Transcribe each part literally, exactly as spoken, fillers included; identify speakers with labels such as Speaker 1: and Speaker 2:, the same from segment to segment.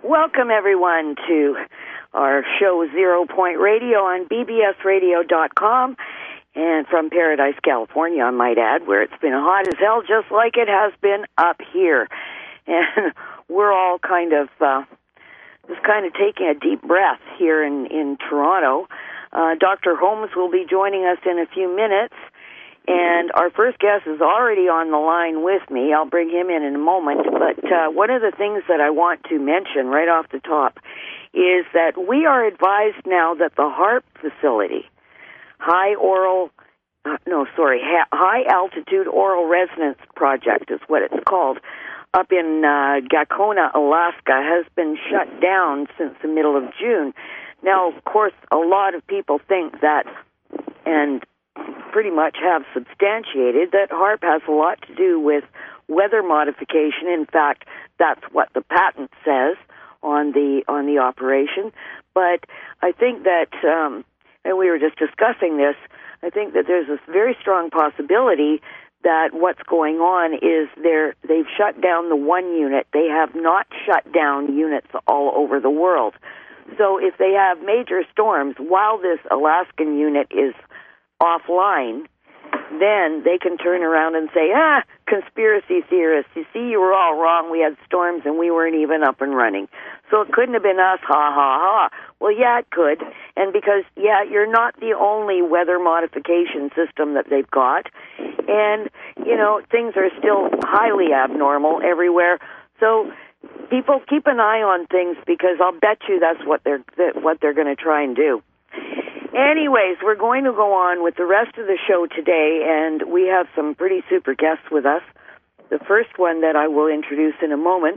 Speaker 1: Welcome, everyone, to our show Zero Point Radio on B B S radio dot com and from Paradise, California, I might add, where it's been hot as hell, just like it has been up here. And we're all kind of uh, just kind of taking a deep breath here in, in Toronto. Uh, Doctor Holmes will be joining us in a few minutes. And our first guest is already on the line with me. I'll bring him in in a moment. But uh, one of the things that I want to mention right off the top is that we are advised now that the HARP facility, High Oral, uh, no, sorry, ha- High Altitude Oral Resonance Project is what it's called, up in uh, Gakona, Alaska, has been shut down since the middle of June. Now, of course, a lot of people think that, and pretty much have substantiated, that HARP has a lot to do with weather modification. In fact, that's what the patent says on the on the operation. But I think that, um, and we were just discussing this, I think that there's a very strong possibility that what's going on is they're, they've shut down the one unit. They have not shut down units all over the world. So if they have major storms while this Alaskan unit is offline, then they can turn around and say, ah, conspiracy theorists, you see, you were all wrong. We had storms and we weren't even up and running. So it couldn't have been us, ha, ha, ha. Well, yeah, it could. And because, yeah, you're not the only weather modification system that they've got. And, you know, things are still highly abnormal everywhere. So people keep an eye on things, because I'll bet you that's what they're, what they're going to try and do. Anyways, we're going to go on with the rest of the show today, and we have some pretty super guests with us. The first one that I will introduce in a moment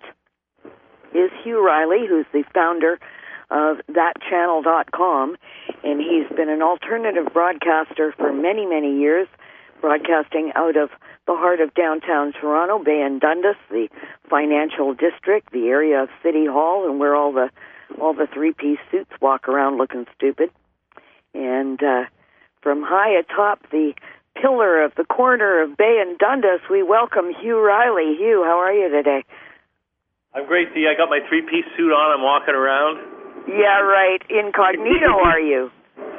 Speaker 1: is Hugh Riley, who's the founder of that channel dot com, and he's been an alternative broadcaster for many, many years, broadcasting out of the heart of downtown Toronto, Bay and Dundas, the financial district, the area of City Hall, and where all the all the three-piece suits walk around looking stupid. And uh, from high atop the pillar of the corner of Bay and Dundas, we welcome Hugh Riley. Hugh, how are you today?
Speaker 2: I'm great, Dee. I got my three-piece suit on. I'm walking around.
Speaker 1: Yeah, right. Incognito, are you?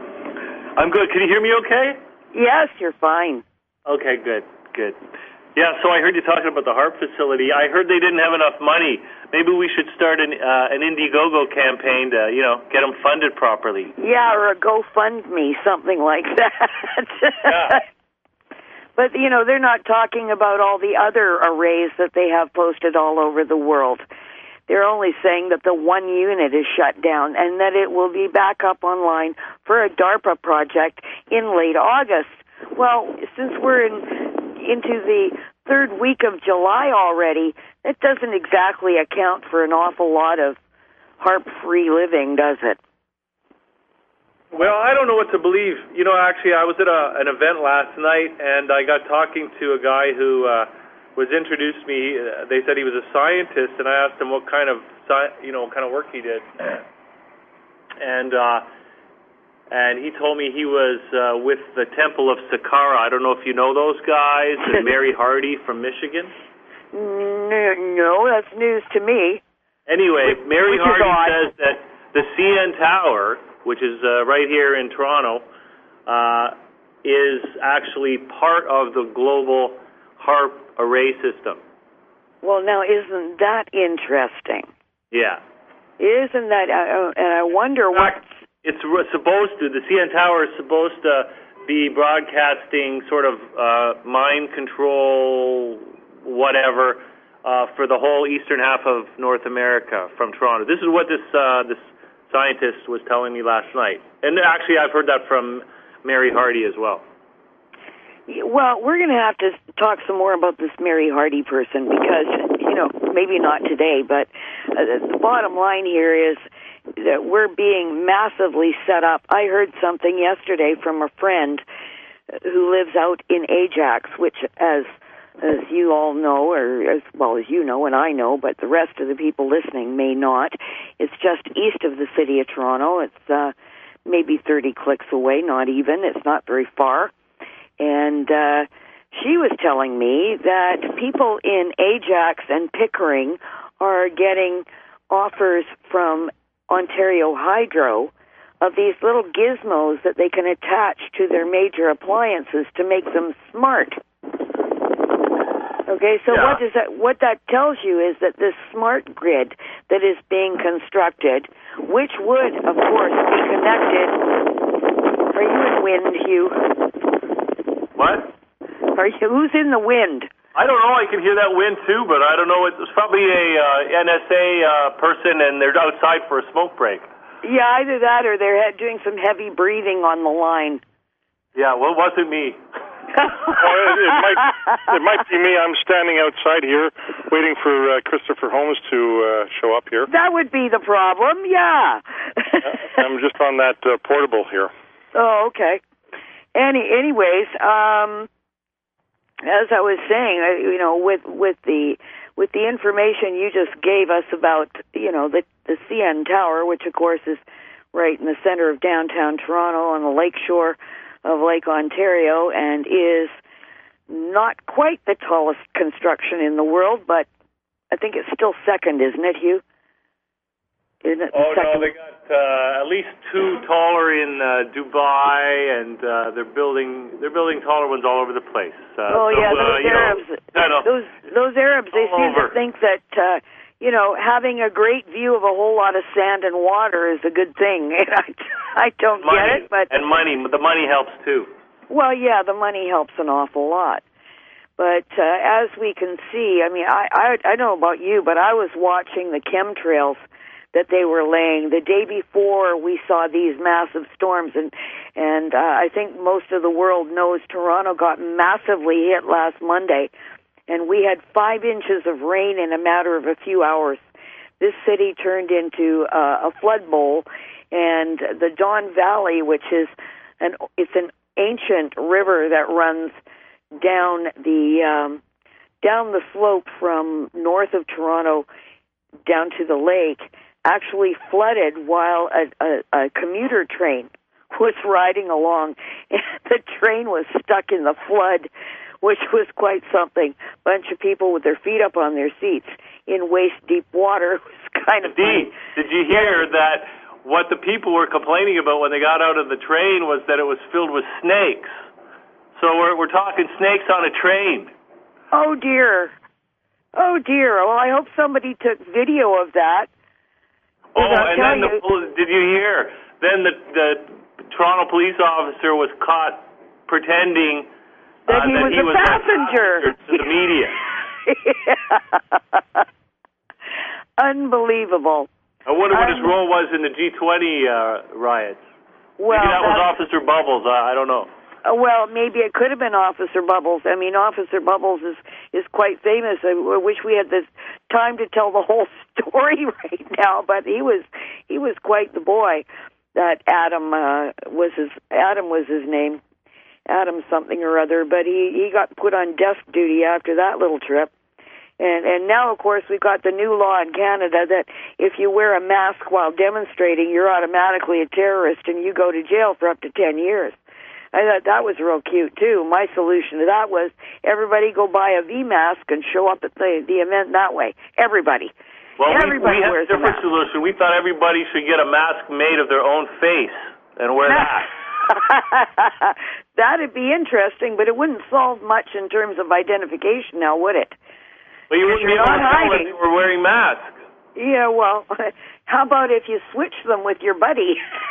Speaker 2: I'm good. Can you hear me okay?
Speaker 1: Yes, you're fine.
Speaker 2: Okay, good, good. Yeah, so I heard you talking about the HARP facility. I heard they didn't have enough money. Maybe we should start an uh, an Indiegogo campaign to, you know, get them funded properly.
Speaker 1: Yeah, or a GoFundMe, something like that.
Speaker 2: Yeah.
Speaker 1: But, you know, they're not talking about all the other arrays that they have posted all over the world. They're only saying that the one unit is shut down and that it will be back up online for a DARPA project in late August. Well, since we're in into the third week of July already, it doesn't exactly account for an awful lot of HARP-free living, does it?
Speaker 2: Well, I don't know what to believe. You know, actually, I was at a, an event last night, and I got talking to a guy who uh, was introduced me. Uh, they said he was a scientist, and I asked him what kind of, sci- you know, what kind of work he did. And uh, and he told me he was uh, with the Temple of Saqqara. I don't know if you know those guys. And Mary Hardy from Michigan.
Speaker 1: No, no, that's news to me.
Speaker 2: Anyway,
Speaker 1: which,
Speaker 2: Mary
Speaker 1: which
Speaker 2: Hardy says that the C N Tower, which is uh, right here in Toronto, uh, is actually part of the global HARP array system.
Speaker 1: Well, now, isn't that interesting?
Speaker 2: Yeah.
Speaker 1: Isn't that, uh, and I wonder what...
Speaker 2: It's supposed to, the C N Tower is supposed to be broadcasting sort of uh, mind control, whatever, uh, for the whole eastern half of North America from Toronto. This is what this uh, this scientist was telling me last night. And actually, I've heard that from Mary Hardy as well.
Speaker 1: Well, we're going to have to talk some more about this Mary Hardy person because, you know, maybe not today, but uh, the bottom line here is that we're being massively set up. I heard something yesterday from a friend who lives out in Ajax, which, as as you all know, or as well as you know and I know, but the rest of the people listening may not, it's just east of the city of Toronto. It's uh, maybe thirty clicks away, not even. It's not very far. And uh, she was telling me that people in Ajax and Pickering are getting offers from Ontario Hydro of these little gizmos that they can attach to their major appliances to make them smart. Okay, so
Speaker 2: Yeah.
Speaker 1: what does that? What that tells you is that this smart grid that is being constructed, which would, of course, be connected. Are you in wind, Hugh?
Speaker 2: What?
Speaker 1: Are you? Who's in the wind?
Speaker 2: I don't know. I can hear that wind too, but I don't know. It's probably a uh, N S A uh, person, and they're outside for a smoke break.
Speaker 1: Yeah, either that or they're doing some heavy breathing on the line.
Speaker 2: Yeah, well, it wasn't me.
Speaker 3: Well, it, it might it might be me. I'm standing outside here waiting for uh, Christopher Holmes to uh, show up here.
Speaker 1: That would be the problem, yeah.
Speaker 3: I'm just on that uh, portable here.
Speaker 1: Oh, okay. Any, anyways, um, as I was saying, uh, you know, with with the with the information you just gave us about, you know, the the C N Tower, which of course is right in the center of downtown Toronto on the lakeshore of Lake Ontario, and is not quite the tallest construction in the world, but I think it's still second, isn't it, Hugh? Isn't it
Speaker 2: Oh,
Speaker 1: second?
Speaker 2: no, they got uh, at least two taller in uh, Dubai, and uh, they're building they're building taller ones all over the place. Uh,
Speaker 1: oh,
Speaker 2: so,
Speaker 1: yeah, those
Speaker 2: uh, you
Speaker 1: Arabs.
Speaker 2: Know, no, no.
Speaker 1: Those, those Arabs, they
Speaker 2: All
Speaker 1: seem
Speaker 2: over.
Speaker 1: to think that, uh, you know, having a great view of a whole lot of sand and water is a good thing. And I, I don't
Speaker 2: money,
Speaker 1: get it, but...
Speaker 2: And money, the money helps too.
Speaker 1: Well, yeah, the money helps an awful lot. But uh, as we can see, I mean, I, I, I don't know about you, but I was watching the chemtrails that they were laying. The day before we saw these massive storms, and, and uh, I think most of the world knows Toronto got massively hit last Monday, and we had five inches of rain in a matter of a few hours. This city turned into uh, a flood bowl, and the Don Valley, which is an it's an ancient river that runs down the um, down the slope from north of Toronto down to the lake, actually flooded while a, a, a commuter train was riding along. The train was stuck in the flood, which was quite something. A bunch of people with their feet up on their seats in waist-deep water. It was kind of
Speaker 2: Indeed.
Speaker 1: funny.
Speaker 2: Did you hear that what the people were complaining about when they got out of the train was that it was filled with snakes? So we're we're talking snakes on a train.
Speaker 1: Oh, dear. Oh, dear. Well, I hope somebody took video of that.
Speaker 2: Oh,
Speaker 1: I'll
Speaker 2: and
Speaker 1: tell
Speaker 2: then the,
Speaker 1: you-
Speaker 2: pol- did you hear? Then the, the Toronto police officer was caught pretending
Speaker 1: That
Speaker 2: uh,
Speaker 1: he
Speaker 2: that
Speaker 1: was
Speaker 2: he
Speaker 1: a
Speaker 2: was
Speaker 1: passenger.
Speaker 2: to the media.
Speaker 1: Unbelievable.
Speaker 2: I wonder what his
Speaker 1: Um,
Speaker 2: role was in the G twenty uh, riots.
Speaker 1: Well,
Speaker 2: Maybe that was
Speaker 1: that's-
Speaker 2: Officer Bubbles. I, I don't know.
Speaker 1: Uh, well, maybe it could have been Officer Bubbles. I mean, Officer Bubbles is, is quite famous. I wish we had this time to tell the whole story right now, but he was he was quite the boy. That Adam uh, was his Adam was his name, Adam something or other. But he, he got put on desk duty after that little trip. And and now, of course, we've got the new law in Canada that if you wear a mask while demonstrating, you're automatically a terrorist and you go to jail for up to ten years. I thought that was real cute, too. My solution to that was everybody go buy a V mask and show up at the, the event that way. Everybody.
Speaker 2: Well,
Speaker 1: Everybody
Speaker 2: we, we had
Speaker 1: wears
Speaker 2: a different
Speaker 1: a mask.
Speaker 2: solution. We thought everybody should get a mask made of their own face and wear that.
Speaker 1: That'd be interesting, but it wouldn't solve much in terms of identification now, would it?
Speaker 2: But you wouldn't be
Speaker 1: You're
Speaker 2: able to
Speaker 1: not
Speaker 2: tell when
Speaker 1: hiding.
Speaker 2: they were wearing masks.
Speaker 1: Yeah, well, how about if you switch them with your buddy?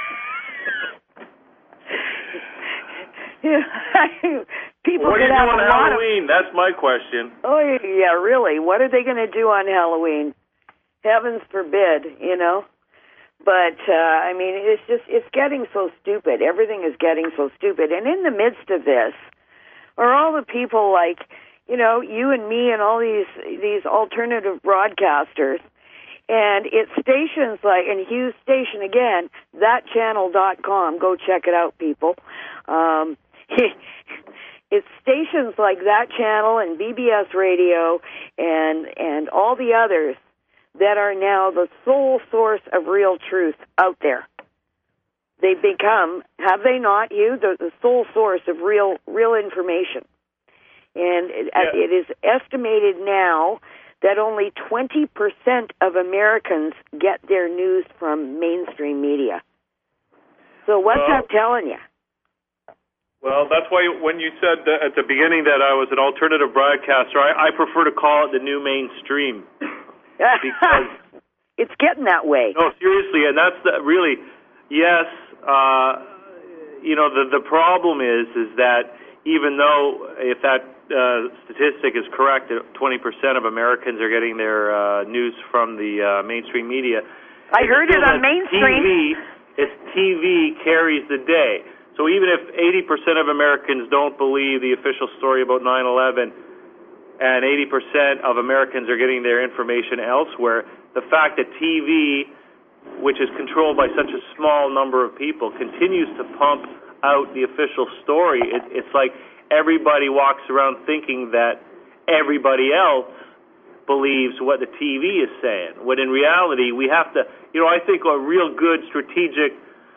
Speaker 1: People
Speaker 2: What are
Speaker 1: could
Speaker 2: you
Speaker 1: have
Speaker 2: doing
Speaker 1: a
Speaker 2: on
Speaker 1: lot of...
Speaker 2: Halloween? That's my question.
Speaker 1: Oh, yeah, really. What are they going to do on Halloween? Heavens forbid, you know? But, uh, I mean, it's just, it's getting so stupid. Everything is getting so stupid. And in the midst of this are all the people like, you know, you and me and all these these alternative broadcasters. And it's stations like, and Hughes Station again, that channel dot com. Go check it out, people. Um, it's stations like That Channel and B B S Radio and and all the others that are now the sole source of real truth out there. They've become, have they not, you, the, the sole source of real real information. And it,
Speaker 2: Yeah.
Speaker 1: it is estimated now that only twenty percent of Americans get their news from mainstream media. So what's
Speaker 2: well,
Speaker 1: that telling you?
Speaker 2: Well, that's why when you said that at the beginning that I was an alternative broadcaster, I, I prefer to call it the new mainstream. Because
Speaker 1: it's getting that way.
Speaker 2: No, seriously, and that's the, really, yes, uh, you know, the, the problem is, is that even though if that uh, statistic is correct, that twenty percent of Americans are getting their uh, news from the uh, mainstream media.
Speaker 1: I heard it on mainstream.
Speaker 2: T V, it's T V carries the day. So even if eighty percent of Americans don't believe the official story about nine eleven, and eighty percent of Americans are getting their information elsewhere, the fact that T V, which is controlled by such a small number of people, continues to pump out the official story, it, it's like everybody walks around thinking that everybody else believes what the T V is saying, when in reality we have to, you know, I think a real good strategic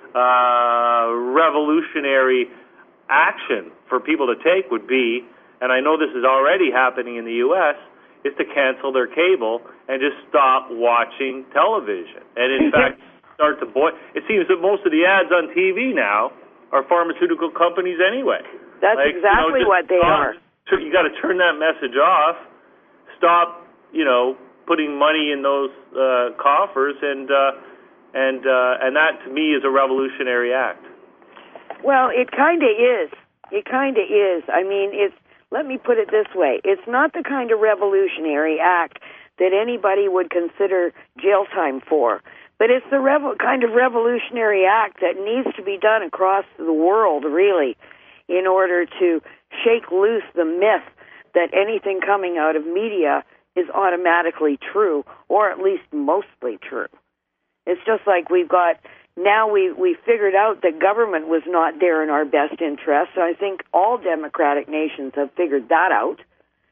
Speaker 2: uh, revolutionary action for people to take would be, and I know this is already happening in the U S, is to cancel their cable and just stop watching television. And in fact, start to boy. It seems that most of the ads on T V now are pharmaceutical companies anyway.
Speaker 1: That's
Speaker 2: like,
Speaker 1: exactly
Speaker 2: you know,
Speaker 1: what they
Speaker 2: stop,
Speaker 1: are.
Speaker 2: You got to turn that message off. Stop, you know, putting money in those uh, coffers, and uh, and uh, and that to me is a revolutionary act.
Speaker 1: Well, it kind of is. It kind of is. I mean, it's. Let me put it this way. It's not the kind of revolutionary act that anybody would consider jail time for, but it's the revo- kind of revolutionary act that needs to be done across the world, really, in order to shake loose the myth that anything coming out of media is automatically true, or at least mostly true. It's just like we've got... Now we we figured out that government was not there in our best interest. I think all democratic nations have figured that out,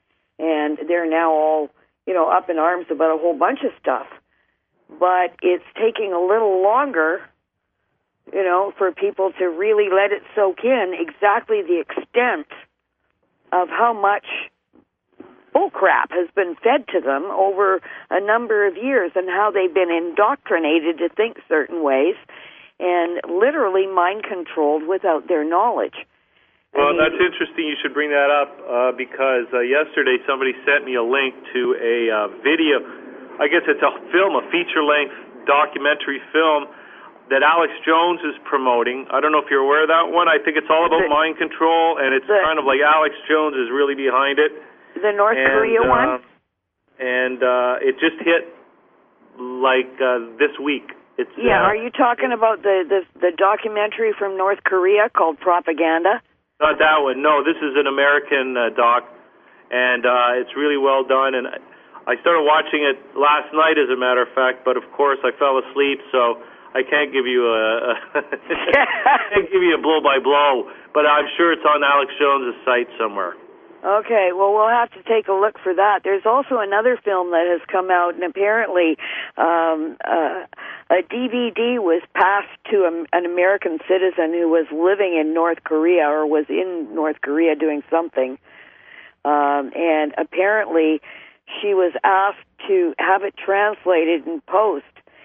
Speaker 1: and they're now all, you know, up in arms about a whole bunch of stuff. But it's taking a little longer, you know, for people to really let it soak in exactly the extent of how much bullcrap has been fed to them over a number of years, and how they've been indoctrinated to think certain ways and literally mind controlled without their knowledge.
Speaker 2: Well,
Speaker 1: I mean,
Speaker 2: that's interesting you should bring that up uh, because uh, yesterday somebody sent me a link to a uh, video. I guess it's a film, a feature-length documentary film that Alex Jones is promoting. I don't know if you're aware of that one. I think it's all about the, mind control, and it's the, kind of like Alex Jones is really behind it.
Speaker 1: The North
Speaker 2: and,
Speaker 1: Korea
Speaker 2: uh,
Speaker 1: one?
Speaker 2: And uh, it just hit like uh, this week. It's,
Speaker 1: yeah,
Speaker 2: uh,
Speaker 1: are you talking about the, the, the documentary from North Korea called Propaganda?
Speaker 2: Not that one. No, this is an American uh, doc, and uh, it's really well done. And I started watching it last night, as a matter of fact, but of course I fell asleep, so I can't give you a, a can't give you a blow by blow. But I'm sure it's on Alex Jones' site somewhere.
Speaker 1: Okay, well, we'll have to take a look for that. There's also another film that has come out, and apparently um, uh, a D V D was passed to a, an American citizen who was living in North Korea or was in North Korea doing something, um, and apparently she was asked to have it translated in post,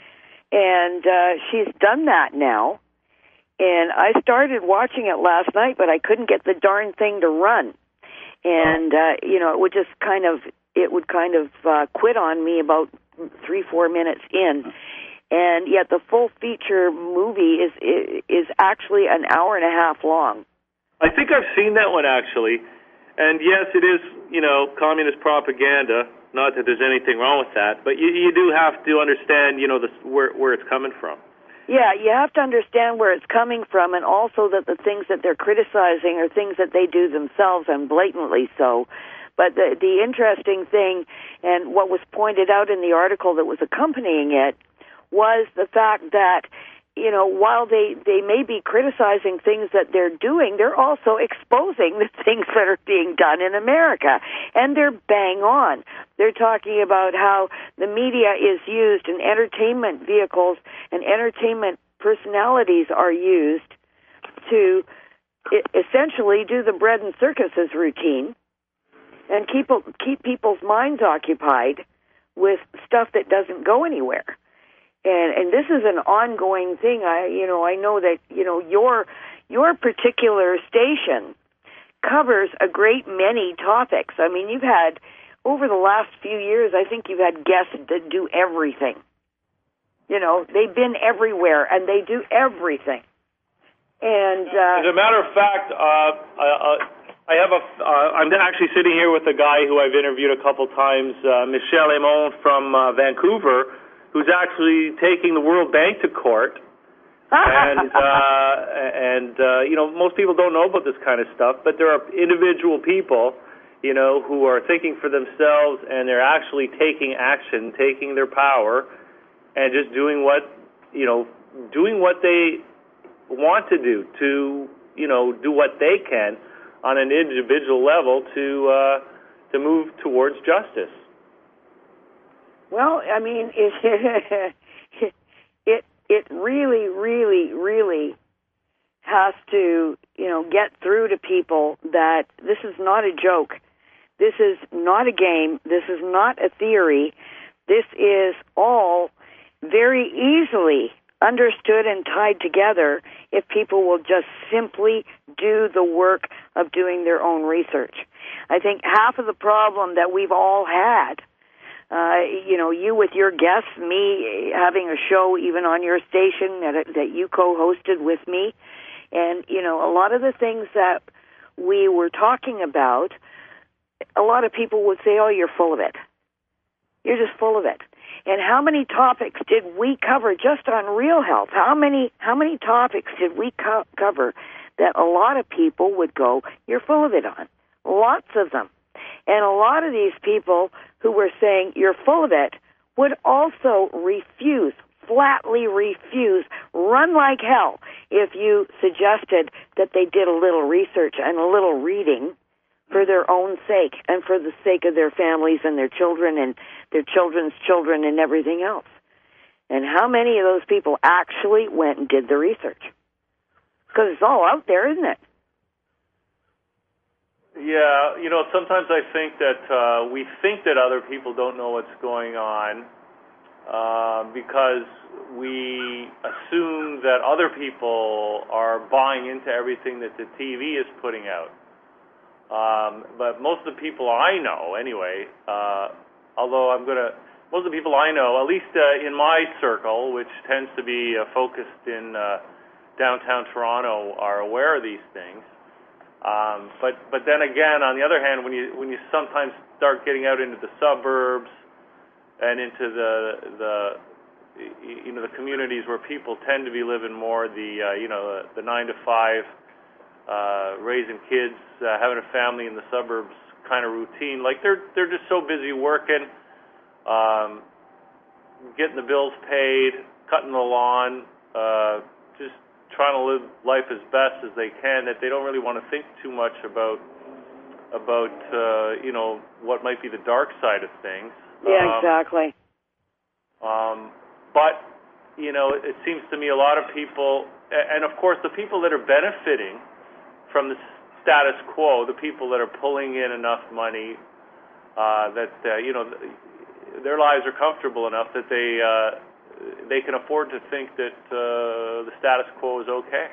Speaker 1: and uh, she's done that now, and I started watching it last night, but I couldn't get the darn thing to run. And, uh, you know, it would just kind of, it would kind of uh, quit on me about three, four minutes in. And yet the full feature movie is is actually an hour and a half long.
Speaker 2: I think I've seen that one, actually. And yes, it is, you know, communist propaganda. Not that there's anything wrong with that. But you, you do have to understand, you know, the, where, where it's coming from.
Speaker 1: Yeah, you have to understand where it's coming from, and also that the things that they're criticizing are things that they do themselves, and blatantly so. But the the interesting thing, and what was pointed out in the article that was accompanying it, was the fact that, you know, while they, they may be criticizing things that they're doing, they're also exposing the things that are being done in America. And they're bang on. They're talking about how the media is used and entertainment vehicles and entertainment personalities are used to essentially do the bread and circuses routine and keep keep people's minds occupied with stuff that doesn't go anywhere. And and this is an ongoing thing. I you know I know that you know your your particular station covers a great many topics. I mean, you've had over the last few years, I think you've had guests that do everything. You know, they've been everywhere and they do everything. And uh,
Speaker 2: as a matter of fact, uh, I, I have a. Uh, I'm actually sitting here with a guy who I've interviewed a couple times, uh, Michel Aymon from uh, Vancouver, who's actually taking the World Bank to court. and uh, and uh, you know, most people don't know about this kind of stuff, but there are individual people, you know, who are thinking for themselves, and they're actually taking action, taking their power, and just doing what you know, doing what they want to do to you know do what they can on an individual level to uh, to move towards justice.
Speaker 1: Well, I mean, it it it really, really, really has to you know get through to people that this is not a joke. This is not a game. This is not a theory. This is all very easily understood and tied together if people will just simply do the work of doing their own research. I think half of the problem that we've all had, uh, you know, you with your guests, me having a show even on your station that, that you co-hosted with me, and, you know, a lot of the things that we were talking about, a lot of people would say, oh, you're full of it. You're just full of it. And how many topics did we cover just on Real Health? How many how many topics did we co- cover that a lot of people would go, you're full of it on? Lots of them. And a lot of these people who were saying, you're full of it, would also refuse, flatly refuse, run like hell if you suggested that they did a little research and a little reading for their own sake and for the sake of their families and their children and their children's children and everything else. And how many of those people actually went and did the research? Because it's all out there, isn't it?
Speaker 2: Yeah, you know, sometimes I think that uh, we think that other people don't know what's going on uh, because we assume that other people are buying into everything that the T V is putting out. Um, but most of the people I know, anyway, uh, although I'm going to, most of the people I know, at least uh, in my circle, which tends to be uh, focused in uh, downtown Toronto, are aware of these things. Um, but but then again, on the other hand, when you when you sometimes start getting out into the suburbs and into the the you know the communities where people tend to be living more the uh, you know the, the nine to five. Uh, raising kids, uh, having a family in the suburbs kind of routine. Like they're they're just so busy working, um, getting the bills paid, cutting the lawn, uh, just trying to live life as best as they can, that they don't really want to think too much about about uh, you know what might be the dark side of things.
Speaker 1: Yeah,
Speaker 2: um,
Speaker 1: exactly.
Speaker 2: Um, but you know, it seems to me a lot of people, and of course the people that are benefiting from the status quo, the people that are pulling in enough money uh, that uh, you know their lives are comfortable enough that they uh, they can afford to think that uh, the status quo is okay.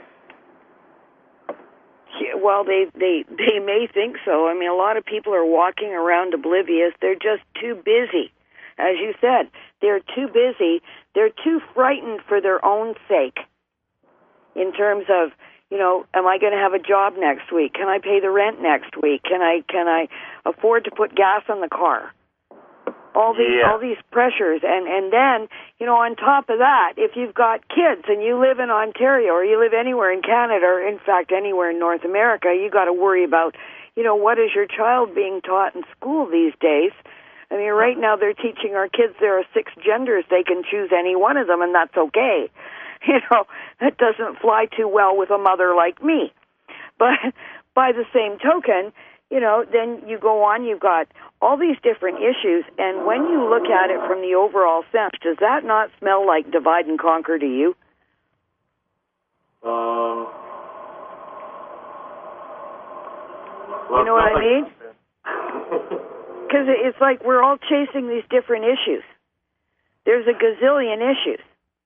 Speaker 1: Yeah, well, they, they they may think so. I mean, a lot of people are walking around oblivious. They're just too busy. As you said, they're too busy. They're too frightened for their own sake in terms of, you know, am I going to have a job next week? Can I pay the rent next week? Can I can I afford to put gas on the car? All these
Speaker 2: yeah.
Speaker 1: all these pressures, and and then you know, on top of that, if you've got kids and you live in Ontario or you live anywhere in Canada, or in fact anywhere in North America, you got to worry about, you know, what is your child being taught in school these days? I mean, right now they're teaching our kids there are six genders; they can choose any one of them, and that's okay. You know, that doesn't fly too well with a mother like me. But by the same token, you know, then you go on, you've got all these different issues, and when you look at it from the overall sense, does that not smell like divide and conquer to you?
Speaker 2: Um,
Speaker 1: you know what I mean? Because it's like we're all chasing these different issues. There's a gazillion issues.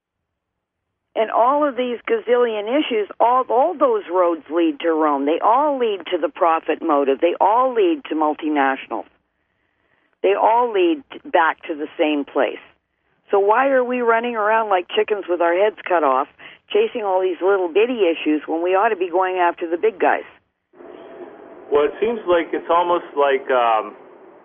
Speaker 1: And all of these gazillion issues, all, all those roads lead to Rome. They all lead to the profit motive. They all lead to multinationals. They all lead back to the same place. So why are we running around like chickens with our heads cut off, chasing all these little bitty issues when we ought to be going after the big guys?
Speaker 2: Well, it seems like it's almost like um,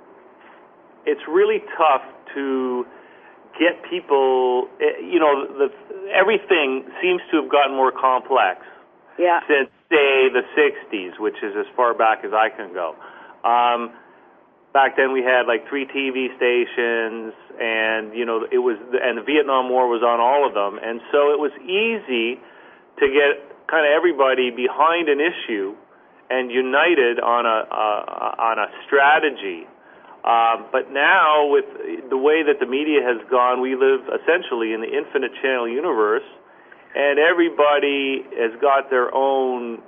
Speaker 2: it's really tough to get people, you know, the, everything seems to have gotten more complex
Speaker 1: yeah.
Speaker 2: since, say, the sixties, which is as far back as I can go. Um, back then we had like three T V stations, and, you know, it was, and the Vietnam War was on all of them, and so it was easy to get kind of everybody behind an issue and united on a, uh, on a strategy. Uh, but now, with the way that the media has gone, we live essentially in the infinite channel universe, and everybody has got their own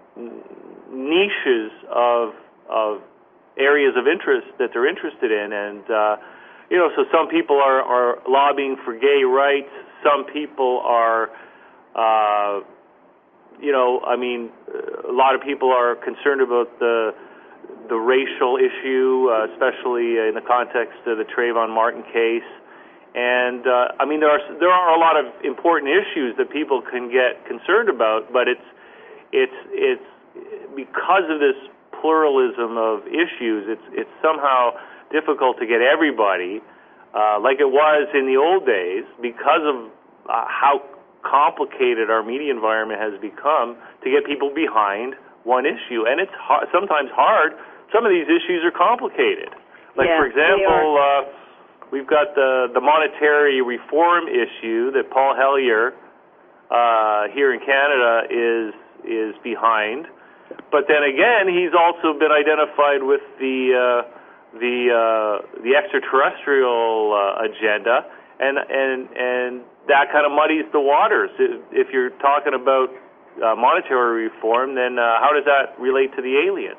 Speaker 2: niches of of areas of interest that they're interested in. And, uh, you know, so some people are, are lobbying for gay rights. Some people are, uh, you know, I mean, a lot of people are concerned about the the racial issue, uh, especially in the context of the Trayvon Martin case. And, uh, I mean, there are there are a lot of important issues that people can get concerned about, but it's it's it's because of this pluralism of issues, it's it's somehow difficult to get everybody, uh, like it was in the old days, because of uh, how complicated our media environment has become, to get people behind one issue. And it's hard, sometimes hard. Some of these issues are complicated. Like,
Speaker 1: yeah,
Speaker 2: for example, uh, we've got the, the monetary reform issue that Paul Hellyer uh, here in Canada is is behind. But then again, he's also been identified with the uh, the uh, the extraterrestrial uh, agenda, and and and that kind of muddies the waters. If you're talking about uh, monetary reform, then uh, how does that relate to the aliens?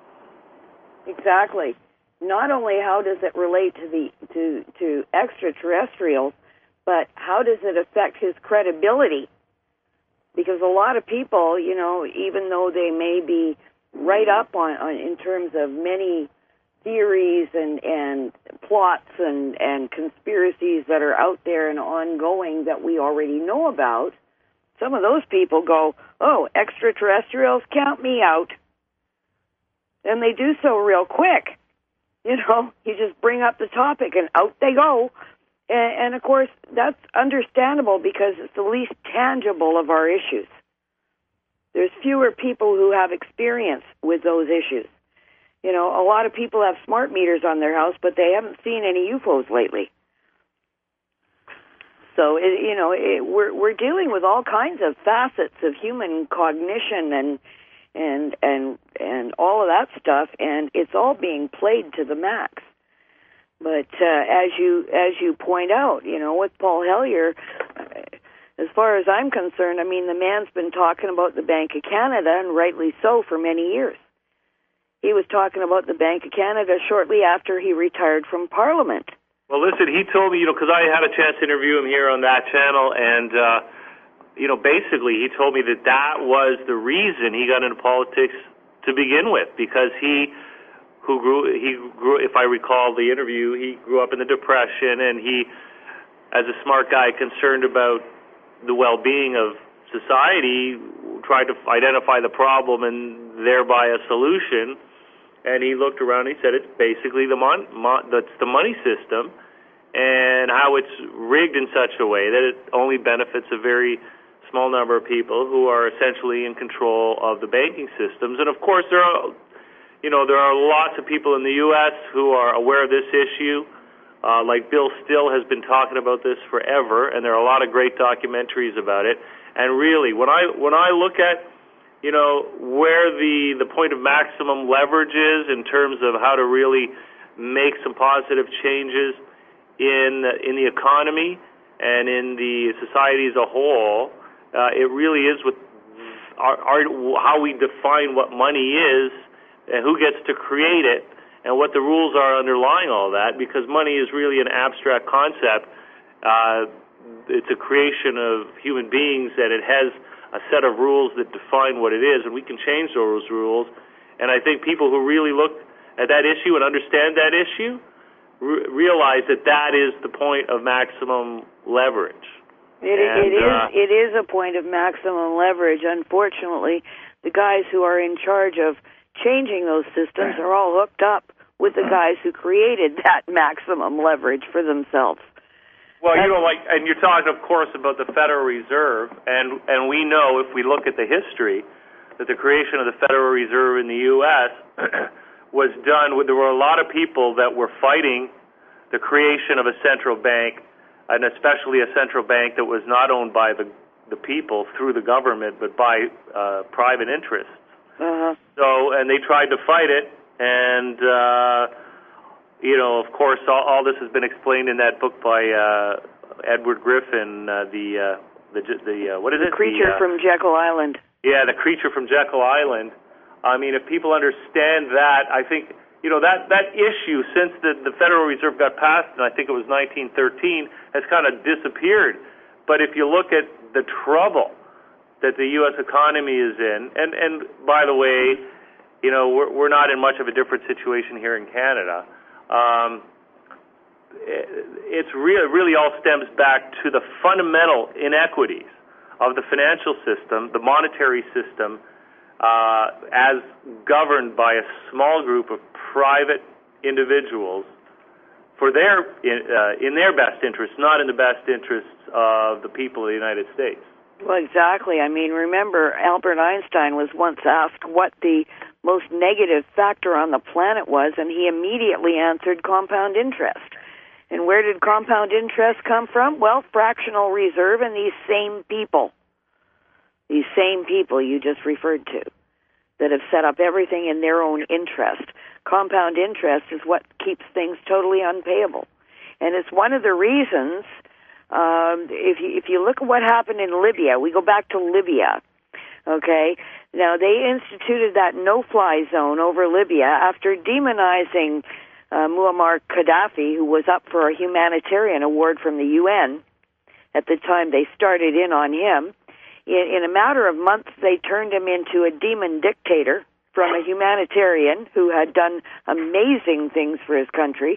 Speaker 1: Exactly. Not only how does it relate to the to to extraterrestrials, but how does it affect his credibility? Because a lot of people, you know, even though they may be right up on, on in terms of many theories and, and plots and, and conspiracies that are out there and ongoing that we already know about, some of those people go, oh, extraterrestrials, count me out. And they do so real quick. You know, you just bring up the topic and out they go. And, and of course, that's understandable because it's the least tangible of our issues. There's fewer people who have experience with those issues. You know, a lot of people have smart meters on their house, but they haven't seen any U F Os lately. So, it, you know, it, we're we're dealing with all kinds of facets of human cognition and and and and all of that stuff, and it's all being played to the max. But uh, as you as you point out, you know, with Paul Hellyer, as far as I'm concerned, I mean, the man's been talking about the Bank of Canada, and rightly so, for many years. He was talking about the Bank of Canada shortly after he retired from Parliament.
Speaker 2: Well, listen, he told me, you know, because I had a chance to interview him here on that channel, and, uh, you know, basically he told me that that was the reason he got into politics to begin with, because he, who grew, he grew, if I recall the interview, he grew up in the Depression, and he, as a smart guy concerned about the well-being of society, tried to identify the problem and thereby a solution. And he looked around and he said it's basically the mon, mon that's the money system, and how it's rigged in such a way that it only benefits a very small number of people who are essentially in control of the banking systems. And of course, there are, you know, there are lots of people in the U S who are aware of this issue. Uh, like Bill Still has been talking about this forever, and there are a lot of great documentaries about it. And really, when I when I look at, you know, where the, the point of maximum leverage is in terms of how to really make some positive changes in in the economy and in the society as a whole, uh, it really is with our, our, how we define what money is and who gets to create it and what the rules are underlying all that, because money is really an abstract concept. Uh, it's a creation of human beings, and it has a set of rules that define what it is, and we can change those rules. And I think people who really look at that issue and understand that issue re- realize that that is the point of maximum leverage.
Speaker 1: It,
Speaker 2: and,
Speaker 1: it is.
Speaker 2: Uh,
Speaker 1: It is a point of maximum leverage. Unfortunately, the guys who are in charge of changing those systems are all hooked up with the guys who created that maximum leverage for themselves.
Speaker 2: Well, you know, like, and you're talking, of course, about the Federal Reserve, and and we know, if we look at the history, that the creation of the Federal Reserve in the U S was done with, there were a lot of people that were fighting the creation of a central bank, and especially a central bank that was not owned by the the people through the government, but by uh, private interests.
Speaker 1: Uh-huh.
Speaker 2: So, and they tried to fight it, and uh, you know, of course, all, all this has been explained in that book by uh, Edward Griffin, uh, the uh, the the uh, what is
Speaker 1: the
Speaker 2: it?
Speaker 1: Creature
Speaker 2: the, uh,
Speaker 1: from Jekyll Island.
Speaker 2: Yeah, the Creature from Jekyll Island. I mean, if people understand that, I think, you know, that that issue since the the Federal Reserve got passed, and I think it was nineteen thirteen, has kind of disappeared. But if you look at the trouble that the U S economy is in, and and by the way, you know, we're we're not in much of a different situation here in Canada. Um, it's really, really all stems back to the fundamental inequities of the financial system, the monetary system, uh, as governed by a small group of private individuals for their in, uh, in their best interests, not in the best interests of the people of the United States.
Speaker 1: Well, exactly. I mean, remember, Albert Einstein was once asked what the most negative factor on the planet was, and he immediately answered compound interest. And where did compound interest come from? Well, fractional reserve and these same people, these same people you just referred to, that have set up everything in their own interest. Compound interest is what keeps things totally unpayable. And it's one of the reasons, um, if you, if you look at what happened in Libya, we go back to Libya, okay? Now, they instituted that no-fly zone over Libya after demonizing uh, Muammar Gaddafi, who was up for a humanitarian award from the U N. At the time they started in on him. In, in a matter of months, they turned him into a demon dictator from a humanitarian who had done amazing things for his country.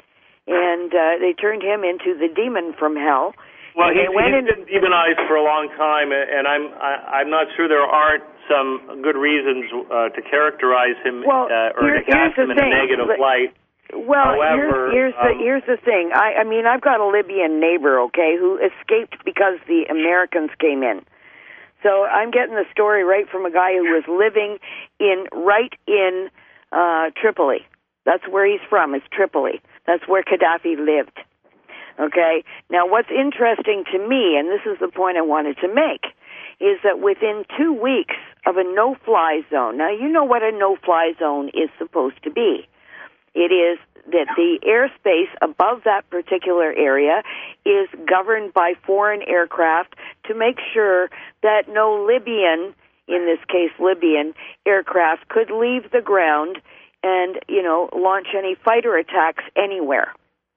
Speaker 1: And uh, they turned him into the demon from hell.
Speaker 2: Well,
Speaker 1: he,
Speaker 2: he's been demonized for a long time, and I'm I, I'm not sure there aren't some good reasons uh, to characterize him
Speaker 1: well,
Speaker 2: uh, or
Speaker 1: here,
Speaker 2: to cast him in
Speaker 1: thing.
Speaker 2: a negative
Speaker 1: but,
Speaker 2: light.
Speaker 1: Well,
Speaker 2: However,
Speaker 1: here's, here's
Speaker 2: um,
Speaker 1: the here's the thing. I, I mean, I've got a Libyan neighbor, okay, who escaped because the Americans came in. So I'm getting the story right from a guy who was living in right in uh, Tripoli. That's where he's from. Is Tripoli. That's where Gaddafi lived. Okay? Now, what's interesting to me, and this is the point I wanted to make, is that within two weeks of a no-fly zone, now you know what a no-fly zone is supposed to be. It is that the airspace above that particular area is governed by foreign aircraft to make sure that no Libyan, in this case Libyan, aircraft could leave the ground and, you know, launch any fighter attacks anywhere.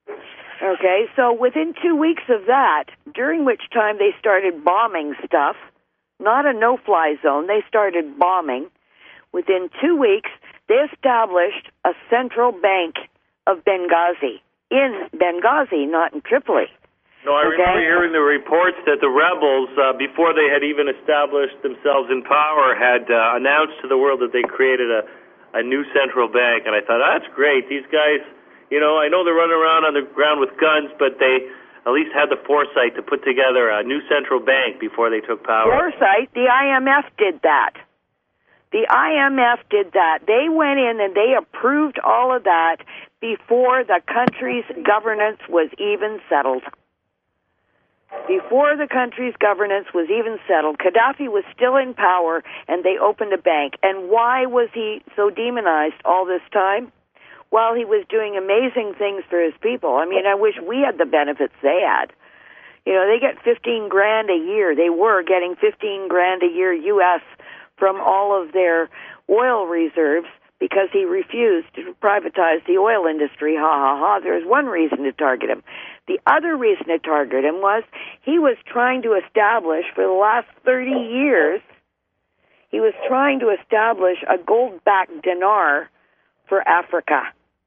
Speaker 1: Okay, so within two weeks of that, during which time they started bombing stuff, not a no-fly zone, they started bombing. Within two weeks, they established a central bank of Benghazi, in Benghazi, not in Tripoli.
Speaker 2: No, I
Speaker 1: okay?
Speaker 2: remember hearing the reports that the rebels, uh, before they had even established themselves in power, had uh, announced to the world that they created a, a new central bank. And I thought, oh, that's great. These guys, you know, I know they're running around on the ground with guns, but they at least had the foresight to put together a new central bank before they took power.
Speaker 1: Foresight? The I M F did that. The I M F did that. They went in and they approved all of that before the country's governance was even settled. Before the country's governance was even settled, Gaddafi was still in power, and they opened a bank. And why was he so demonized all this time? While he was doing amazing things for his people. I mean, I wish we had the benefits they had. You know, they get fifteen grand a year. They were getting fifteen grand a year U S from all of their oil reserves, because he refused to privatize the oil industry. Ha, ha, ha. There's one reason to target him. The other reason to target him was he was trying to establish, for the last thirty years, he was trying to establish a gold-backed dinar for Africa.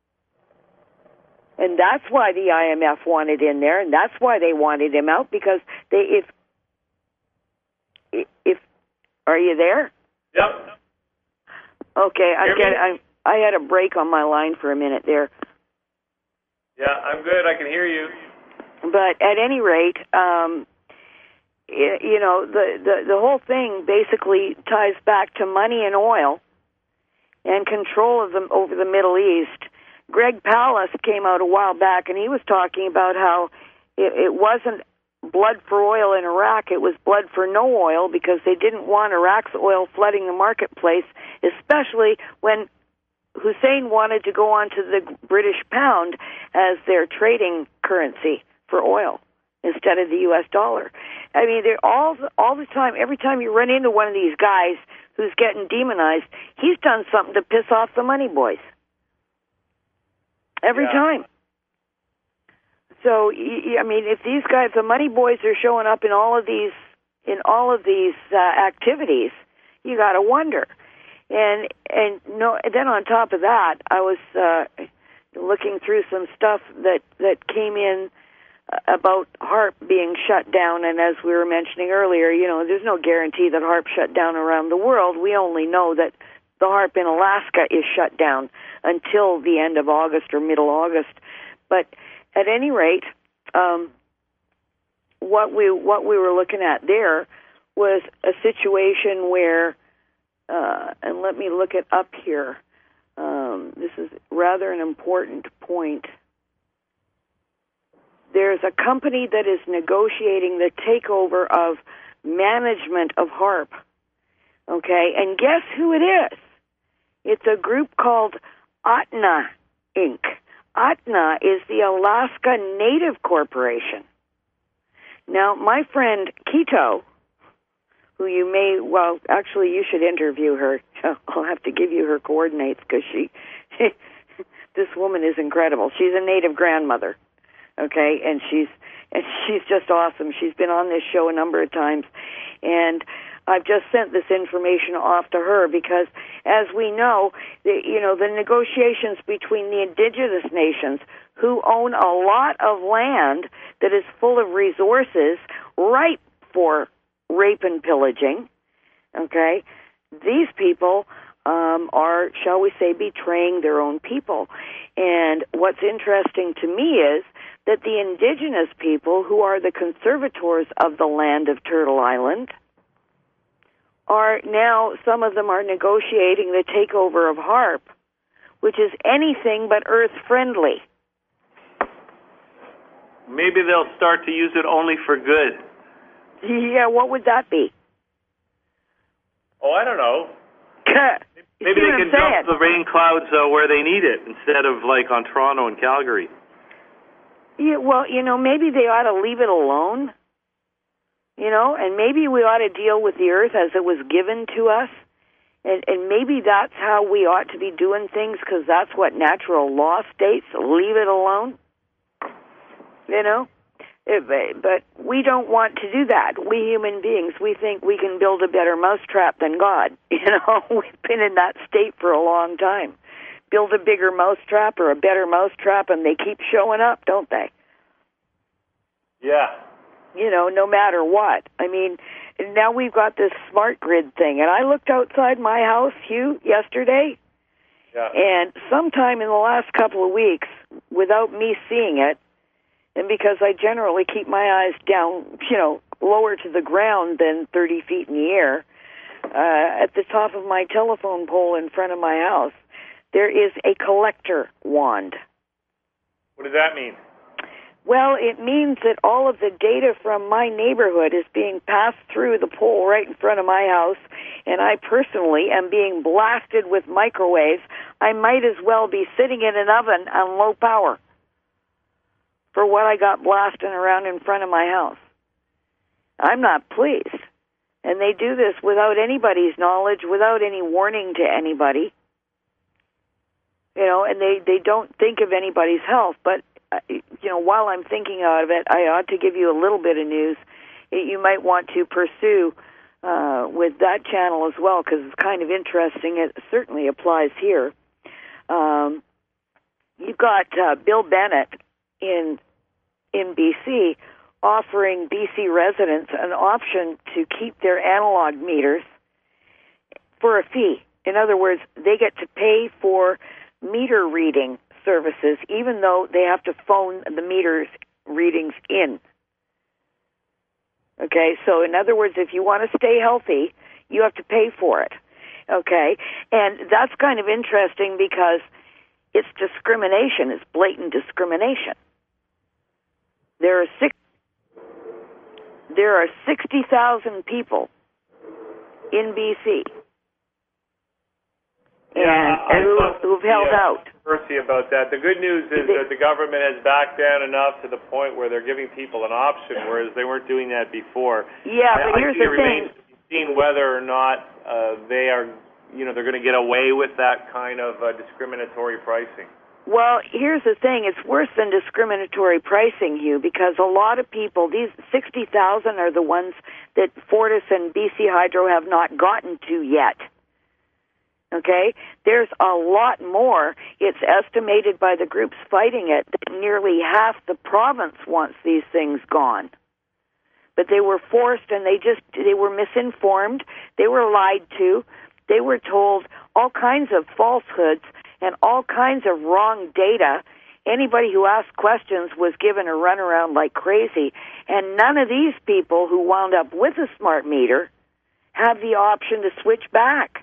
Speaker 1: And that's why the I M F wanted in there, and that's why they wanted him out, because they, if, if, are you there?
Speaker 2: Yep.
Speaker 1: Okay, I get. I I had a break on my line for a minute there.
Speaker 2: Yeah, I'm good. I can hear you.
Speaker 1: But at any rate, um, you, you know, the, the the whole thing basically ties back to money and oil and control of them over the Middle East. Greg Palast came out a while back, and he was talking about how it, it wasn't blood for oil in Iraq, it was blood for no oil, because they didn't want Iraq's oil flooding the marketplace, especially when Hussein wanted to go on to the British pound as their trading currency for oil instead of the U S dollar. I mean, they're all all the time, every time you run into one of these guys who's getting demonized, he's done something to piss off the money boys. Every
Speaker 2: yeah.
Speaker 1: time. So, I mean, if these guys, the money boys, are showing up in all of these, in all of these uh, activities, you got to wonder. And and no, then on top of that, I was uh, looking through some stuff that that came in about HAARP being shut down. And as we were mentioning earlier, you know, there's no guarantee that HAARP shut down around the world. We only know that the HAARP in Alaska is shut down until the end of August or middle August. But at any rate, um, what we what we were looking at there was a situation where, uh, and let me look it up here. Um, this is rather an important point. There's a company that is negotiating the takeover of management of HAARP. Okay, and guess who it is? It's a group called A T N A, Incorporated. A T N A is the Alaska Native Corporation. Now, my friend Quito, who you may, well, actually, you should interview her. I'll have to give you her coordinates, because she, she, this woman is incredible. She's a Native grandmother, okay, and she's and she's just awesome. She's been on this show a number of times, and I've just sent this information off to her because, as we know, the, you know, the negotiations between the indigenous nations, who own a lot of land that is full of resources ripe for rape and pillaging, okay, these people um, are, shall we say, betraying their own people. And what's interesting to me is that the indigenous people, who are the conservators of the land of Turtle Island, are now, some of them are negotiating the takeover of HAARP, which is anything but earth-friendly.
Speaker 2: Maybe they'll start to use it only for good.
Speaker 1: Yeah, what would that be?
Speaker 2: Oh, I don't know. Maybe they can
Speaker 1: saying?
Speaker 2: dump the rain clouds uh, where they need it, instead of like on Toronto and Calgary.
Speaker 1: Yeah, well, you know, maybe they ought to leave it alone. You know, and maybe we ought to deal with the earth as it was given to us. And, and maybe that's how we ought to be doing things, because that's what natural law states. Leave it alone. You know? It, but we don't want to do that. We human beings, we think we can build a better mousetrap than God. You know, we've been in that state for a long time. Build a bigger mousetrap or a better mousetrap, and they keep showing up, don't they?
Speaker 2: Yeah.
Speaker 1: You know, no matter what. I mean, now we've got this smart grid thing, and I looked outside my house, Hugh, yesterday,
Speaker 2: yeah.
Speaker 1: and sometime in the last couple of weeks, without me seeing it, and because I generally keep my eyes down, you know, lower to the ground than thirty feet in the air, uh, at the top of my telephone pole in front of my house, there is a collector wand.
Speaker 2: What does that mean?
Speaker 1: Well, it means that all of the data from my neighborhood is being passed through the pole right in front of my house, and I personally am being blasted with microwaves. I might as well be sitting in an oven on low power for what I got blasting around in front of my house. I'm not pleased. And they do this without anybody's knowledge, without any warning to anybody. You know, and they, they don't think of anybody's health. But, uh, you know, while I'm thinking of it, I ought to give you a little bit of news. You might want to pursue uh, with that channel as well, because it's kind of interesting. It certainly applies here. Um, you've got uh, Bill Bennett in in B C offering B C residents an option to keep their analog meters for a fee. In other words, they get to pay for meter reading services, even though they have to phone the meters readings in. Okay, so in other words, if you want to stay healthy, you have to pay for it. Okay, and that's kind of interesting because it's discrimination. It's blatant discrimination. There are six. There are sixty thousand people in B C. And,
Speaker 2: yeah,
Speaker 1: and who, who've held
Speaker 2: yeah,
Speaker 1: out.
Speaker 2: Controversy about that. The good news is
Speaker 1: they,
Speaker 2: that the government has backed down enough to the point where they're giving people an option, whereas they weren't doing that before.
Speaker 1: Yeah,
Speaker 2: I,
Speaker 1: but here's
Speaker 2: I think
Speaker 1: the
Speaker 2: it
Speaker 1: thing.
Speaker 2: remains to be seen whether or not uh, they are, you know, they're going to get away with that kind of uh, discriminatory pricing.
Speaker 1: Well, here's the thing. It's worse than discriminatory pricing, Hugh, because a lot of people, these sixty thousand are the ones that Fortis and B C Hydro have not gotten to yet. Okay? There's a lot more. It's estimated by the groups fighting it that nearly half the province wants these things gone. But they were forced and they just, they were misinformed. They were lied to. They were told all kinds of falsehoods and all kinds of wrong data. Anybody who asked questions was given a runaround like crazy. And none of these people who wound up with a smart meter have the option to switch back.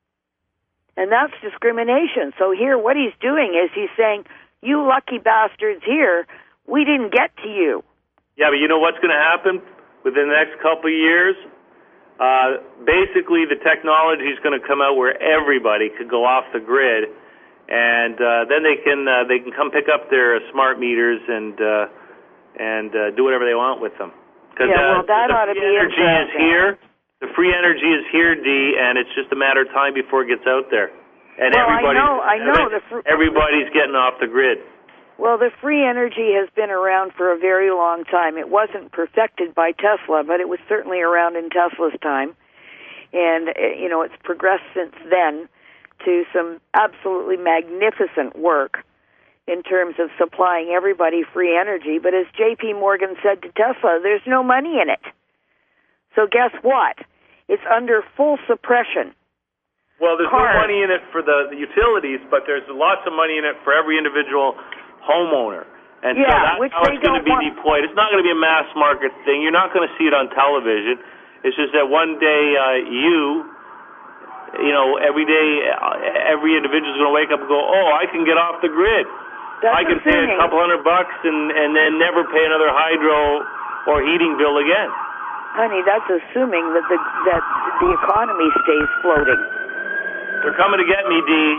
Speaker 1: And that's discrimination. So here what he's doing is he's saying, you lucky bastards here, we didn't get to you.
Speaker 2: Yeah, but you know what's going to happen within the next couple of years? Uh, basically, the technology is going to come out where everybody could go off the grid, and uh, then they can uh, they can come pick up their smart meters and uh, and uh, do whatever they want with them.
Speaker 1: Yeah, well,
Speaker 2: uh,
Speaker 1: that ought to be
Speaker 2: interesting. The free energy is here. The free energy is here, Dee, and it's just a matter of time before it gets out there. And
Speaker 1: well,
Speaker 2: everybody's,
Speaker 1: I know, I know. The fr-
Speaker 2: everybody's getting off the grid.
Speaker 1: Well, the free energy has been around for a very long time. It wasn't perfected by Tesla, but it was certainly around in Tesla's time. And, you know, it's progressed since then to some absolutely magnificent work in terms of supplying everybody free energy. But as J P Morgan said to Tesla, there's no money in it. So guess what? It's under full suppression.
Speaker 2: Well, there's
Speaker 1: Cars.
Speaker 2: no money in it for the, the utilities, but there's lots of money in it for every individual homeowner. And
Speaker 1: yeah,
Speaker 2: so that's
Speaker 1: which
Speaker 2: how
Speaker 1: they
Speaker 2: it's going to be
Speaker 1: want.
Speaker 2: deployed. It's not going to be a mass market thing. You're not going to see it on television. It's just that one day uh, you, you know, every day, uh, every individual is going to wake up and go, oh, I can get off the grid.
Speaker 1: That's
Speaker 2: I can
Speaker 1: assuming.
Speaker 2: pay a couple hundred bucks and, and then never pay another hydro or heating bill again.
Speaker 1: Honey, that's assuming that the that the economy stays floating.
Speaker 2: They're coming to get me, Dee.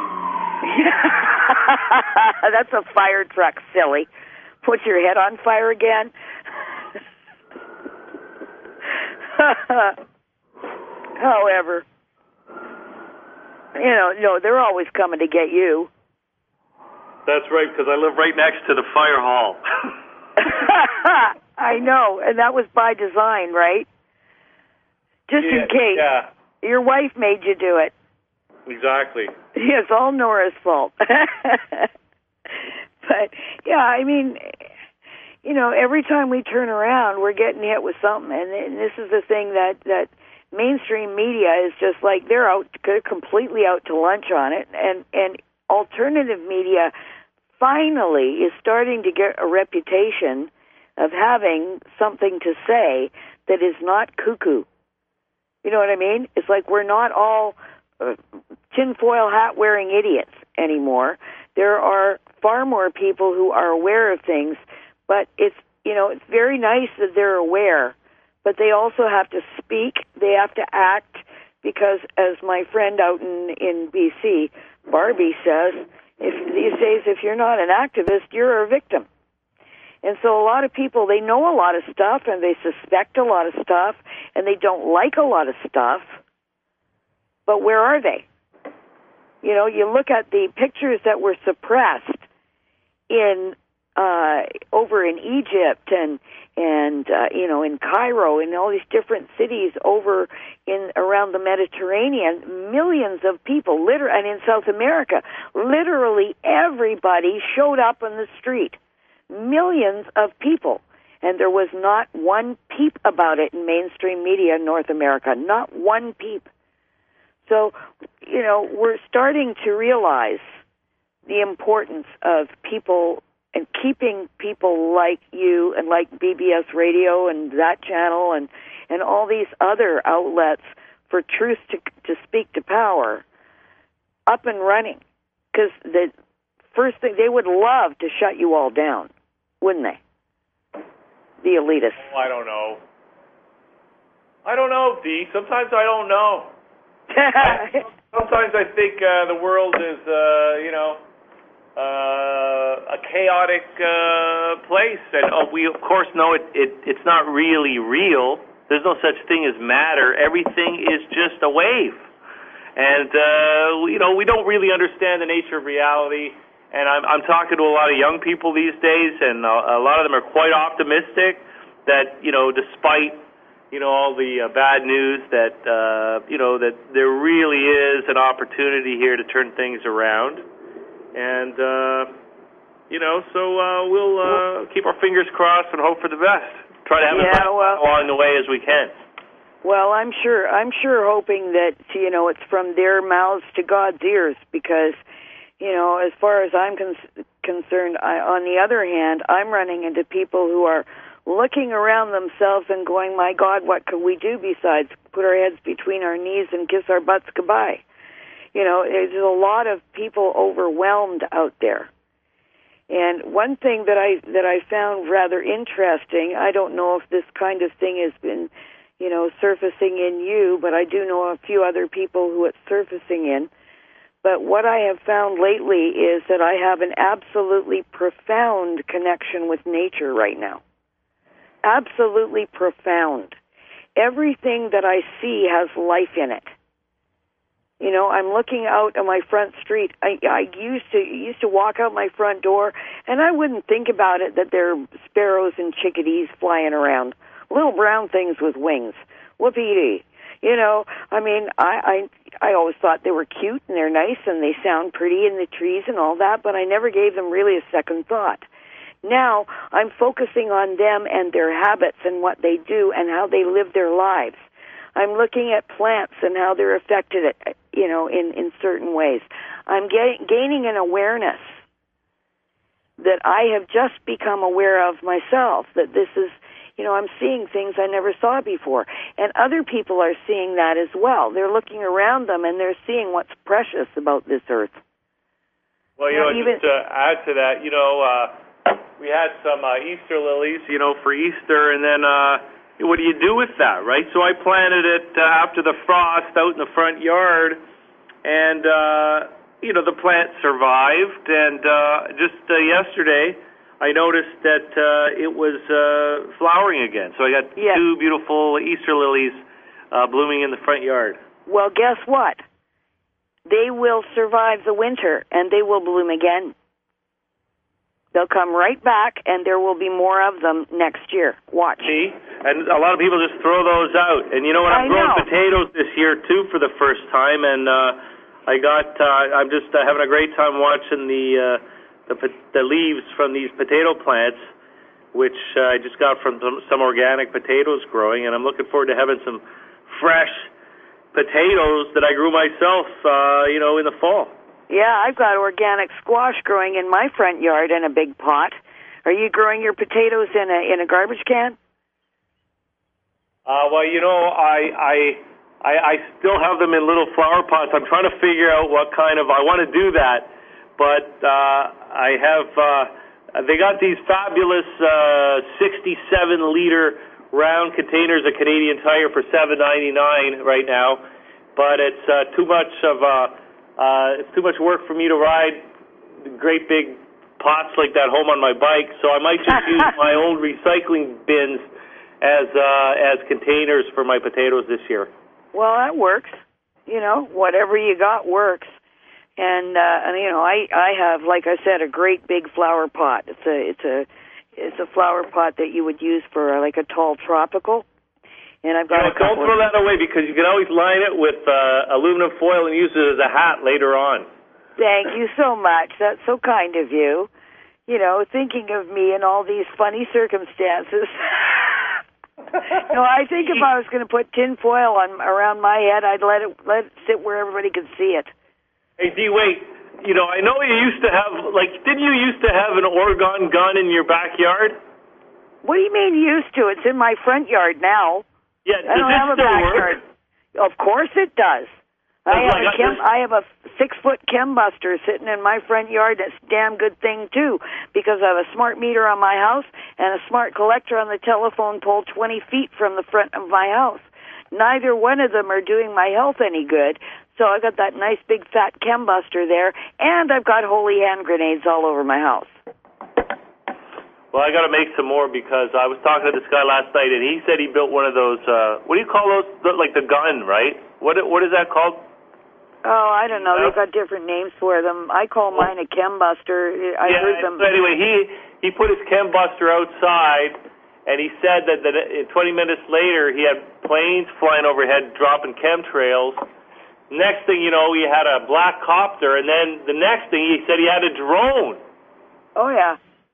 Speaker 1: That's a fire truck, silly. Put your head on fire again. However, you know, no, they're always coming to get you.
Speaker 2: That's right, because I live right next to the fire hall.
Speaker 1: I know, and that was by design, right? Just
Speaker 2: yeah,
Speaker 1: in case.
Speaker 2: Yeah.
Speaker 1: Your wife made you do it.
Speaker 2: Exactly.
Speaker 1: It's all Nora's fault. But, yeah, I mean, you know, every time we turn around, we're getting hit with something. And, and this is the thing that, that mainstream media is just like, they're out, they're completely out to lunch on it. And, and alternative media finally is starting to get a reputation of having something to say that is not cuckoo. You know what I mean? It's like we're not all uh, tinfoil hat wearing idiots anymore. There are far more people who are aware of things, but it's, you know, it's very nice that they're aware, but they also have to speak, they have to act, because as my friend out in, in B C, Barbie says, if these days if you're not an activist, you're a victim. And so a lot of people, they know a lot of stuff, and they suspect a lot of stuff, and they don't like a lot of stuff, but where are they? You know, you look at the pictures that were suppressed in uh, over in Egypt and and uh, you know in Cairo and all these different cities over in around the Mediterranean. Millions of people, liter- and in South America, literally everybody showed up on the street. Millions of people, and there was not one peep about it in mainstream media in North America. Not one peep. So, you know, we're starting to realize the importance of people and keeping people like you and like B B S Radio and that channel and, and all these other outlets for truth to, to speak to power up and running. Because the first thing, they would love to shut you all down, wouldn't they? The elitists.
Speaker 2: Oh, I don't know. I don't know, Dee. Sometimes I don't know. I, sometimes I think uh, the world is, uh, you know, uh, a chaotic uh, place, and uh, we of course know it, it. It's not really real. There's no such thing as matter. Everything is just a wave, and uh, you know we don't really understand the nature of reality. And I'm, I'm talking to a lot of young people these days, and a, a lot of them are quite optimistic that you know, despite you know, all the uh, bad news that, uh, you know, that there really is an opportunity here to turn things around. And, uh, you know, so uh, we'll uh, keep our fingers crossed and hope for the best. Try to have
Speaker 1: yeah,
Speaker 2: it
Speaker 1: well,
Speaker 2: along the way as we can.
Speaker 1: Well, I'm sure, I'm sure hoping that, you know, it's from their mouths to God's ears because, you know, as far as I'm con- concerned, I, on the other hand, I'm running into people who are looking around themselves and going, my God, what could we do besides put our heads between our knees and kiss our butts goodbye? You know, there's a lot of people overwhelmed out there. And one thing that I that I found rather interesting, I don't know if this kind of thing has been, you know, surfacing in you, but I do know a few other people who it's surfacing in. But what I have found lately is that I have an absolutely profound connection with nature right now. Absolutely profound. Everything that I see has life in it. You know, I'm looking out on my front street. I, I used to used to walk out my front door, and I wouldn't think about it that there are sparrows and chickadees flying around, little brown things with wings. Whoopee-dee. You know, I mean, I, I I always thought they were cute and they're nice and they sound pretty in the trees and all that, but I never gave them really a second thought. Now I'm focusing on them and their habits and what they do and how they live their lives. I'm looking at plants and how they're affected, you know, in, in certain ways. I'm ga- gaining an awareness that I have just become aware of myself, that this is, you know, I'm seeing things I never saw before. And other people are seeing that as well. They're looking around them and they're seeing what's precious about this earth.
Speaker 2: Well, you know, know even, just to add to that, you know, uh, we had some uh, Easter lilies, you know, for Easter, and then uh, what do you do with that, right? So I planted it uh, after the frost out in the front yard, and, uh, you know, the plant survived, and uh, just uh, yesterday I noticed that uh, it was uh, flowering again. So I got yes. two beautiful Easter lilies uh, blooming in the front yard.
Speaker 1: Well, guess what? They will survive the winter, and they will bloom again. They'll come right back, and there will be more of them next year. Watch.
Speaker 2: See? And a lot of people just throw those out. And you know what? I'm
Speaker 1: I
Speaker 2: growing
Speaker 1: know.
Speaker 2: potatoes this year, too, for the first time. And uh, I got, uh, I'm just uh, having a great time watching the, uh, the the leaves from these potato plants, which uh, I just got from some, some organic potatoes growing. And I'm looking forward to having some fresh potatoes that I grew myself, uh, you know, in the fall.
Speaker 1: Yeah, I've got organic squash growing in my front yard in a big pot. Are you growing your potatoes in a in a garbage can?
Speaker 2: Uh, well, you know, I, I I I still have them in little flower pots. I'm trying to figure out what kind of I want to do that, but uh, I have uh, they got these fabulous uh, sixty-seven liter round containers of Canadian Tire for seven ninety-nine right now, but it's uh, too much of a Uh, it's too much work for me to ride great big pots like that home on my bike, so I might just use my old recycling bins as uh, as containers for my potatoes this year.
Speaker 1: Well, that works. You know, whatever you got works. And uh, and you know, I I have, like I said, a great big flower pot. It's a it's a it's a flower pot that you would use for uh, like a tall tropical. And I've got
Speaker 2: you know,
Speaker 1: a couple
Speaker 2: don't throw
Speaker 1: of,
Speaker 2: that away, because you can always line it with uh, aluminum foil and use it as a hat later on.
Speaker 1: Thank you so much. That's so kind of you. You know, thinking of me in all these funny circumstances. No, I think if I was going to put tin foil on around my head, I'd let it let it sit where everybody could see it.
Speaker 2: Hey, Dee, wait. You know, I know you used to have, like, didn't you used to have an Oregon gun in your backyard?
Speaker 1: What do you mean used to? It's in my front yard now.
Speaker 2: Yeah,
Speaker 1: I don't have a backyard. Of course it does. I have, a chem, I have a six-foot chembuster sitting in my front yard. That's a damn good thing, too, because I have a smart meter on my house and a smart collector on the telephone pole twenty feet from the front of my house. Neither one of them are doing my health any good, so I got that nice big fat chembuster there, and I've got holy hand grenades all over my house.
Speaker 2: Well, I got to make some more, because I was talking to this guy last night, and he said he built one of those, uh, what do you call those, the, like the gun, right? What What is that called?
Speaker 1: Oh, I don't know. They've got different names for them. I call mine a chembuster. I
Speaker 2: yeah,
Speaker 1: heard them.
Speaker 2: So anyway, he, he put his chembuster outside, and he said that, that twenty minutes later, he had planes flying overhead, dropping chemtrails. Next thing you know, he had a black copter, and then the next thing, he said he had a drone.
Speaker 1: Oh, yeah.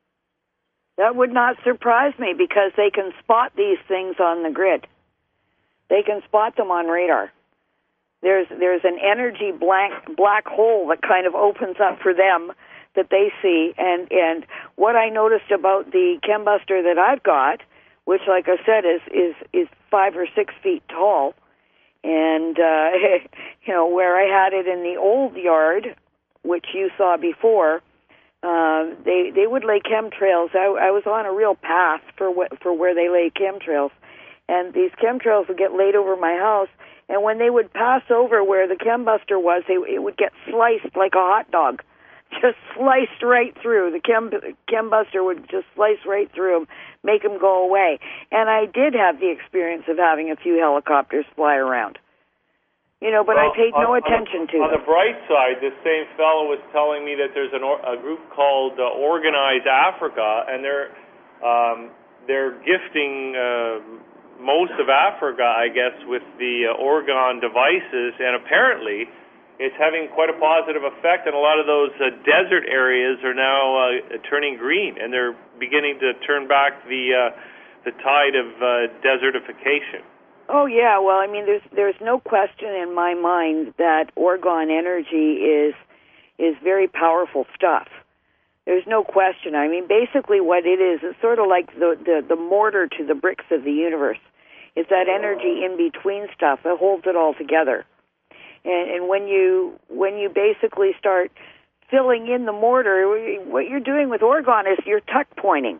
Speaker 1: That would not surprise me, because they can spot these things on the grid. They can spot them on radar. There's there's an energy blank black hole that kind of opens up for them that they see. And, and what I noticed about the chembuster that I've got, which, like I said, is is, is five or six feet tall, and uh, you know, where I had it in the old yard, which you saw before. Uh, they they would lay chemtrails. I, I was on a real path for what, for where they lay chemtrails, and these chemtrails would get laid over my house. And when they would pass over where the chembuster was, they, it would get sliced like a hot dog, just sliced right through. The chem chembuster would just slice right through them, make them go away. And I did have the experience of having a few helicopters fly around. You know, but
Speaker 2: well,
Speaker 1: I paid no
Speaker 2: on,
Speaker 1: attention
Speaker 2: on,
Speaker 1: to
Speaker 2: on
Speaker 1: them.
Speaker 2: On the bright side, this same fellow was telling me that there's an or, a group called uh, Organize Africa, and they're um, they're gifting uh, most of Africa, I guess, with the uh, Orgon devices, and apparently it's having quite a positive effect, and a lot of those uh, desert areas are now uh, turning green, and they're beginning to turn back the uh, the tide of uh, desertification.
Speaker 1: Oh yeah, well, I mean, there's there's no question in my mind that Orgon energy is is very powerful stuff. There's no question. I mean, basically, what it is, it's sort of like the the, the mortar to the bricks of the universe. It's that energy in between stuff that holds it all together. And, and when you when you basically start filling in the mortar, what you're doing with Orgon is you're tuck pointing.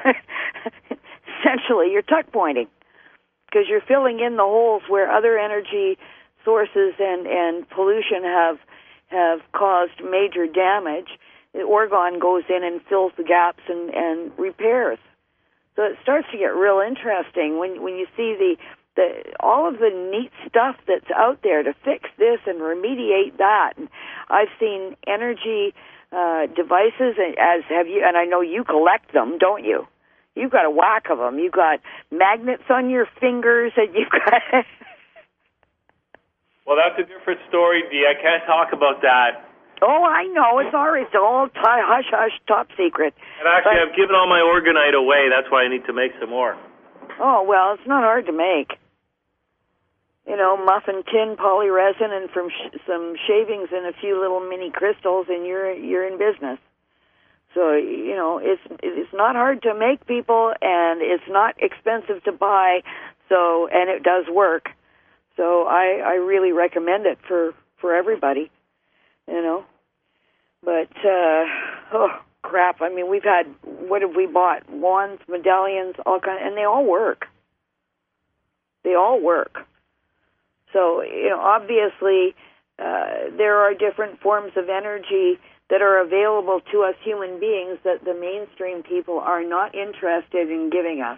Speaker 1: Essentially, you're tuck pointing, because you're filling in the holes where other energy sources and, and pollution have have caused major damage. The Orgon goes in and fills the gaps and, and repairs. So it starts to get real interesting when when you see the, the all of the neat stuff that's out there to fix this and remediate that. And I've seen energy uh, devices, as have you, and I know you collect them, don't you? You've got a whack of them. You've got magnets on your fingers, and you've got...
Speaker 2: Well, that's a different story, Dee. I can't talk about that.
Speaker 1: Oh, I know. It's all, it's all t- hush, hush, top secret.
Speaker 2: And actually,
Speaker 1: but,
Speaker 2: I've given all my Orgonite away. That's why I need to make some more.
Speaker 1: Oh, well, it's not hard to make. You know, muffin tin, polyresin, and from sh- some shavings and a few little mini crystals, and you're you're in business. So, you know, it's it's not hard to make, people, and it's not expensive to buy, so, and it does work. So I, I really recommend it for, for everybody, you know. But, uh, oh, crap, I mean, we've had, what have we bought? Wands, medallions, all kind, and they all work. They all work. So, you know, obviously, uh, there are different forms of energy that are available to us human beings that the mainstream people are not interested in giving us.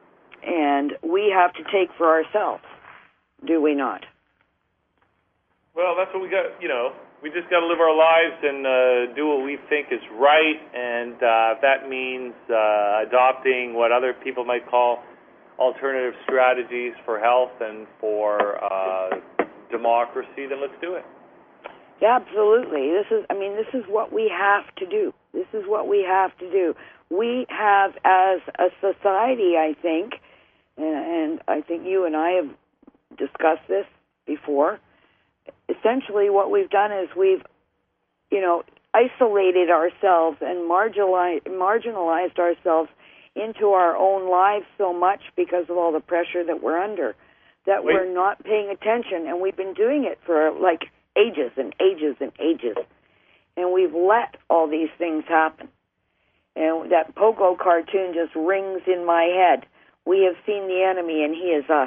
Speaker 1: And we have to take for ourselves, do we not?
Speaker 2: Well, that's what we got, you know. We just got to live our lives and uh, do what we think is right, and uh, that means uh, adopting what other people might call alternative strategies for health and for uh, democracy, then let's do it.
Speaker 1: Yeah, absolutely. This is, I mean, this is what we have to do. This is what we have to do. We have, as a society, I think, and, and I think you and I have discussed this before, essentially what we've done is we've, you know, isolated ourselves and marginalized, marginalized ourselves into our own lives so much because of all the pressure that we're under, that Wait. we're not paying attention, and we've been doing it for, like, ages and ages and ages, and we've let all these things happen. And that Pogo cartoon just rings in my head. We have seen the enemy, and he is us,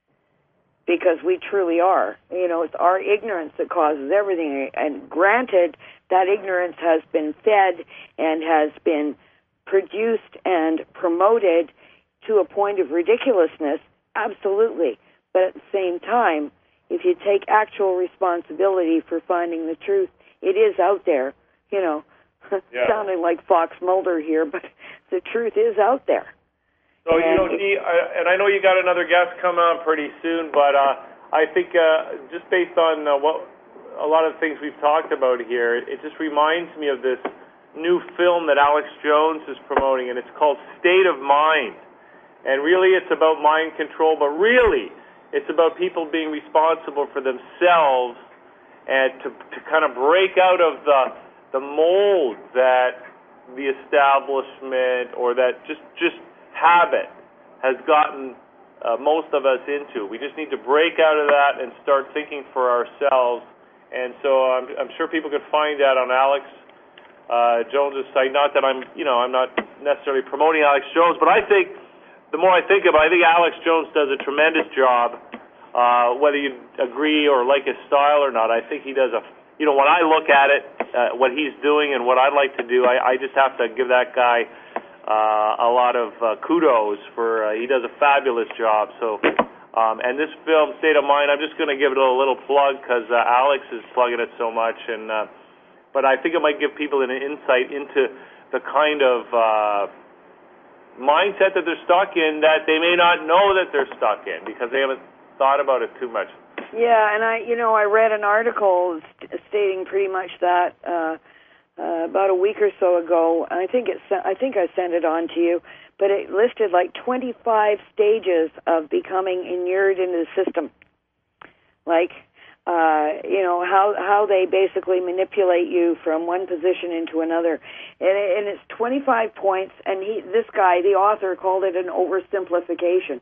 Speaker 1: because we truly are. You know, it's our ignorance that causes everything. And granted, that ignorance has been fed and has been produced and promoted to a point of ridiculousness, absolutely. But at the same time, if you take actual responsibility for finding the truth, it is out there. You know, yeah. Sounding like Fox Mulder here, but the truth is out there.
Speaker 2: So, and you know, Dee, I, and I know you got another guest coming on pretty soon, but uh, I think uh, just based on uh, what a lot of the things we've talked about here, it just reminds me of this new film that Alex Jones is promoting, and it's called State of Mind. And really it's about mind control, but really it's about people being responsible for themselves and to, to kind of break out of the the mold that the establishment or that just, just habit has gotten uh, most of us into. We just need to break out of that and start thinking for ourselves. And so I'm, I'm sure people can find that on Alex uh, Jones's site. Not that I'm, you know, I'm not necessarily promoting Alex Jones, but I think the more I think of it, I think Alex Jones does a tremendous job. Uh, whether you agree or like his style or not, I think he does a, you know, when I look at it, uh, what he's doing and what I'd like to do, I, I just have to give that guy uh, a lot of uh, kudos for, uh, he does a fabulous job. So, um, and this film, State of Mind, I'm just going to give it a little plug because uh, Alex is plugging it so much. And uh, but I think it might give people an insight into the kind of uh, mindset that they're stuck in that they may not know that they're stuck in because they haven't thought about it too much.
Speaker 1: Yeah, and I, you know, I read an article st- stating pretty much that uh, uh, about a week or so ago. I think it's, I think I sent it on to you, but it listed like twenty-five stages of becoming inured into the system. Like, uh, you know, how how they basically manipulate you from one position into another, and, and it's twenty-five points. And he, this guy, the author, called it an oversimplification.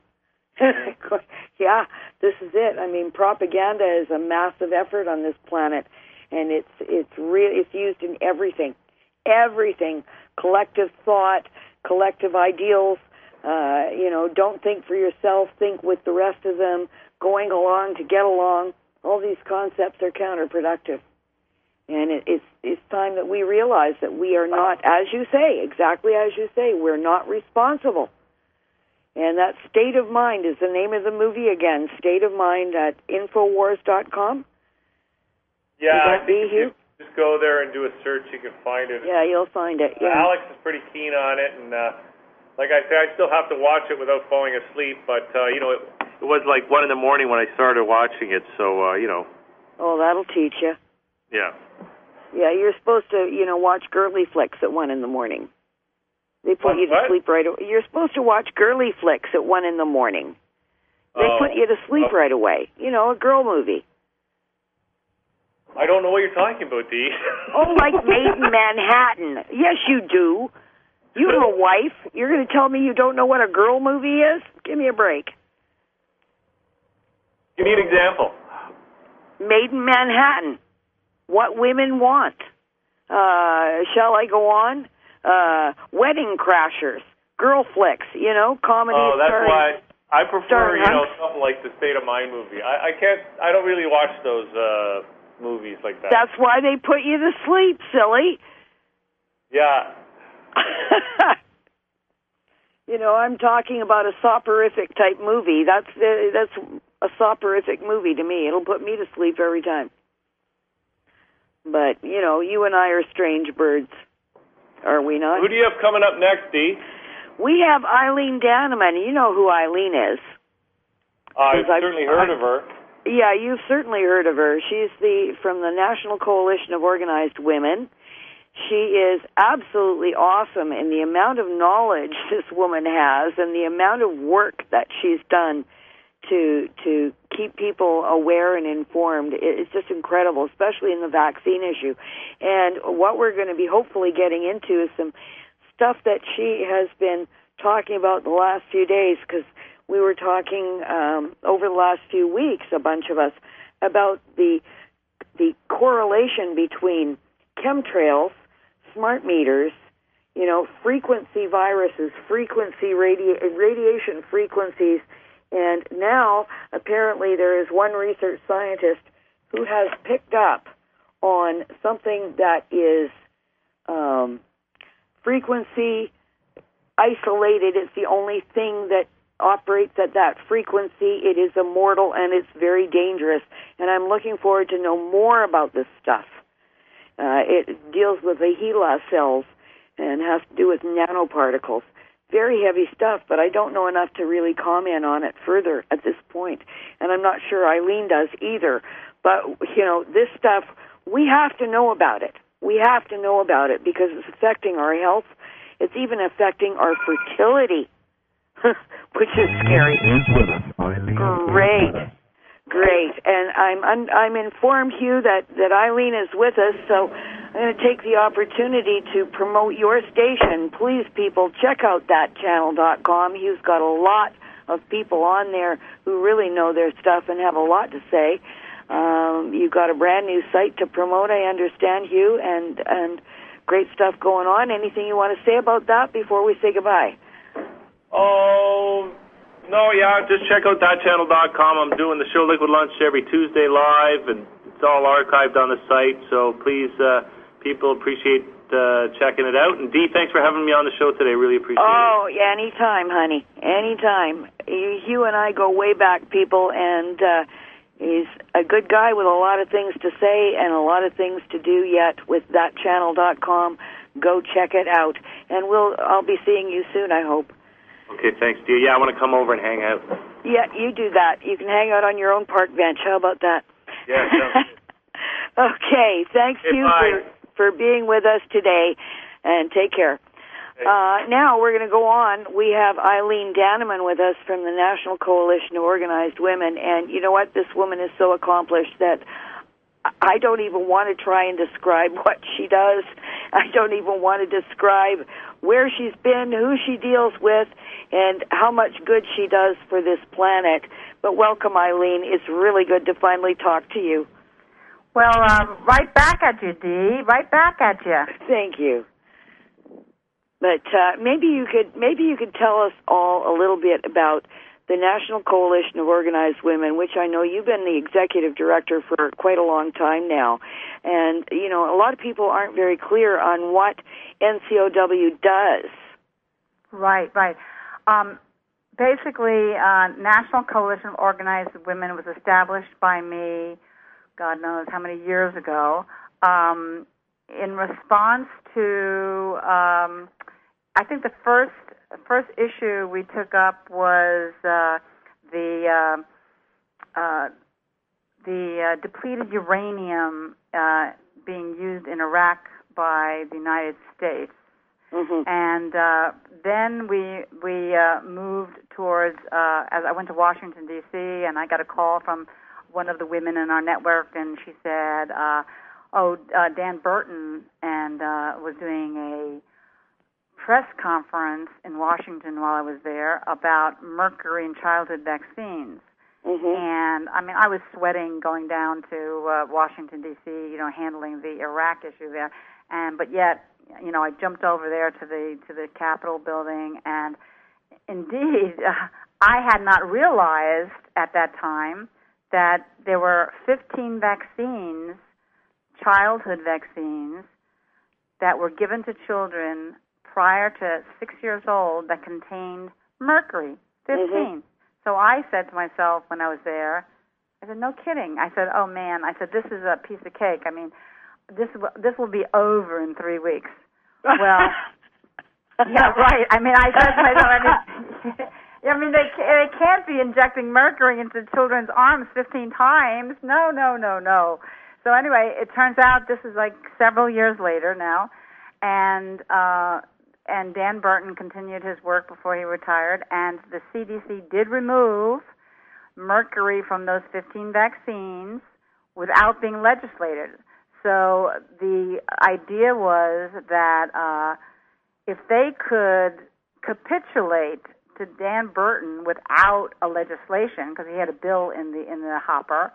Speaker 1: Yeah, this is it. I mean, propaganda is a massive effort on this planet, and it's it's really it's used in everything, everything. Collective thought, collective ideals. Uh, you know, don't think for yourself. Think with the rest of them. Going along to get along. All these concepts are counterproductive, and it, it's it's time that we realize that we are not, as you say, exactly as you say, we're not responsible. And that State of Mind is the name of the movie again. State of Mind at Infowars dot com.
Speaker 2: Yeah, I think if you just go there and do a search, you can find it.
Speaker 1: Yeah, you'll find it. Yeah.
Speaker 2: Uh, Alex is pretty keen on it, and uh, like I said, I still have to watch it without falling asleep. But uh, you know, it, it was like one in the morning when I started watching it, so uh, you know.
Speaker 1: Oh, that'll teach you.
Speaker 2: Yeah.
Speaker 1: Yeah, you're supposed to, you know, watch girly flicks at one in the morning. They put
Speaker 2: what,
Speaker 1: you to
Speaker 2: what?
Speaker 1: sleep right away. You're supposed to watch girly flicks at one in the morning. They
Speaker 2: oh.
Speaker 1: put you to sleep oh. right away. You know, a girl movie.
Speaker 2: I don't know what you're talking about, Dee.
Speaker 1: Oh, like Made in Manhattan. Yes, you do. You have a wife. You're going to tell me you don't know what a girl movie is? Give me a break.
Speaker 2: Give me an example.
Speaker 1: Made in Manhattan. What women want. Uh, shall I go on? Uh, Wedding Crashers, girl flicks, you know, comedy.
Speaker 2: Oh, that's
Speaker 1: starring,
Speaker 2: why I prefer, you know,
Speaker 1: hunks.
Speaker 2: something like the State of Mind movie. I, I can't, I don't really watch those uh, movies like that.
Speaker 1: That's why they put you to sleep, silly.
Speaker 2: Yeah.
Speaker 1: You know, I'm talking about a soporific type movie. That's uh, that's a soporific movie to me. It'll put me to sleep every time. But, you know, you and I are strange birds, are we not?
Speaker 2: Who do you have coming up next, Dee?
Speaker 1: We have Eileen Danneman. You know who Eileen is.
Speaker 2: I've certainly heard
Speaker 1: I've,
Speaker 2: of her.
Speaker 1: Yeah, you've certainly heard of her. She's the from the National Coalition of Organized Women. She is absolutely awesome in the amount of knowledge this woman has and the amount of work that she's done to to keep people aware and informed. It's just incredible, especially in the vaccine issue. And what we're going to be hopefully getting into is some stuff that she has been talking about the last few days, because we were talking um, over the last few weeks, a bunch of us, about the the correlation between chemtrails, smart meters, you know, frequency viruses, frequency radi- radiation frequencies, and now apparently there is one research scientist who has picked up on something that is um, frequency isolated. It's the only thing that operates at that frequency. It is immortal and it's very dangerous. And I'm looking forward to know more about this stuff. Uh, it deals with the HeLa cells and has to do with nanoparticles. Very heavy stuff, but I don't know enough to really comment on it further at this point. And I'm not sure Eileen does either. But, you know, this stuff, we have to know about it. We have to know about it because it's affecting our health. It's even affecting our fertility, which is scary. Great. Great. And I'm un- I'm informed, Hugh, that, that Eileen is with us, so I'm going to take the opportunity to promote your station. Please, people, check out that channel dot com. Hugh's got a lot of people on there who really know their stuff and have a lot to say. Um, you've got a brand new site to promote, I understand, Hugh, and, and great stuff going on. Anything you want to say about that before we say goodbye?
Speaker 2: Oh, no, yeah, just check out that channel dot com. I'm doing the show Liquid Lunch every Tuesday live, and it's all archived on the site, so please, uh, people appreciate uh, checking it out. And Dee, thanks for having me on the show today. Really appreciate
Speaker 1: oh,
Speaker 2: it.
Speaker 1: Oh, yeah, anytime, honey. Anytime. Hugh and I go way back, people, and uh, he's a good guy with a lot of things to say and a lot of things to do yet with that channel dot com. Go check it out. And we'll I'll be seeing you soon, I hope.
Speaker 2: Okay, thanks, dear. Yeah, I want to come over and hang out.
Speaker 1: Yeah, you do that. You can hang out on your own park bench. How about that?
Speaker 2: Yeah, sounds good.
Speaker 1: Okay, thanks,
Speaker 2: okay,
Speaker 1: Hugh,
Speaker 2: bye.
Speaker 1: for, for being with us today, and take care.
Speaker 2: Okay.
Speaker 1: Uh, now we're going to go on. We have Eileen Danneman with us from the National Coalition of Organized Women, and you know what? This woman is so accomplished that I don't even want to try and describe what she does. I don't even want to describe where she's been, who she deals with, and how much good she does for this planet. But welcome, Eileen. It's really good to finally talk to you.
Speaker 4: Well, um, right back at you, Dee. Right back at you.
Speaker 1: Thank you. But uh, maybe you could maybe you could tell us all a little bit about the National Coalition of Organized Women, which I know you've been the executive director for quite a long time now. And, you know, a lot of people aren't very clear on what N C O W does.
Speaker 4: Right, right. Um, basically, uh, National Coalition of Organized Women was established by me, God knows how many years ago, um, in response to, um, I think the first first issue we took up was uh, the uh, uh, the uh, depleted uranium uh, being used in Iraq by the United States.
Speaker 1: Mm-hmm.
Speaker 4: And uh, then we we uh, moved towards, uh, as I went to Washington, D C, and I got a call from one of the women in our network, and she said, uh, oh, uh, Dan Burton and uh, was doing a press conference in Washington while I was there about mercury in childhood vaccines.
Speaker 1: Mm-hmm.
Speaker 4: And, I mean, I was sweating going down to uh, Washington, D C, you know, handling the Iraq issue there. And but yet, you know, I jumped over there to the to the Capitol building, and indeed, uh, I had not realized at that time that there were fifteen vaccines, childhood vaccines, that were given to children prior to six years old that contained mercury, fifteen.
Speaker 1: Mm-hmm.
Speaker 4: So I said to myself when I was there, I said, no kidding. I said, oh, man. I said, this is a piece of cake. I mean, this this will be over in three weeks. Well, yeah, right. I mean, I said to myself, I mean, I mean, they they can't be injecting mercury into children's arms fifteen times. No, no, no, no. So anyway, it turns out this is like several years later now, and uh, and Dan Burton continued his work before he retired, and the C D C did remove mercury from those fifteen vaccines without being legislated. So the idea was that uh, if they could capitulate to Dan Burton without a legislation, because he had a bill in the in the hopper,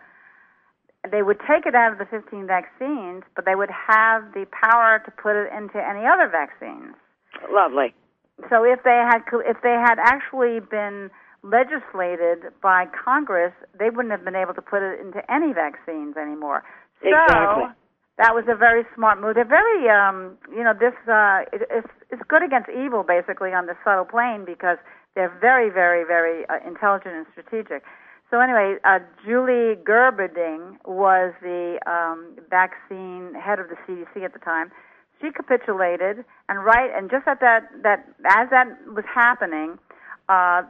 Speaker 4: they would take it out of the fifteen vaccines, but they would have the power to put it into any other vaccines.
Speaker 1: Lovely.
Speaker 4: So if they had if they had actually been legislated by Congress, they wouldn't have been able to put it into any vaccines anymore.
Speaker 1: Exactly.
Speaker 4: So that was a very smart move. They're very, um, you know, this uh, it, it's, it's good against evil, basically, on the subtle plane, because they're very, very, very uh, intelligent and strategic. So anyway, uh, Julie Gerberding was the um, vaccine head of the C D C at the time. She capitulated, and right, and just at that, that as that was happening, uh,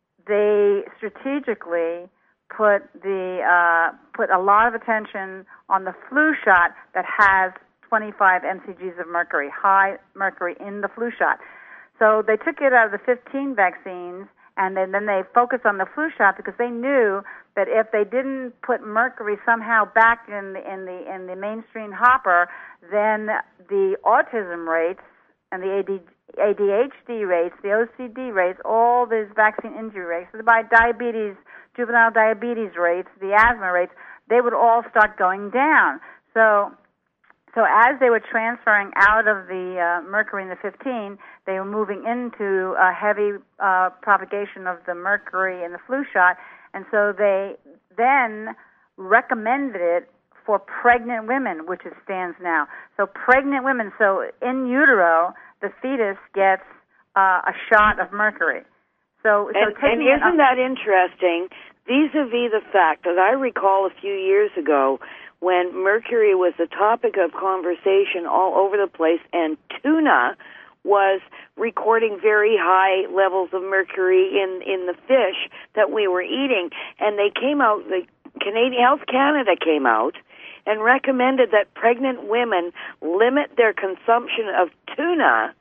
Speaker 4: they strategically put the uh, put a lot of attention on the flu shot that has twenty-five M C Gs of mercury, high mercury in the flu shot. So they took it out of the fifteen vaccines, and then, then they focused on the flu shot because they knew that if they didn't put mercury somehow back in the in the in the mainstream hopper, then the autism rates and the A D H D rates, the O C D rates, all these vaccine injury rates, the diabetes, juvenile diabetes rates, the asthma rates, they would all start going down. So, so as they were transferring out of the uh, mercury in the fifteen, they were moving into a heavy uh, propagation of the mercury in the flu shot, and so they then recommended it for pregnant women, which it stands now. So pregnant women, so in utero, the fetus gets uh, a shot of mercury. So, so
Speaker 1: and, and isn't that interesting, vis-a-vis the fact that I recall a few years ago when mercury was the topic of conversation all over the place, and tuna was recording very high levels of mercury in, in the fish that we were eating. And they came out, the Canadian Health Canada came out and recommended that pregnant women limit their consumption of tuna,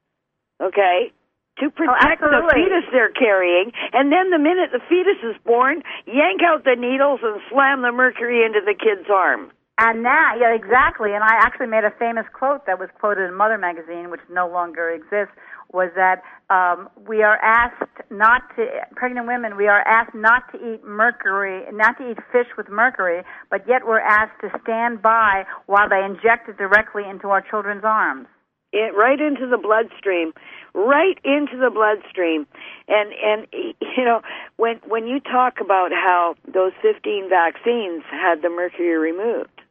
Speaker 1: okay, to protect
Speaker 4: oh,
Speaker 1: the fetus they're carrying. And then the minute the fetus is born, yank out the needles and slam the mercury into the kid's arm.
Speaker 4: And now, yeah, exactly. And I actually made a famous quote that was quoted in Mother magazine, which no longer exists, was that um, we are asked not to, pregnant women, we are asked not to eat mercury, not to eat fish with mercury, but yet we're asked to stand by while they inject it directly into our children's arms.
Speaker 1: It, right into the bloodstream, right into the bloodstream. And, and you know, when when you talk about how those fifteen vaccines had the mercury removed,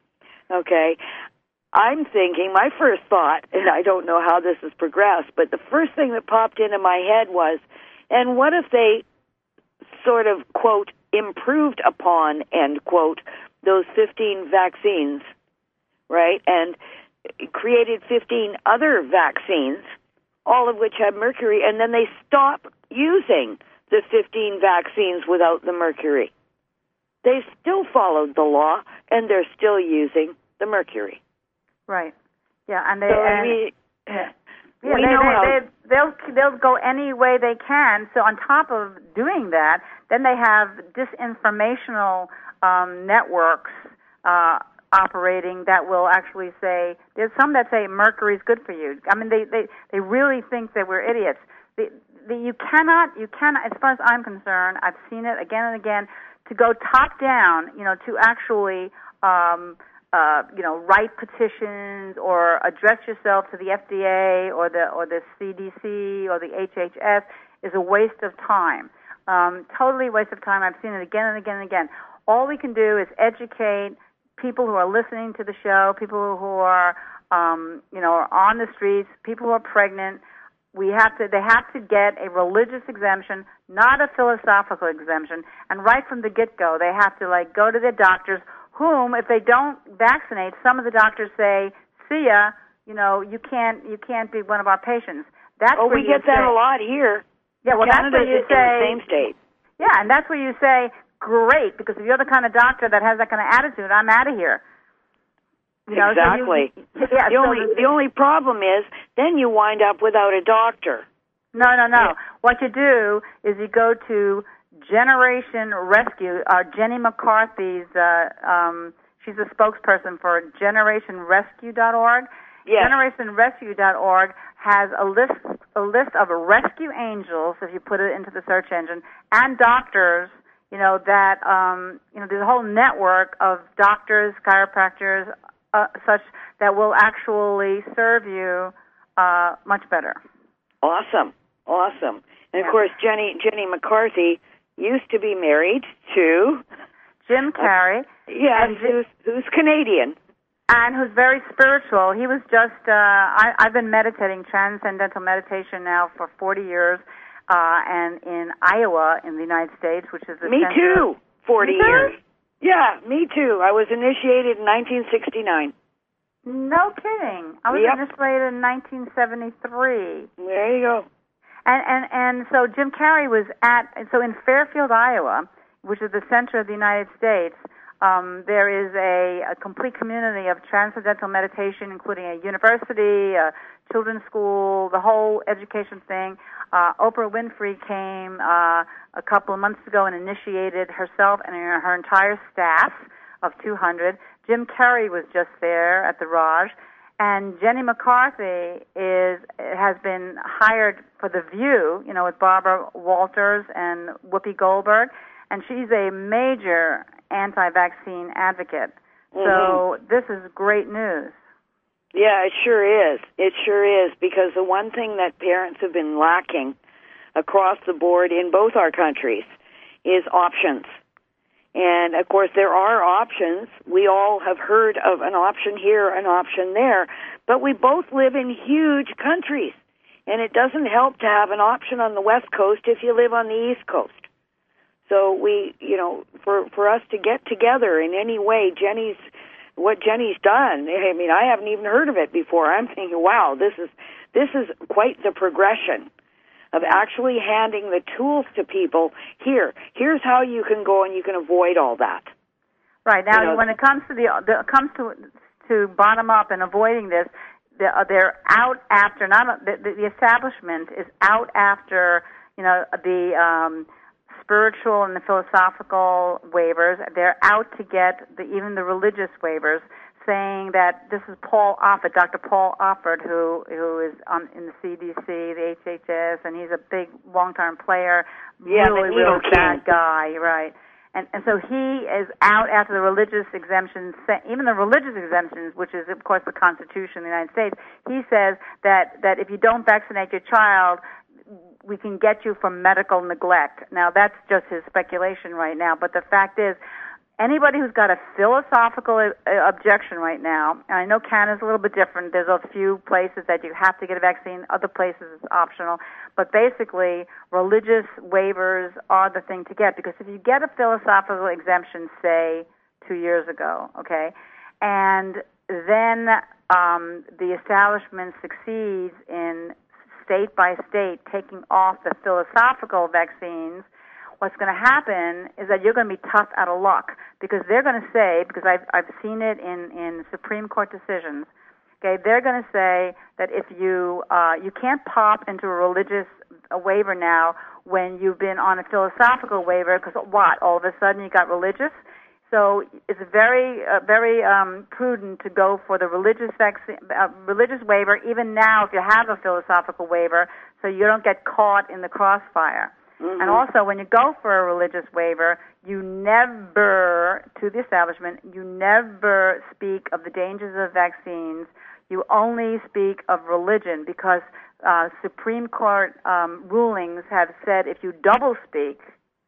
Speaker 1: okay, I'm thinking, my first thought, and I don't know how this has progressed, but the first thing that popped into my head was, and what if they sort of, quote, improved upon, end quote, those fifteen vaccines, right, and created fifteen other vaccines, all of which have mercury, and then they stop using the fifteen vaccines without the mercury. They still followed the law, and they're still using the mercury.
Speaker 4: Right. Yeah, and they...
Speaker 1: So,
Speaker 4: and,
Speaker 1: we,
Speaker 4: yeah,
Speaker 1: we
Speaker 4: they,
Speaker 1: know
Speaker 4: they,
Speaker 1: how...
Speaker 4: They, they'll, they'll go any way they can. So on top of doing that, then they have disinformational um, networks uh operating that will actually say, there's some that say mercury is good for you. I mean, they, they, they really think that we're idiots. The, the, you cannot, you cannot, as far as I'm concerned, I've seen it again and again, to go top down, you know, to actually, um, uh, you know, write petitions or address yourself to the F D A or the, or the C D C or the H H S is a waste of time. Um, totally waste of time. I've seen it again and again and again. All we can do is educate people who are listening to the show, people who are, um, you know, are on the streets, people who are pregnant. We have to. They have to get a religious exemption, not a philosophical exemption. And right from the get-go, they have to like go to their doctors whom, if they don't vaccinate, some of the doctors say, "See ya, you know, you can't you can't be one of our patients." That's
Speaker 1: oh,
Speaker 4: where
Speaker 1: we
Speaker 4: you
Speaker 1: get that
Speaker 4: say,
Speaker 1: a lot here.
Speaker 4: Yeah, well,
Speaker 1: Canada
Speaker 4: that's where you
Speaker 1: is
Speaker 4: say,
Speaker 1: in the same state.
Speaker 4: Yeah, and that's where you say, "Great," because if you're the kind of doctor that has that kind of attitude, I'm out of here. You know,
Speaker 1: exactly.
Speaker 4: So you, yeah,
Speaker 1: the
Speaker 4: so
Speaker 1: only the only problem is then you wind up without a doctor.
Speaker 4: No, no, no. What you do is you go to Generation Rescue. Uh, Jenny McCarthy's, uh, um, she's a spokesperson for generation rescue dot org.
Speaker 1: Yes.
Speaker 4: generation rescue dot org has a list a list of rescue angels, if you put it into the search engine, and doctors. You know that um, you know there's a whole network of doctors, chiropractors, uh, such that will actually serve you uh, much better.
Speaker 1: Awesome. Awesome. And,
Speaker 4: yeah.
Speaker 1: of course, Jenny Jenny McCarthy used to be married to...
Speaker 4: Jim Carrey.
Speaker 1: Uh, yeah,
Speaker 4: and
Speaker 1: who's, who's Canadian.
Speaker 4: And who's very spiritual. He was just... Uh, I, I've been meditating, transcendental meditation now for forty years, uh, and in Iowa, in the United States, which is the
Speaker 1: Me
Speaker 4: center...
Speaker 1: too, forty
Speaker 4: Me too?
Speaker 1: years. Yeah, me too. I was initiated in nineteen sixty-nine.
Speaker 4: No kidding. I was
Speaker 1: Yep.
Speaker 4: initiated in nineteen seventy-three.
Speaker 1: There you go.
Speaker 4: And, and and so Jim Carrey was at so in Fairfield, Iowa, which is the center of the United States. Um, there is a, a complete community of transcendental meditation, including a university, a children's school, the whole education thing. Uh, Oprah Winfrey came uh, a couple of months ago and initiated herself and her, her entire staff of two hundred. Jim Carrey was just there at the Raj. And Jenny McCarthy is has been hired for The View, you know, with Barbara Walters and Whoopi Goldberg, and she's a major anti-vaccine advocate.
Speaker 1: Mm-hmm.
Speaker 4: So this is great news.
Speaker 1: Yeah, it sure is. It sure is, because the one thing that parents have been lacking across the board in both our countries is options. And, of course, there are options. We all have heard of an option here, an option there, but we both live in huge countries, and it doesn't help to have an option on the West Coast if you live on the East Coast. So we, you know, for, for us to get together in any way, Jenny's, what Jenny's done, I mean, I haven't even heard of it before. I'm thinking, wow, this is, this is quite the progression of actually handing the tools to people. Here, here's how you can go and you can avoid all that.
Speaker 4: Right. Now,
Speaker 1: you know,
Speaker 4: when it comes to the, the comes to to bottom up and avoiding this, they're, they're out after not the, the establishment is out after you know the um, spiritual and the philosophical waivers. They're out to get the, even the religious waivers, saying that this is Paul Offord, Doctor Paul Offord, who who is on in the C D C, the H H S, and he's a big long-term player,
Speaker 1: yeah,
Speaker 4: really, really bad guy, right? And and so he is out after the religious exemptions, even the religious exemptions, which is of course the Constitution of the United States. He says that that if you don't vaccinate your child, we can get you from medical neglect. Now that's just his speculation right now, but the fact is, anybody who's got a philosophical objection right now, and I know Canada's a little bit different. There's a few places that you have to get a vaccine. Other places it's optional. But basically, religious waivers are the thing to get, because if you get a philosophical exemption, say, two years ago, okay, and then um, the establishment succeeds in state by state taking off the philosophical vaccines, what's going to happen is that you're going to be tough out of luck, because they're going to say, because I've I've seen it in, in Supreme Court decisions, okay, they're going to say that if you uh, you can't pop into a religious a waiver now when you've been on a philosophical waiver, because what, all of a sudden you got religious? So it's very uh, very um, prudent to go for the religious vaccine, uh, religious waiver, even now if you have a philosophical waiver, so you don't get caught in the crossfire. Mm-hmm. And also, when you go for a religious waiver, you never, to the establishment, you never speak of the dangers of vaccines. You only speak of religion, because uh, Supreme Court um, rulings have said if you double speak,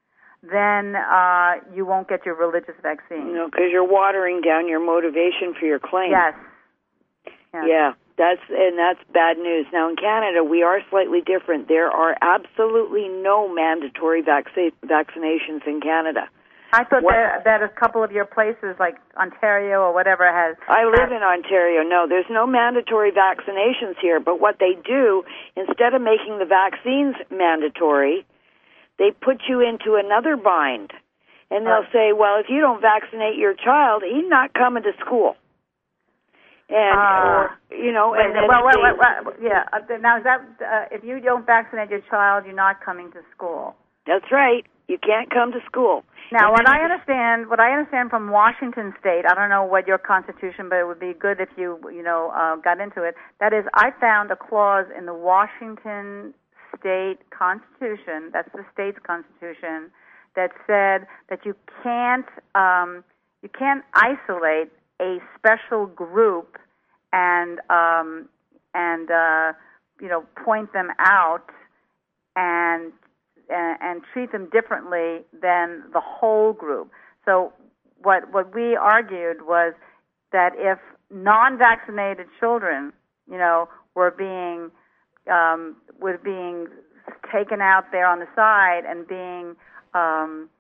Speaker 4: then uh, you won't get your religious vaccine.
Speaker 1: No, because you're watering down your motivation for your claim.
Speaker 4: Yes. yes.
Speaker 1: Yeah. That's and that's bad news. Now, in Canada, we are slightly different. There are absolutely no mandatory vac- vaccinations in Canada.
Speaker 4: I thought
Speaker 1: what,
Speaker 4: that, that a couple of your places, like Ontario or whatever, has...
Speaker 1: I live in Ontario. No, there's no mandatory vaccinations here, but what they do, instead of making the vaccines mandatory, they put you into another bind. And they'll
Speaker 4: uh,
Speaker 1: say, well, if you don't vaccinate your child, he's not coming to school. And,
Speaker 4: uh,
Speaker 1: or, you know,
Speaker 4: wait,
Speaker 1: and then
Speaker 4: well, well,
Speaker 1: they,
Speaker 4: well, well, yeah. Now, is that, uh, if you don't vaccinate your child, you're not coming to school?
Speaker 1: That's right. You can't come to school.
Speaker 4: Now, what I understand, what I understand from Washington State, I don't know what your constitution, but it would be good if you, you know, uh, got into it. That is, I found a clause in the Washington State Constitution, that's the state's constitution, that said that you can't, um, you can't isolate a special group and, um, and uh, you know, point them out and. And, and treat them differently than the whole group. So what what we argued was that if non-vaccinated children, you know, were being um, were being taken out there on the side and being um,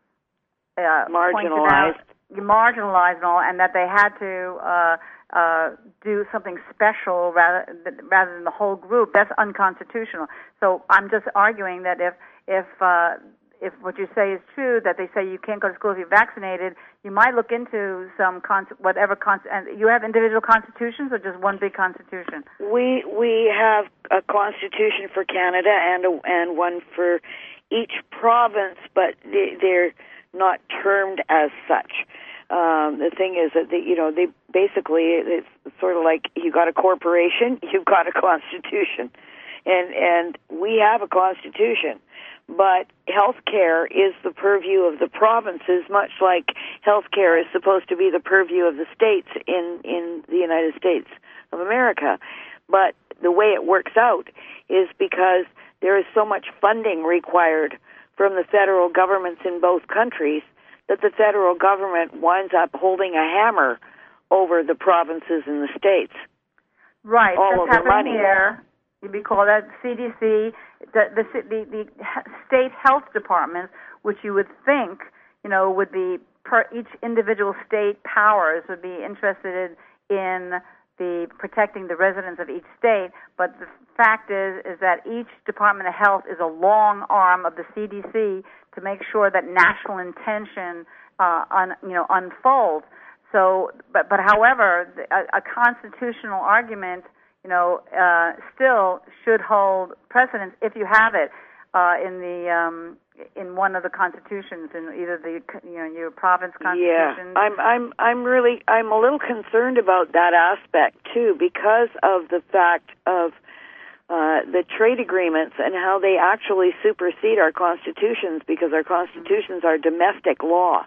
Speaker 4: uh,
Speaker 1: marginalized,
Speaker 4: out, marginalized, and all, and that they had to uh, uh, do something special rather rather than the whole group, that's unconstitutional. So I'm just arguing that if If uh, if what you say is true, that they say you can't go to school if you're vaccinated, you might look into some con- whatever con- and you have individual constitutions or just one big constitution?
Speaker 1: We we have a constitution for Canada and a, and one for each province, but they, they're not termed as such. Um, the thing is that they, you know they basically it's sort of like you got a corporation, you've got a constitution, and and we have a constitution. But health care is the purview of the provinces, much like health care is supposed to be the purview of the states in, in the United States of America. But the way it works out is because there is so much funding required from the federal governments in both countries that the federal government winds up holding a hammer over the provinces and the states.
Speaker 4: Right.
Speaker 1: All of the money.
Speaker 4: Here. We call that C D C, the, the the the state health departments, which you would think, you know, would be per each individual state powers would be interested in the protecting the residents of each state. But the fact is, is that each Department of Health is a long arm of the C D C to make sure that national intention, uh, un, you know, unfolds. So, but but however, a, a constitutional argument, you know, uh, still should hold precedence if you have it uh, in the um, in one of the constitutions, in either the you know your province constitution.
Speaker 1: Yeah, I'm I'm I'm really I'm a little concerned about that aspect too, because of the fact of uh, the trade agreements and how they actually supersede our constitutions, because our constitutions are domestic law.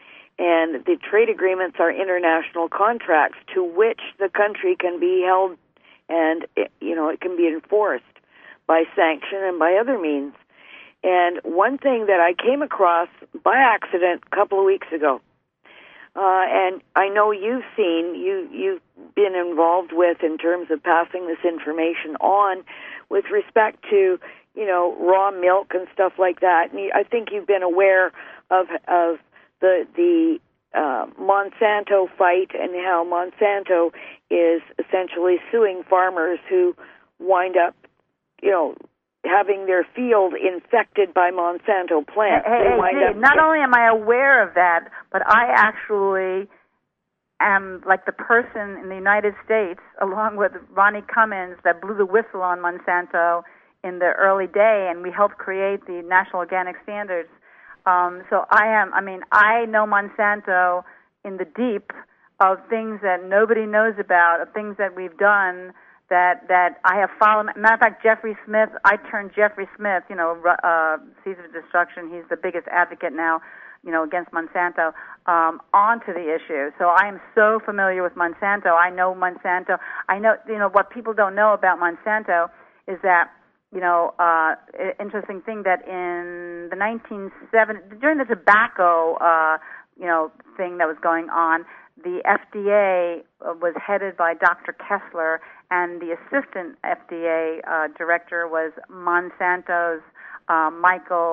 Speaker 1: And the trade agreements are international contracts to which the country can be held, and it, you know it can be enforced by sanction and by other means. And one thing that I came across by accident a couple of weeks ago, uh, and I know you've seen, you you've been involved with in terms of passing this information on, with respect to you know raw milk and stuff like that. And I think you've been aware of of the the uh, Monsanto fight and how Monsanto is essentially suing farmers who wind up, you know, having their field infected by Monsanto plants.
Speaker 4: Hey, hey, hey, hey, not only am I aware of that, but I actually am like the person in the United States, along with Ronnie Cummins, that blew the whistle on Monsanto in the early day, and we helped create the National Organic Standards. Um, so I am, I mean, I know Monsanto in the deep of things that nobody knows about, of things that we've done that that I have followed. Matter of fact, Jeffrey Smith, I turned Jeffrey Smith, you know, uh, Seeds of Destruction, he's the biggest advocate now, you know, against Monsanto, um, onto the issue. So I am so familiar with Monsanto. I know Monsanto. I know, you know, what people don't know about Monsanto is that, you know, uh, interesting thing that in the nineteen seventies, during the tobacco, uh, you know, thing that was going on, the F D A was headed by Doctor Kessler, and the assistant F D A uh, director was Monsanto's uh, Michael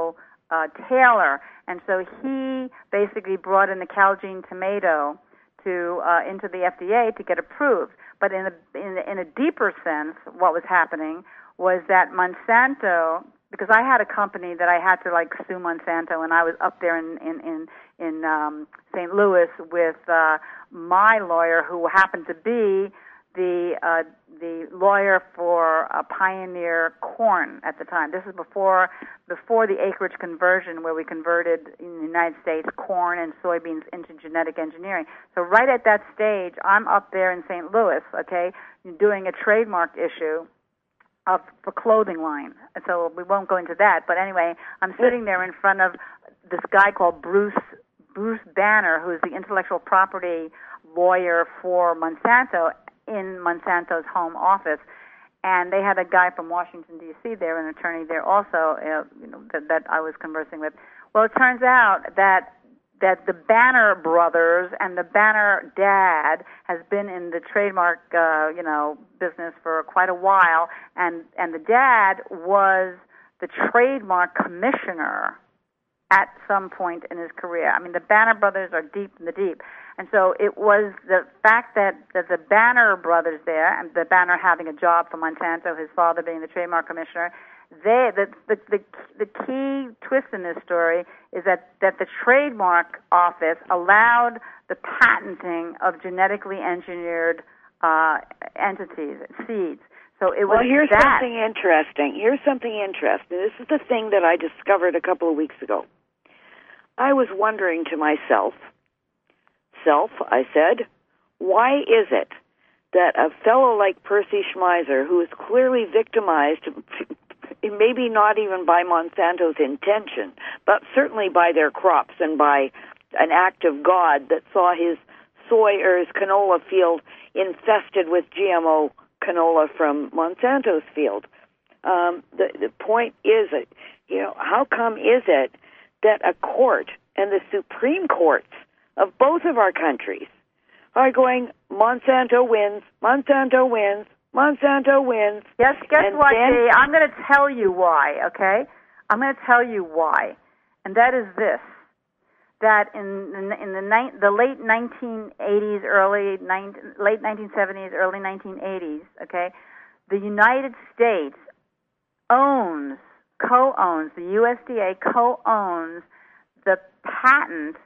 Speaker 4: uh, Taylor, and so he basically brought in the Calgene tomato to uh, into the F D A to get approved. But in a in, in a deeper sense, what was happening was that Monsanto, because I had a company that I had to like sue Monsanto, and I was up there in in in, in um, Saint Louis with uh, my lawyer, who happened to be the uh, the lawyer for uh, Pioneer Corn at the time. This is before before the acreage conversion, where we converted in the United States corn and soybeans into genetic engineering. So right at that stage, I'm up there in Saint Louis, okay, doing a trademark issue of the clothing line. So we won't go into that. But anyway, I'm sitting there in front of this guy called Bruce Bruce Banner, who's the intellectual property lawyer for Monsanto, in Monsanto's home office, and they had a guy from Washington, D C there, an attorney there also, uh, you know, that, that I was conversing with. Well, it turns out that that the Banner brothers and the Banner dad has been in the trademark, uh, you know, business for quite a while, and and the dad was the trademark commissioner at some point in his career. I mean, the Banner brothers are deep in the deep. And so it was the fact that, that the Banner brothers there, and the Banner having a job for Monsanto, his father being the trademark commissioner, they the the the, the key twist in this story is that, that the trademark office allowed the patenting of genetically engineered uh, entities, seeds. So it was
Speaker 1: well, here's
Speaker 4: that.
Speaker 1: something interesting. Here's something interesting. This is the thing that I discovered a couple of weeks ago. I was wondering to myself, self, I said, why is it that a fellow like Percy Schmeiser, who is clearly victimized, maybe not even by Monsanto's intention, but certainly by their crops and by an act of God that saw his soy or his canola field infested with G M O canola from Monsanto's field. Um, the, the point is, that, you know, how come is it that a court and the Supreme Courts of both of our countries are going, Monsanto wins, Monsanto wins, Monsanto wins.
Speaker 4: Yes, guess
Speaker 1: and
Speaker 4: what,
Speaker 1: then,
Speaker 4: Dee? I'm going to tell you why, okay? I'm going to tell you why. And that is this, that in, in, in the, ni- the late nineteen eighties, early ni- late nineteen seventies, early nineteen eighties, okay, the United States owns, co-owns, the U S D A co-owns the patent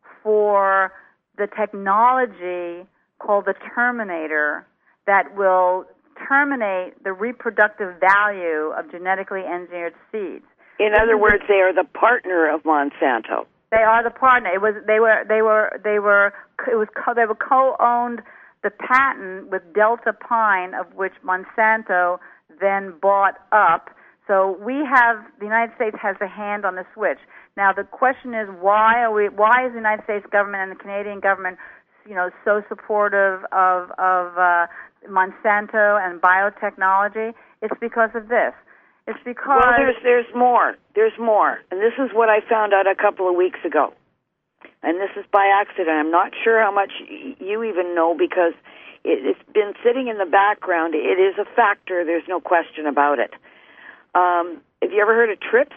Speaker 4: for the technology called the Terminator that will terminate the reproductive value of genetically engineered seeds.
Speaker 1: in other words, they are the partner of Monsanto.
Speaker 4: They are the partner. It was they were they were they were it was co, they were co-owned the patent with Delta Pine, of which Monsanto then bought up. So we have the United States has a hand on the switch. Now the question is, why are we? Why is the United States government and the Canadian government, you know, so supportive of of uh, Monsanto and biotechnology? It's because of this. It's because
Speaker 1: well, there's there's more. There's more, and this is what I found out a couple of weeks ago. And this is by accident. I'm not sure how much you even know because it, it's been sitting in the background. It is a factor. There's no question about it. Um, have you ever heard of TRIPS?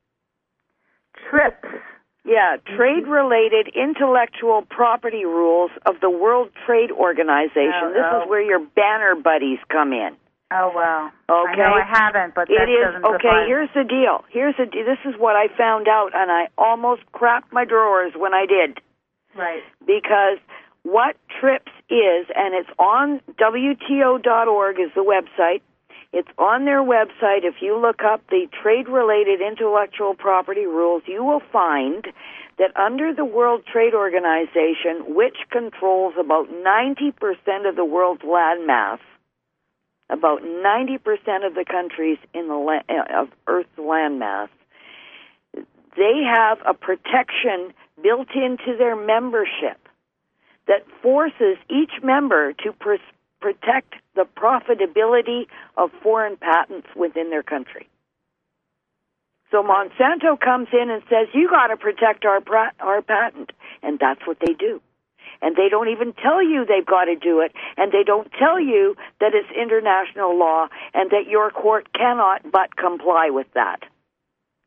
Speaker 4: TRIPS.
Speaker 1: Yeah, trade-related intellectual property rules of the World Trade Organization.
Speaker 4: Oh,
Speaker 1: this
Speaker 4: oh.
Speaker 1: is where your banner buddies come in.
Speaker 4: Oh, wow.
Speaker 1: Okay.
Speaker 4: I know I haven't, but that
Speaker 1: it is
Speaker 4: doesn't
Speaker 1: okay.
Speaker 4: suffice.
Speaker 1: Here's the deal. Here's the this is what I found out, and I almost crapped my drawers when I did.
Speaker 4: Right.
Speaker 1: Because what TRIPS is, and it's on W T O dot org is the website. It's on their website. If you look up the trade-related intellectual property rules, you will find that under the World Trade Organization, which controls about ninety percent of the world's land mass, about ninety percent of the countries in the la- of Earth's landmass, they have a protection built into their membership that forces each member to pr- protect the profitability of foreign patents within their country. So Monsanto comes in and says, you got to protect our pra- our patent, and that's what they do. And they don't even tell you they've got to do it, and they don't tell you that it's international law and that your court cannot but comply with that.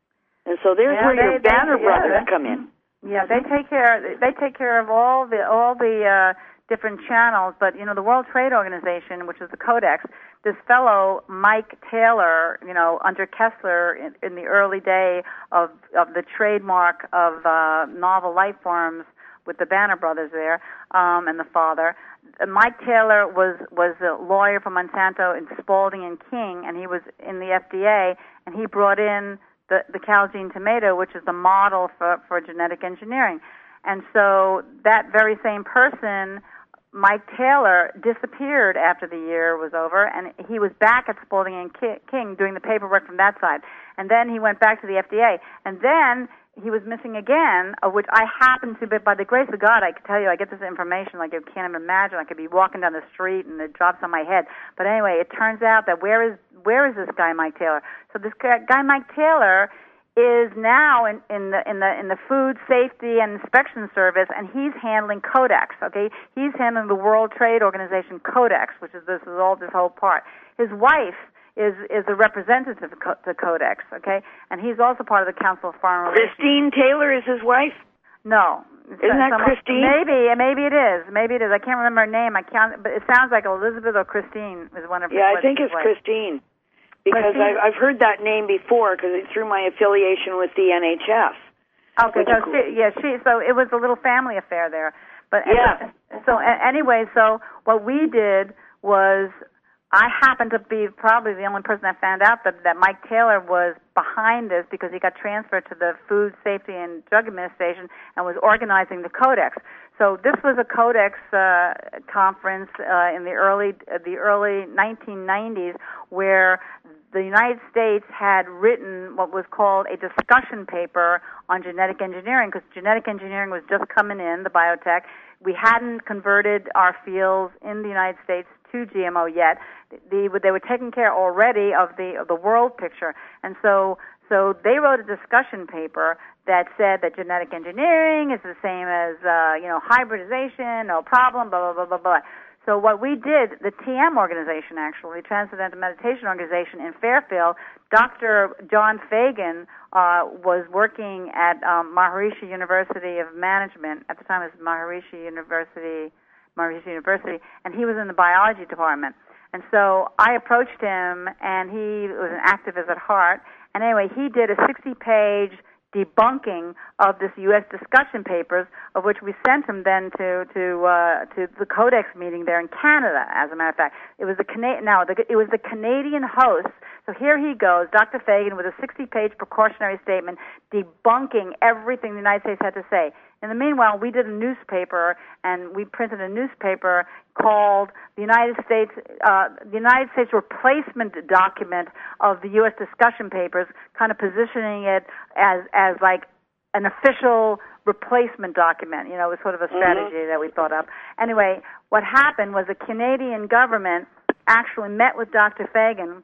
Speaker 1: And so there's
Speaker 4: Yeah,
Speaker 1: where
Speaker 4: they-
Speaker 1: your
Speaker 4: they-
Speaker 1: Banner
Speaker 4: yeah,
Speaker 1: Brothers
Speaker 4: they-
Speaker 1: come in.
Speaker 4: Yeah, they take care. They take care of all the all the uh, different channels. But you know, the World Trade Organization, which is the Codex, this fellow Mike Taylor, you know, under Kessler in, in the early day of of the trademark of uh, novel life forms with the Banner Brothers there, um, and the father. Mike Taylor was was a lawyer for Monsanto in Spalding and King, and he was in the F D A, and he brought in the, the Calgene tomato, which is the model for, for genetic engineering. And so that very same person, Mike Taylor, disappeared after the year was over, and he was back at Spalding and King doing the paperwork from that side. And then he went back to the F D A. And then he was missing again, of which I happened to, but by the grace of God, I can tell you, I get this information like you can't even imagine. I could be walking down the street and it drops on my head. But anyway, it turns out that where is where is this guy Mike Taylor? So this guy Mike Taylor is now in, in the in the in the Food Safety and Inspection Service, and he's handling Codex. Okay, he's handling the World Trade Organization Codex, which is this is all this whole part. His wife is is a representative to Codex, okay? And he's also part of the Council of Foreign Relations.
Speaker 1: Christine Taylor is his wife?
Speaker 4: No.
Speaker 1: Isn't that
Speaker 4: Someone,
Speaker 1: Christine?
Speaker 4: Maybe, maybe it is. Maybe it is. I can't remember her name. I can't, but it sounds like Elizabeth or Christine is one of her.
Speaker 1: Yeah, I think it's
Speaker 4: wife.
Speaker 1: Christine. Because
Speaker 4: Christine?
Speaker 1: I've, I've heard that name before because it's through my affiliation with the N H S.
Speaker 4: Okay, so she, yeah, she. So it was a little family affair there. But
Speaker 1: yeah.
Speaker 4: So anyway, so what we did was, I happened to be probably the only person that found out that, that Mike Taylor was behind this because he got transferred to the Food Safety and Drug Administration and was organizing the Codex. So this was a Codex uh, conference uh, in the early uh, the early nineteen nineties where the United States had written what was called a discussion paper on genetic engineering, because genetic engineering was just coming in, the biotech. We hadn't converted our fields in the United States to G M O yet. The, they were taking care already of the of the world picture, and so so they wrote a discussion paper that said that genetic engineering is the same as uh, you know hybridization, no problem, blah blah blah blah blah. So what we did, the T M organization, actually, Transcendental Meditation Organization in Fairfield, Doctor John Fagan uh, was working at um, Maharishi University of Management. At the time, it was Maharishi University, Maharishi University, and he was in the biology department. And so I approached him, and he was an activist at heart. And anyway, he did a sixty-page debunking of this U S discussion papers, of which we sent him then to to uh, to the Codex meeting there in Canada. As a matter of fact, it was the Cana- now the, it was the Canadian host. So here he goes, Doctor Fagan, with a sixty-page precautionary statement debunking everything the United States had to say. In the meanwhile, we did a newspaper, and we printed a newspaper called the United States uh, the United States Replacement Document of the U S discussion papers, kind of positioning it as as like an official replacement document. You know, it was sort of a strategy mm-hmm. that we thought up. Anyway, what happened was the Canadian government actually met with Doctor Fagan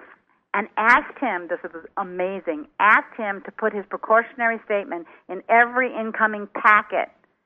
Speaker 4: and asked him, this was amazing, asked him to put his precautionary statement in every incoming packet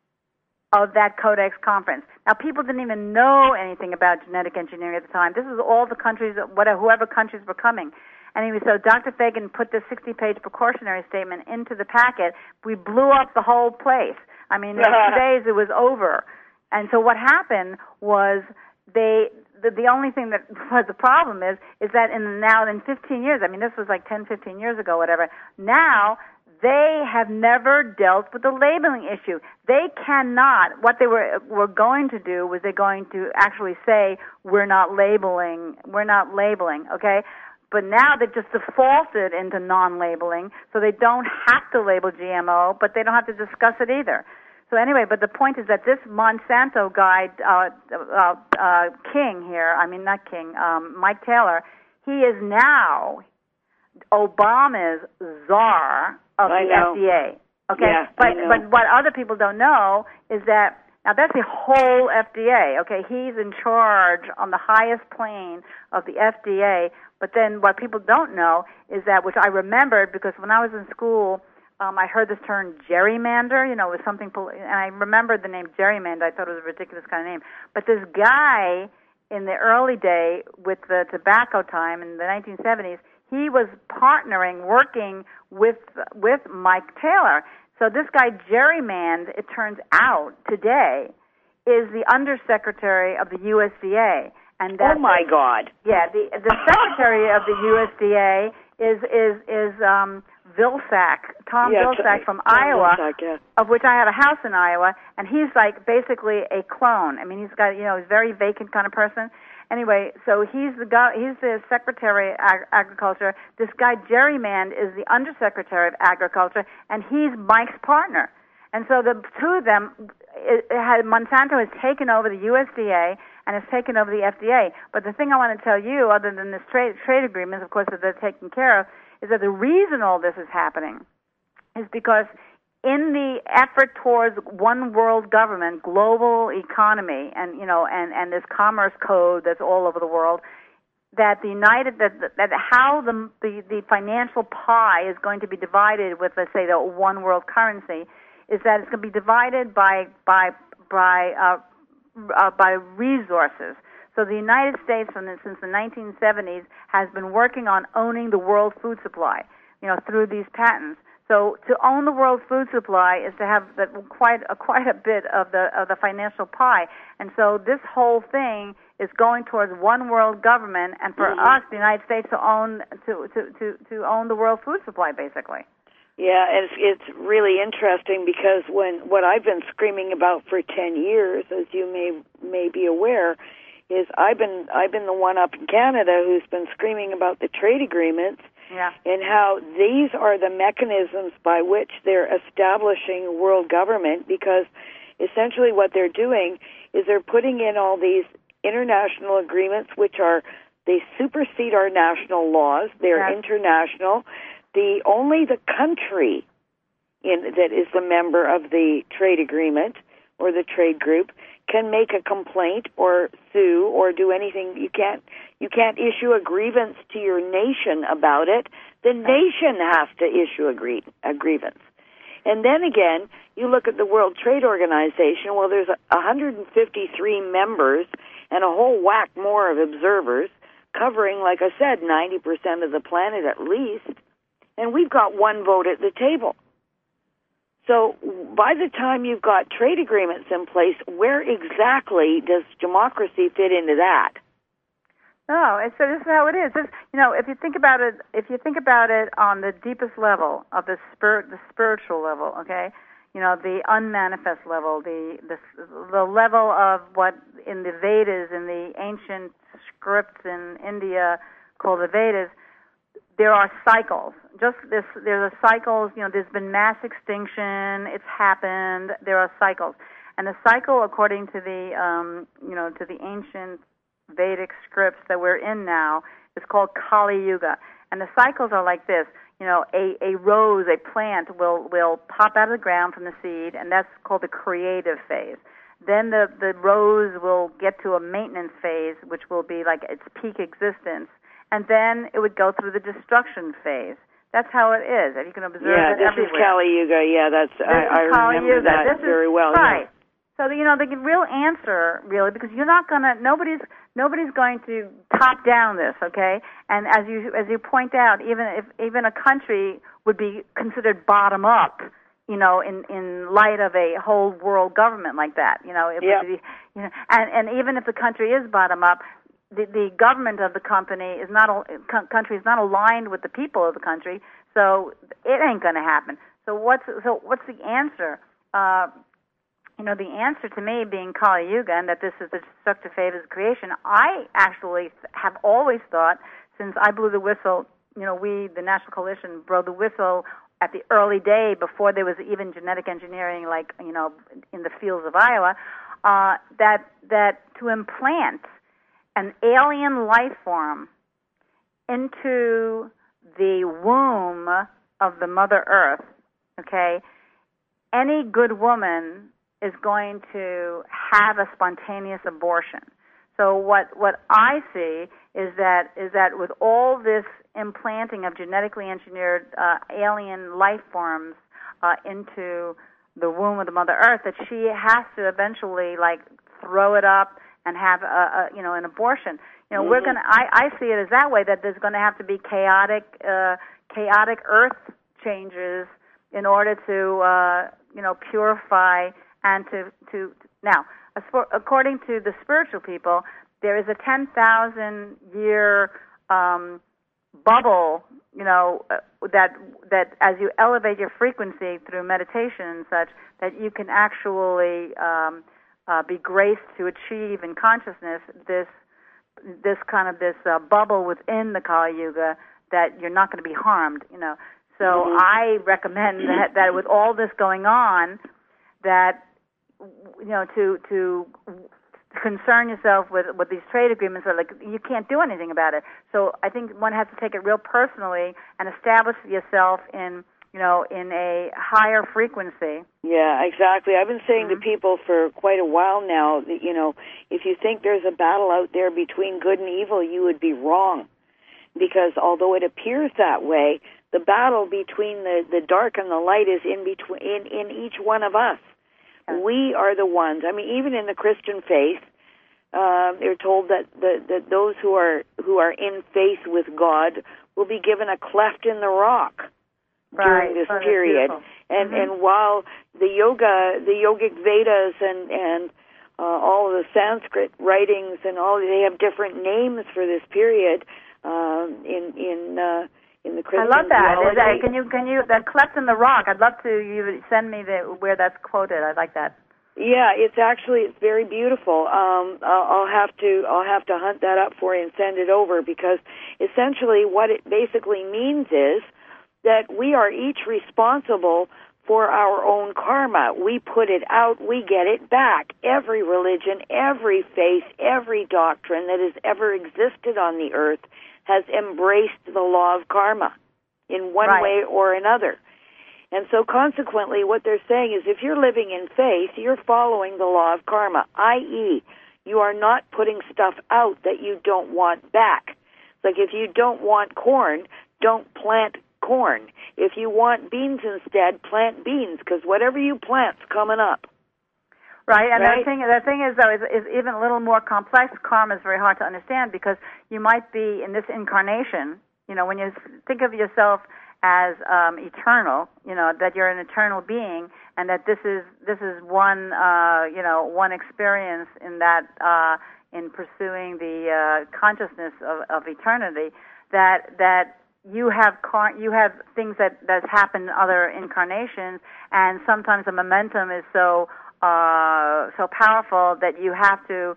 Speaker 4: of that Codex conference. Now, people didn't even know anything about genetic engineering at the time. This is all the countries, whatever, whoever countries were coming. Anyway, so Doctor Fagan put this sixty-page precautionary statement into the packet. We blew up the whole place. I mean, in two days it was over. And so what happened was they... The, the only thing that was the problem is is that in now in fifteen years, I mean, this was like ten, fifteen years ago, whatever. Now they have never dealt with the labeling issue. They cannot. What they were were going to do was they're going to actually say we're not labeling, we're not labeling, okay? But now they've just defaulted into non-labeling, so they don't have to label G M O, but they don't have to discuss it either. So anyway, but the point is that this Monsanto guy, uh, uh, uh, King here, I mean not King, um, Mike Taylor, he is now Obama's czar of
Speaker 1: I
Speaker 4: the
Speaker 1: know.
Speaker 4: F D A. Okay,
Speaker 1: yeah,
Speaker 4: but
Speaker 1: I know.
Speaker 4: but what other people don't know is that now that's the whole F D A. Okay, he's in charge on the highest plane of the F D A. But then what people don't know is that, which I remembered because when I was in school. Um, I heard this term gerrymander, you know, it was something, and I remembered the name gerrymander. I thought it was a ridiculous kind of name. But this guy in the early day with the tobacco time in the nineteen seventies, he was partnering, working with with Mike Taylor. So this guy, Jerry Mand, it turns out today, is the undersecretary of the U S D A. And
Speaker 1: oh my
Speaker 4: the,
Speaker 1: God!
Speaker 4: Yeah, the the secretary of the U S D A is is is um, Vilsack, Tom
Speaker 1: yeah,
Speaker 4: Vilsack
Speaker 1: t-
Speaker 4: from
Speaker 1: Tom
Speaker 4: Iowa,
Speaker 1: Vilsack, yeah.
Speaker 4: of which I have a house in Iowa, and he's like basically a clone. I mean, he's got, you know, he's a very vacant kind of person. Anyway, so he's the guy, he's the Secretary of Ag- Agriculture. This guy Jerry Mand is the Undersecretary of Agriculture, and he's Mike's partner. And so the two of them, it, it had, Monsanto has taken over the U S D A and has taken over the F D A. But the thing I want to tell you, other than this trade trade agreements, of course, that they're taking care of, is that the reason all this is happening is because in the effort towards one world government, global economy, and you know, and, and this commerce code that's all over the world, that the United that that how the, the the financial pie is going to be divided with, let's say, the one world currency, is that it's going to be divided by by by uh, uh, by resources. So the United States, from the, since the nineteen seventies, has been working on owning the world food supply, you know, through these patents. So to own the world food supply is to have the, quite a, quite a bit of the of the financial pie. And so this whole thing is going towards one world government, and for mm-hmm. us, the United States, to own to, to, to, to own the world food supply, basically.
Speaker 1: Yeah, it's it's really interesting because when what I've been screaming about for ten years, as you may may be aware, is I've been I've been the one up in Canada who's been screaming about the trade agreements.
Speaker 4: Yeah.
Speaker 1: And how these are the mechanisms by which they're establishing world government, because essentially what they're doing is they're putting in all these international agreements which are, they supersede our national laws, they're yes. international. The only the country in that is the member of the trade agreement or the trade group can make a complaint or sue or do anything. You can't you can't issue a grievance to your nation about it. The nation has to issue a, grie- a grievance. And then again, you look at the World Trade Organization. Well, there's one hundred fifty-three members and a whole whack more of observers covering, like I said, ninety percent of the planet at least. And we've got one vote at the table. So by the time you've got trade agreements in place, where exactly does democracy fit into that?
Speaker 4: No, and so this is how it is. This, you know, if you think about it, if you think about it on the deepest level of the spirit, the spiritual level, okay, you know, the unmanifest level, the the the level of what in the Vedas, in the ancient scripts in India called the Vedas. There are cycles. Just this, there's a cycles. You know, there's been mass extinction. It's happened. There are cycles, and the cycle, according to the, um, you know, to the ancient Vedic scripts that we're in now, is called Kali Yuga. And the cycles are like this. You know, a, a rose, a plant will will pop out of the ground from the seed, and that's called the creative phase. Then the the rose will get to a maintenance phase, which will be like its peak existence. And then it would go through the destruction phase. That's how it is. And you can observe
Speaker 1: yeah,
Speaker 4: it
Speaker 1: this
Speaker 4: everywhere.
Speaker 1: is Kali Yuga. Yeah, that's
Speaker 4: this
Speaker 1: I, I remember
Speaker 4: Yuga.
Speaker 1: that
Speaker 4: this
Speaker 1: very
Speaker 4: is,
Speaker 1: well.
Speaker 4: Right.
Speaker 1: Yeah.
Speaker 4: So the, you know the real answer, really, because you're not gonna. Nobody's nobody's going to top down this, okay? And as you as you point out, even if even a country would be considered bottom up, you know, in in light of a whole world government like that, you know, it
Speaker 1: yep.
Speaker 4: would be, you know, and and even if the country is bottom up. The, the government of the company is not country is not aligned with the people of the country, so it ain't going to happen. So what's so what's the answer? Uh, you know, the answer to me being Kali Yuga, and that this is the destructive phase of creation. I actually have always thought, since I blew the whistle, you know, we the National Coalition blew the whistle at the early day before there was even genetic engineering, like you know, in the fields of Iowa, uh, that that to implant an alien life form into the womb of the Mother Earth, okay, any good woman is going to have a spontaneous abortion. So what, what I see is that is that with all this implanting of genetically engineered uh, alien life forms uh, into the womb of the Mother Earth, that she has to eventually like throw it up and have a, a you know an abortion. You know,
Speaker 1: mm-hmm.
Speaker 4: we're going to, I, I see it as that way, that there's going to have to be chaotic, uh, chaotic earth changes in order to, uh, you know, purify and to, to, now, as for, according to the spiritual people, there is a ten thousand year, um, bubble, you know, uh, that, that as you elevate your frequency through meditation and such, that you can actually, um, uh, be graced to achieve in consciousness this, this kind of this uh, bubble within the Kali Yuga, that you're not going to be harmed, you know. So mm-hmm. I recommend that, that with all this going on, that, you know, to to concern yourself with with these trade agreements are like you can't do anything about it. So I think one has to take it real personally and establish yourself in, you know, in a higher frequency.
Speaker 1: Yeah, exactly. I've been saying
Speaker 4: mm-hmm.
Speaker 1: to people for quite a while now that, you know, if you think there's a battle out there between good and evil, you would be wrong. Because although it appears that way, the battle between the, the dark and the light is in between in, in each one of us. Okay. We are the ones. I mean, even in the Christian faith, uh, they're told that the, that those who are who are in faith with God will be given a cleft in the rock.
Speaker 4: Right.
Speaker 1: During this
Speaker 4: oh,
Speaker 1: period, and
Speaker 4: mm-hmm.
Speaker 1: and while the yoga, the yogic Vedas, and and uh, all of the Sanskrit writings and all, they have different names for this period um, in in uh, in the Christian
Speaker 4: I love that.
Speaker 1: theology.
Speaker 4: that. Can you can you that cleft in the rock? I'd love to you send me the where that's quoted. I like that.
Speaker 1: Yeah, it's actually it's very beautiful. Um, I'll, I'll have to I'll have to hunt that up for you and send it over, because essentially what it basically means is that we are each responsible for our own karma. We put it out, we get it back. Every religion, every faith, every doctrine that has ever existed on the earth has embraced the law of karma in one
Speaker 4: right.
Speaker 1: way or another. And so consequently, what they're saying is if you're living in faith, you're following the law of karma, that is, you are not putting stuff out that you don't want back. Like if you don't want corn, don't plant corn. If you want beans instead, plant beans, because whatever you plant's coming up.
Speaker 4: Right, and
Speaker 1: right?
Speaker 4: the thing the thing is though is, is even a little more complex. Karma is very hard to understand, because you might be in this incarnation. You know, when you think of yourself as um, eternal, you know, that you're an eternal being, and that this is this is one uh, you know one experience in that uh, in pursuing the uh, consciousness of, of eternity. That that you have car- you have things that that's happened in other incarnations, and sometimes the momentum is so uh, so powerful that you have to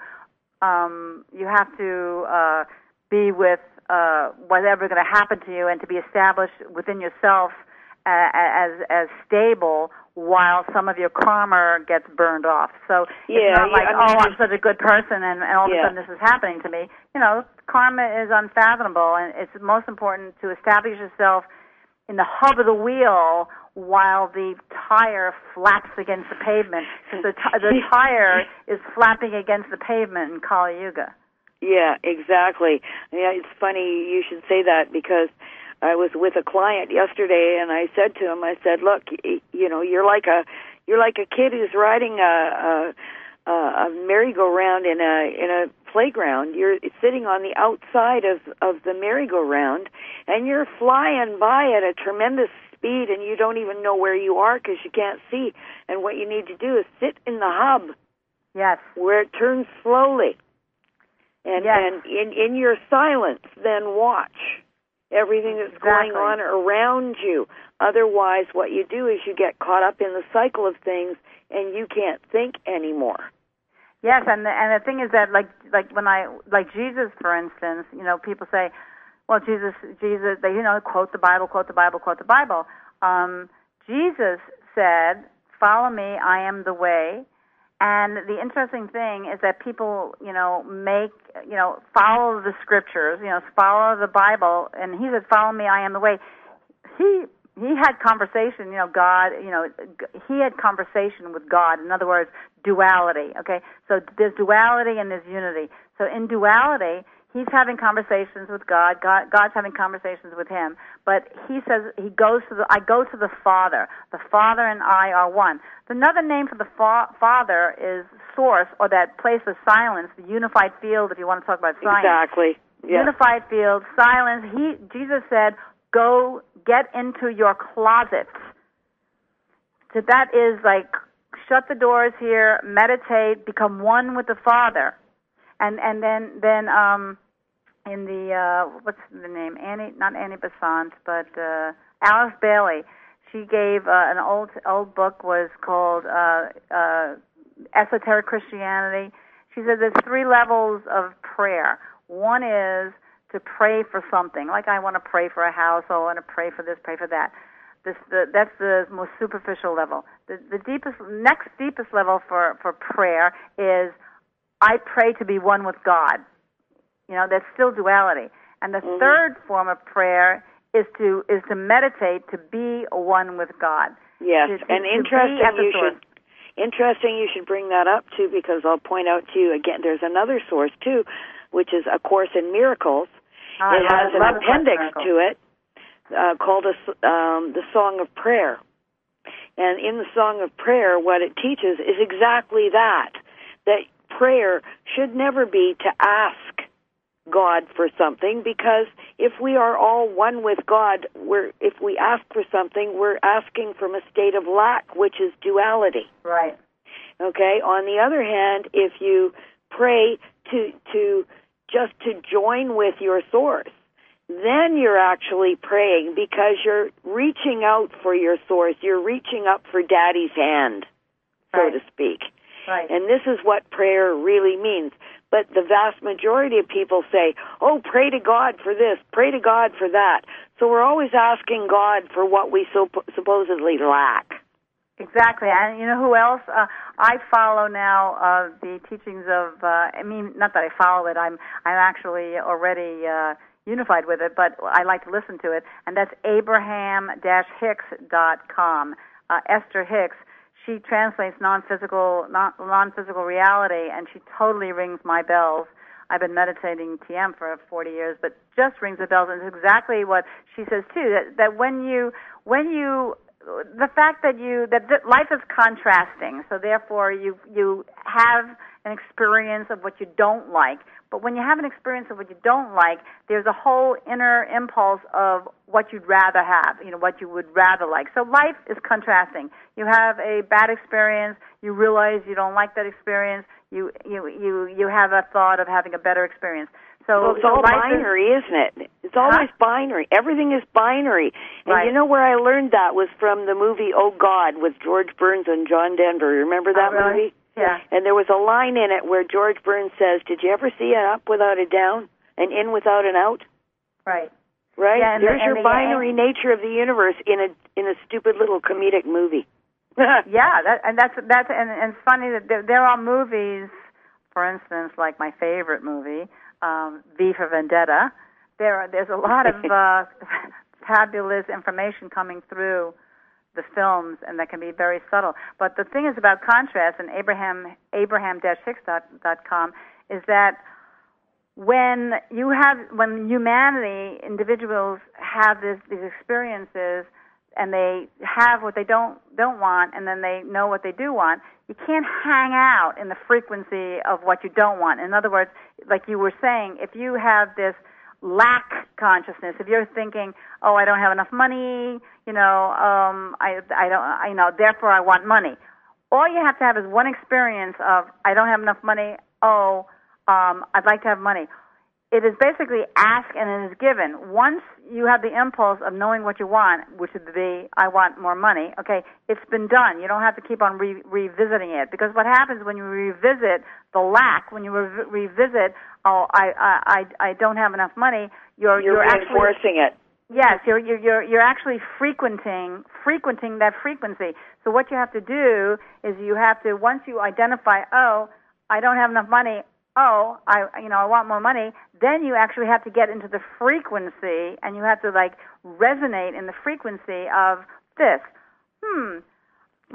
Speaker 4: um, you have to uh, be with uh, whatever's going to happen to you, and to be established within yourself uh, as as stable while some of your karma gets burned off. So
Speaker 1: yeah,
Speaker 4: it's not like,
Speaker 1: yeah, I mean,
Speaker 4: oh, I'm such a good person, and, and all
Speaker 1: yeah.
Speaker 4: of a sudden this is happening to me. You know, karma is unfathomable, and it's most important to establish yourself in the hub of the wheel while the tire flaps against the pavement, because the, t- the tire is flapping against the pavement in Kali Yuga.
Speaker 1: Yeah, exactly. Yeah, it's funny you should say that, because I was with a client yesterday, and I said to him, I said, "Look, you know, you're like a you're like a kid who's riding a a, a merry-go-round in a in a playground. You're sitting on the outside of of the merry-go-round, and you're flying by at a tremendous speed, and you don't even know where you are because you can't see. And what you need to do is sit in the hub,
Speaker 4: yes,
Speaker 1: where it turns slowly, and
Speaker 4: yes.
Speaker 1: and in in your silence, then watch everything that's
Speaker 4: exactly.
Speaker 1: going on around you. Otherwise, what you do is you get caught up in the cycle of things, and you can't think anymore."
Speaker 4: Yes, and the, and the thing is that, like like when I like Jesus, for instance, you know, people say, "Well, Jesus, Jesus," they you know quote the Bible, quote the Bible, quote the Bible. Um, Jesus said, "Follow me, I am the way." And the interesting thing is that people, you know, make, you know, follow the scriptures, you know, follow the Bible, and he said, "Follow me, I am the way." He he had conversation, you know, God, you know, he had conversation with God. In other words, duality. Okay, so there's duality and there's unity. So in duality, he's having conversations with God. God. God's having conversations with him. But he says he goes to the. I go to the Father. The Father and I are one. Another name for the fa- Father is Source, or that place of silence, the unified field. If you want to talk about science,
Speaker 1: exactly. Yeah.
Speaker 4: Unified field, silence. He Jesus said, "Go get into your closets." So that is like, shut the doors here, meditate, become one with the Father. And and then then um, in the uh, what's the name? Annie, not Annie Besant, but uh, Alice Bailey. She gave uh, an old old book was called uh, uh, Esoteric Christianity. She said there's three levels of prayer. One is to pray for something, like I want to pray for a house, or I want to pray for this, pray for that. This the, that's the most superficial level. The, the deepest, next deepest level for, for prayer is I pray to be one with God. You know, that's still duality. And the mm-hmm. third form of prayer is to is to meditate to be one with God.
Speaker 1: Yes,
Speaker 4: to, to,
Speaker 1: and
Speaker 4: to
Speaker 1: interesting you
Speaker 4: source.
Speaker 1: should interesting you should bring that up too, because I'll point out to you again. There's another source too, which is A Course in Miracles.
Speaker 4: Oh,
Speaker 1: it has an
Speaker 4: love
Speaker 1: appendix to it uh, called a, um, the Song of Prayer. And in the Song of Prayer, what it teaches is exactly that, that prayer should never be to ask God for something, because if we are all one with God, we're, if we ask for something, we're asking from a state of lack, which is duality.
Speaker 4: Right.
Speaker 1: Okay? On the other hand, if you pray to to just to join with your source, then you're actually praying because you're reaching out for your source. You're reaching up for Daddy's hand, so
Speaker 4: right.
Speaker 1: to speak.
Speaker 4: Right.
Speaker 1: And this is what prayer really means. But the vast majority of people say, oh, pray to God for this, pray to God for that. So we're always asking God for what we so supposedly lack.
Speaker 4: Exactly. And you know who else? Uh, I follow now uh, the teachings of, uh, I mean, not that I follow it, I'm I'm actually already uh, unified with it, but I like to listen to it, and that's Abraham Hicks dot com. Uh, Esther Hicks, she translates non-physical, non- non-physical reality, and she totally rings my bells. I've been meditating T M for forty years, but just rings the bells, and it's exactly what she says, too, that, that when you, when you, the fact that you that life is contrasting, so therefore you you have an experience of what you don't like. But when you have an experience of what you don't like, there's a whole inner impulse of what you'd rather have, you know, what you would rather like. So life is contrasting. You have a bad experience, you realize you don't like that experience, you you you you have a thought of having a better experience. So,
Speaker 1: well, it's
Speaker 4: so
Speaker 1: all binary, is, isn't it? It's always huh? binary. Everything is binary. And
Speaker 4: right.
Speaker 1: you know where I learned that was from the movie Oh, God with George Burns and John Denver. Remember that
Speaker 4: oh, really?
Speaker 1: movie?
Speaker 4: Yeah.
Speaker 1: And there was a line in it where George Burns says, did you ever see an up without a down, an in without an out?
Speaker 4: Right.
Speaker 1: Right?
Speaker 4: Yeah, and
Speaker 1: There's
Speaker 4: the,
Speaker 1: your
Speaker 4: the,
Speaker 1: binary and, nature of the universe in a in a stupid little comedic movie.
Speaker 4: yeah, that, and that's that's and, and it's funny that there, there are movies, for instance, like my favorite movie, um, V for Vendetta. There, are, there's a lot of uh, fabulous information coming through the films, and that can be very subtle. But the thing is about contrast, and Abraham Abraham Hicks dot com, is that when you have when humanity, individuals have this, these experiences, and they have what they don't don't want, and then they know what they do want, you can't hang out in the frequency of what you don't want. In other words, like you were saying, if you have this lack consciousness, if you're thinking, oh, I don't have enough money, you know, um, I, I don't, I, you know, therefore I want money. All you have to have is one experience of, I don't have enough money, oh, um, I'd like to have money. It is basically ask and it is given. Once you have the impulse of knowing what you want, which would be, I want more money, okay, it's been done. You don't have to keep on re- revisiting it. Because what happens when you revisit the lack, when you re- revisit, oh, I, I, I, I don't have enough money, you're,
Speaker 1: you're,
Speaker 4: you're
Speaker 1: reinforcing
Speaker 4: actually,
Speaker 1: it.
Speaker 4: Yes, you're, you're, you're actually frequenting, frequenting that frequency. So what you have to do is you have to, once you identify, oh, I don't have enough money, oh, I, you know, I want more money, then you actually have to get into the frequency, and you have to, like, resonate in the frequency of this. Hmm,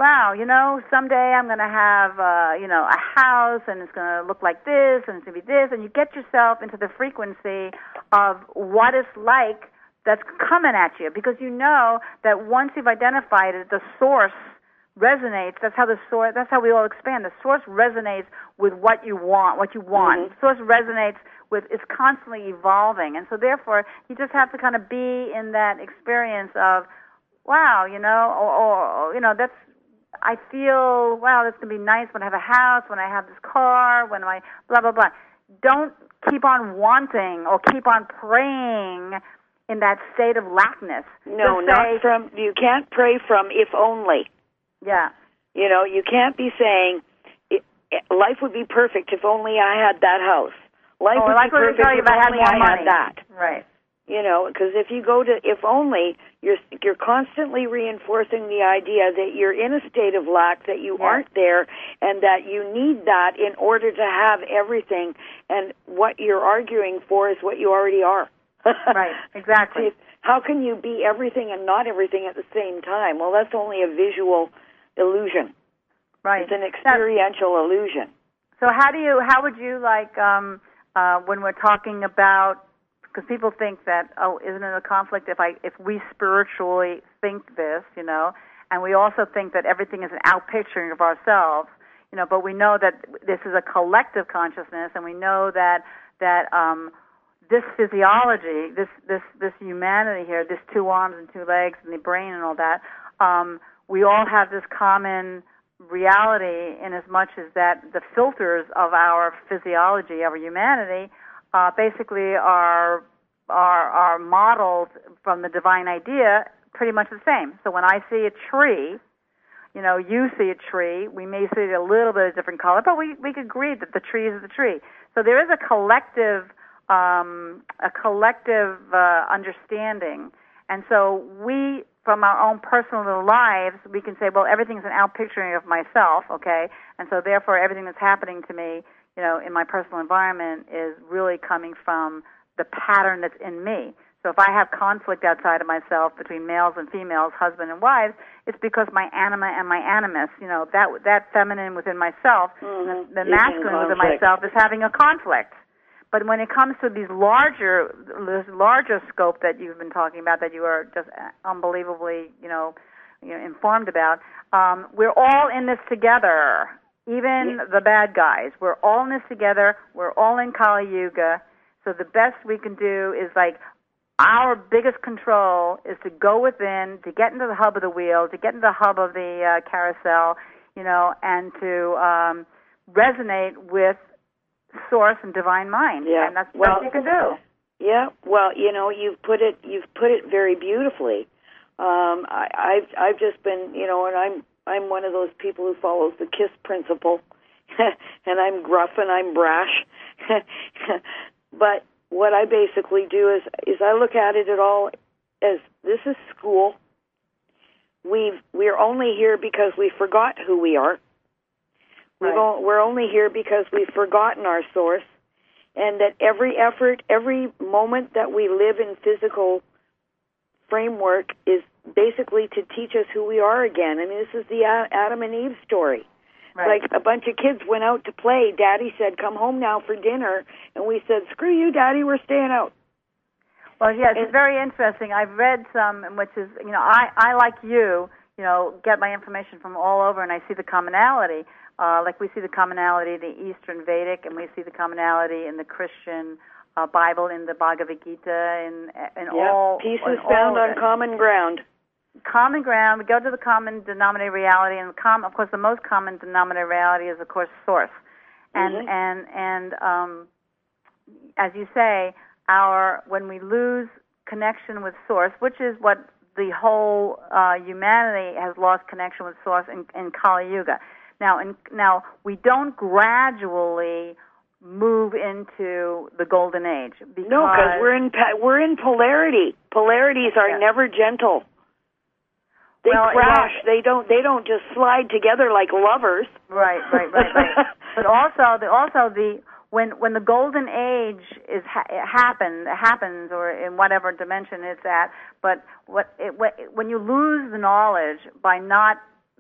Speaker 4: wow, you know, someday I'm going to have, uh, you know, a house and it's going to look like this and it's going to be this. And you get yourself into the frequency of what it's like that's coming at you, because you know that once you've identified it, the source resonates. That's how the source, that's how we all expand. The source resonates with what you want, what you want.
Speaker 1: Mm-hmm.
Speaker 4: The source resonates with, it's constantly evolving. And so therefore, you just have to kind of be in that experience of, wow, you know, or, or you know, that's, I feel, wow, that's going to be nice when I have a house, when I have this car, when I, blah, blah, blah. Don't keep on wanting or keep on praying in that state of lackness.
Speaker 1: No,
Speaker 4: Just
Speaker 1: not
Speaker 4: say,
Speaker 1: from, you can't pray from if only.
Speaker 4: yeah.
Speaker 1: You know, you can't be saying, it, it, life would be perfect if only I had that house. Life
Speaker 4: oh,
Speaker 1: would
Speaker 4: like
Speaker 1: be perfect
Speaker 4: tell you
Speaker 1: if
Speaker 4: if I had
Speaker 1: only
Speaker 4: more
Speaker 1: I
Speaker 4: money.
Speaker 1: had that.
Speaker 4: Right.
Speaker 1: You know, because if you go to if only, you're you're constantly reinforcing the idea that you're in a state of lack, that you
Speaker 4: yes.
Speaker 1: aren't there, and that you need that in order to have everything. And what you're arguing for is what you already are.
Speaker 4: Right, exactly.
Speaker 1: See, how can you be everything and not everything at the same time? Well, that's only a visual illusion.
Speaker 4: Right.
Speaker 1: It's an experiential now, illusion.
Speaker 4: So how do you? How would you like um, uh, when we're talking about? Because people think that, oh, isn't it a conflict if I if we spiritually think this, you know, and we also think that everything is an outpicturing of ourselves, you know, but we know that this is a collective consciousness, and we know that that um, this physiology, this this this humanity here, this two arms and two legs and the brain and all that, um, we all have this common reality in as much as that the filters of our physiology, our humanity, Uh, basically are, are are modeled from the divine idea pretty much the same. So when I see a tree, you know, you see a tree, we may see it a little bit of different color, but we, we could agree that the tree is the tree. So there is a collective um, a collective uh, understanding. And so we, from our own personal little lives, we can say, well, everything's an outpicturing of myself, okay? And so therefore everything that's happening to me, you know, in my personal environment is really coming from the pattern that's in me. So if I have conflict outside of myself between males and females, husband and wives, it's because my anima and my animus, you know, that that feminine within myself,
Speaker 1: mm-hmm.
Speaker 4: the, the masculine within myself is having a conflict. But when it comes to these larger, this larger scope that you've been talking about, that you are just unbelievably, you know, you know informed about, um, we're all in this together. Even the bad guys, we're all in this together. We're all in Kali Yuga. So the best we can do is, like, our biggest control is to go within, to get into the hub of the wheel, to get into the hub of the uh, carousel, you know, and to um, resonate with Source and Divine Mind.
Speaker 1: Yeah.
Speaker 4: And that's the
Speaker 1: well,
Speaker 4: best you can do.
Speaker 1: Yeah. Well, you know, you've put it you've put it very beautifully. Um, I, I've I've just been, you know, and I'm. I'm one of those people who follows the KISS principle, and I'm gruff and I'm brash. But what I basically do is, is I look at it at all as this is school. We've we're only here because we forgot who we are. We've
Speaker 4: Right.
Speaker 1: o- we're only here because we've forgotten our source, and that every effort, every moment that we live in physical framework is basically to teach us who we are again. I mean, this is the Adam and Eve story.
Speaker 4: Right.
Speaker 1: Like a bunch of kids went out to play. Daddy said, come home now for dinner. And we said, screw you, Daddy, we're staying out.
Speaker 4: Well, yes,
Speaker 1: and,
Speaker 4: it's very interesting. I've read some, which is, you know, I, I like you, you know, get my information from all over, and I see the commonality. Uh, like we see the commonality in the Eastern Vedic, and we see the commonality in the Christian uh, Bible, in the Bhagavad Gita, and and
Speaker 1: yeah,
Speaker 4: all.
Speaker 1: peace
Speaker 4: in
Speaker 1: is found
Speaker 4: all
Speaker 1: on common ground.
Speaker 4: Common ground. We go to the common denominator reality, and the com- of course, the most common denominator reality is, of course, Source. And
Speaker 1: mm-hmm.
Speaker 4: and and um, as you say, our when we lose connection with Source, which is what the whole uh, humanity has lost connection with Source in, in Kali Yuga. Now, in, now we don't gradually move into the golden age. Because
Speaker 1: no, because we're in we're in polarity. Polarities are
Speaker 4: yes.
Speaker 1: never gentle. They
Speaker 4: well,
Speaker 1: crash.
Speaker 4: Well,
Speaker 1: they don't. They don't just slide together like lovers.
Speaker 4: Right, right, right, right. But also, the also the when when the golden age is ha- happen happens, or in whatever dimension it's at. But what, it, what when you lose the knowledge by not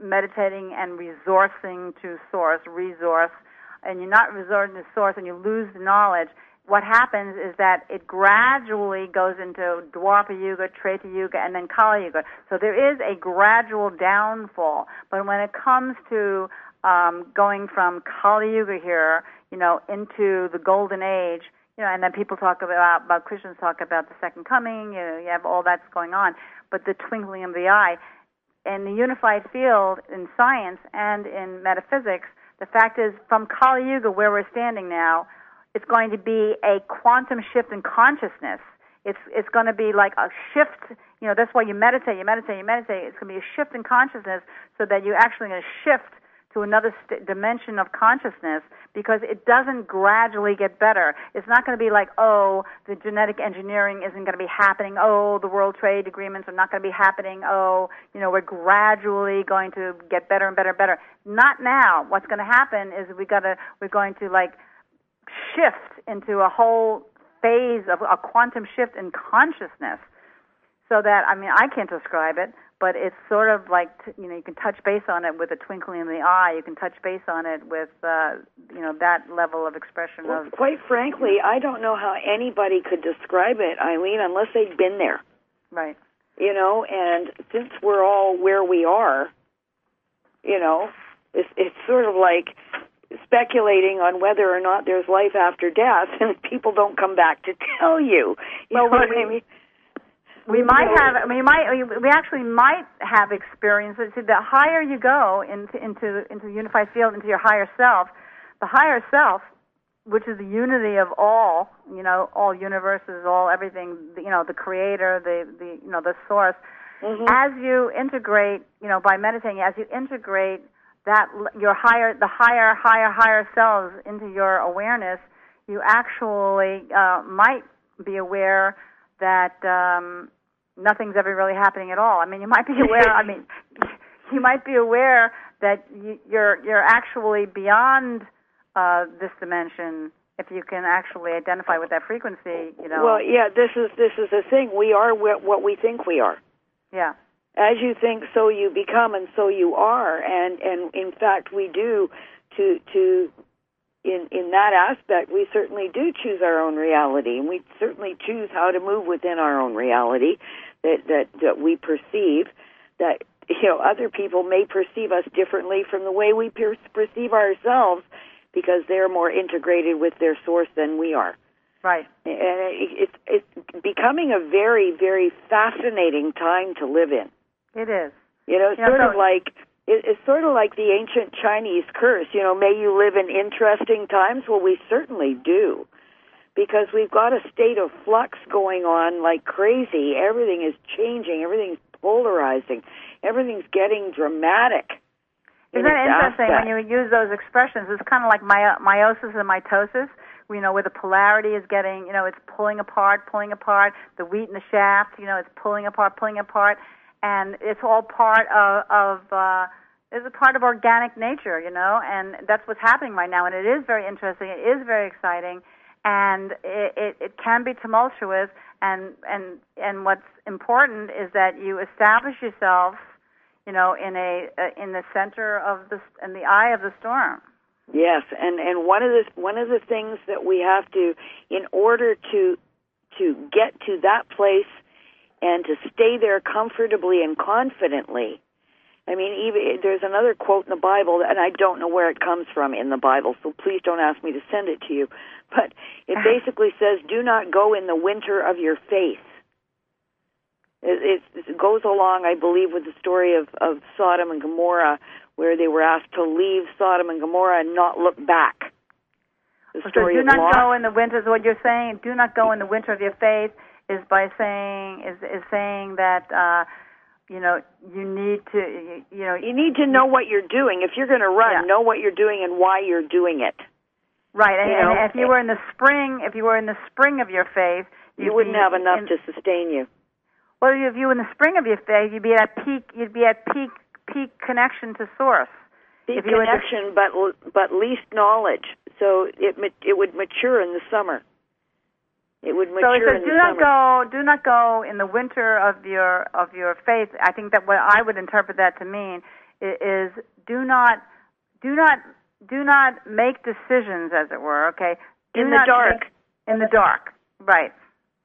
Speaker 4: meditating and resourcing to source, resource, and you're not resorting to source and you lose the knowledge, what happens is that it gradually goes into Dwapara Yuga, Treta Yuga, and then Kali Yuga. So there is a gradual downfall. But when it comes to um, going from Kali Yuga here, you know, into the Golden Age, you know, and then people talk about, about Christians talk about the Second Coming, you know, you have all that's going on, but the twinkling of the eye. In the unified field in science and in metaphysics, the fact is, from Kali Yuga, where we're standing now, it's going to be a quantum shift in consciousness. It's it's going to be like a shift. You know, that's why you meditate, you meditate, you meditate. It's going to be a shift in consciousness, so that you're actually going to shift to another st- dimension of consciousness, because it doesn't gradually get better. It's not going to be like, oh, the genetic engineering isn't going to be happening. Oh, the World Trade Agreements are not going to be happening. Oh, you know, we're gradually going to get better and better and better. Not now. What's going to happen is we got to we're going to like shift into a whole phase of a quantum shift in consciousness. So that, I mean, I can't describe it, but it's sort of like, you know, you can touch base on it with a twinkling in the eye. You can touch base on it with, uh, you know, that level of expression.
Speaker 1: Well,
Speaker 4: of.
Speaker 1: Quite frankly, I don't know how anybody could describe it, Eileen, unless they've been there.
Speaker 4: Right.
Speaker 1: You know, and since we're all where we are, you know, it's, it's sort of like speculating on whether or not there's life after death, and people don't come back to tell you. You
Speaker 4: well,
Speaker 1: know what
Speaker 4: we,
Speaker 1: I mean?
Speaker 4: We you might know. have. I mean, we might. We actually might have experiences. The higher you go into into into the unified field, into your higher self, the higher self, which is the unity of all, you know, all universes, all everything, you know, the creator, the the you know, the source. Mm-hmm. As you integrate, you know, by meditating, as you integrate that your higher, the higher, higher, higher selves into your awareness, you actually uh, might be aware that um, nothing's ever really happening at all. I mean, you might be aware. I mean, you might be aware that you, you're you're actually beyond uh, this dimension if you can actually identify with that frequency. You know.
Speaker 1: Well, yeah. This is this is the thing. We are what we think we are.
Speaker 4: Yeah.
Speaker 1: As you think, so you become, and so you are. And and in fact, we do to to. In in that aspect, we certainly do choose our own reality, and we certainly choose how to move within our own reality that that, that we perceive. That, you know, other people may perceive us differently from the way we per- perceive ourselves, because they're more integrated with their source than we are.
Speaker 4: Right.
Speaker 1: And it, it's it's becoming a very, very fascinating time to live in.
Speaker 4: It is.
Speaker 1: You know, it's
Speaker 4: you know,
Speaker 1: sort
Speaker 4: so
Speaker 1: of like. It's sort of like the ancient Chinese curse, you know, may you live in interesting times. Well, we certainly do, because we've got a state of flux going on like crazy. Everything is changing. Everything's polarizing. Everything's getting dramatic.
Speaker 4: Isn't that interesting when you use those expressions? It's kind of like my, meiosis and mitosis, you know, where the polarity is getting, you know, it's pulling apart, pulling apart, the wheat and the shaft, you know, it's pulling apart, pulling apart. And it's all part of, of uh, it's a part of organic nature, you know, and that's what's happening right now. And it is very interesting. It is very exciting, and it, it, it can be tumultuous. And and and what's important is that you establish yourself, you know, in a uh, in the center of the in the eye of the storm.
Speaker 1: Yes, and and one of the one of the things that we have to, in order to to get to that place, and to stay there comfortably and confidently. I mean, even there's another quote in the Bible, and I don't know where it comes from in the Bible, so please don't ask me to send it to you. But it basically says, do not go in the winter of your faith. It, it, it goes along, I believe, with the story of, of Sodom and Gomorrah, where they were asked to leave Sodom and Gomorrah and not look back. The story
Speaker 4: so do
Speaker 1: of
Speaker 4: not
Speaker 1: Lot.
Speaker 4: go in the winter, is what you're saying, do not go in the winter of your faith, is by saying is is saying that uh, you know you need to you, you know
Speaker 1: you need to know what you're doing. If you're going to run,
Speaker 4: yeah.
Speaker 1: know what you're doing and why you're doing it.
Speaker 4: Right, and,
Speaker 1: you know,
Speaker 4: and if you were in the spring, if you were in the spring of your faith,
Speaker 1: you wouldn't have enough
Speaker 4: in,
Speaker 1: to sustain you.
Speaker 4: Well, if you were in the spring of your faith, you'd be at peak. You'd be at peak peak connection to source.
Speaker 1: Peak
Speaker 4: if you
Speaker 1: connection, but but least knowledge. So it it would mature in the summer. It would mature
Speaker 4: so it says,
Speaker 1: in
Speaker 4: do
Speaker 1: the
Speaker 4: not
Speaker 1: summer.
Speaker 4: go, do not go in the winter of your of your faith. I think that what I would interpret that to mean is do not, do not, do not make decisions, as it were. Okay, do
Speaker 1: in the
Speaker 4: not
Speaker 1: dark.
Speaker 4: Make, in the dark, right?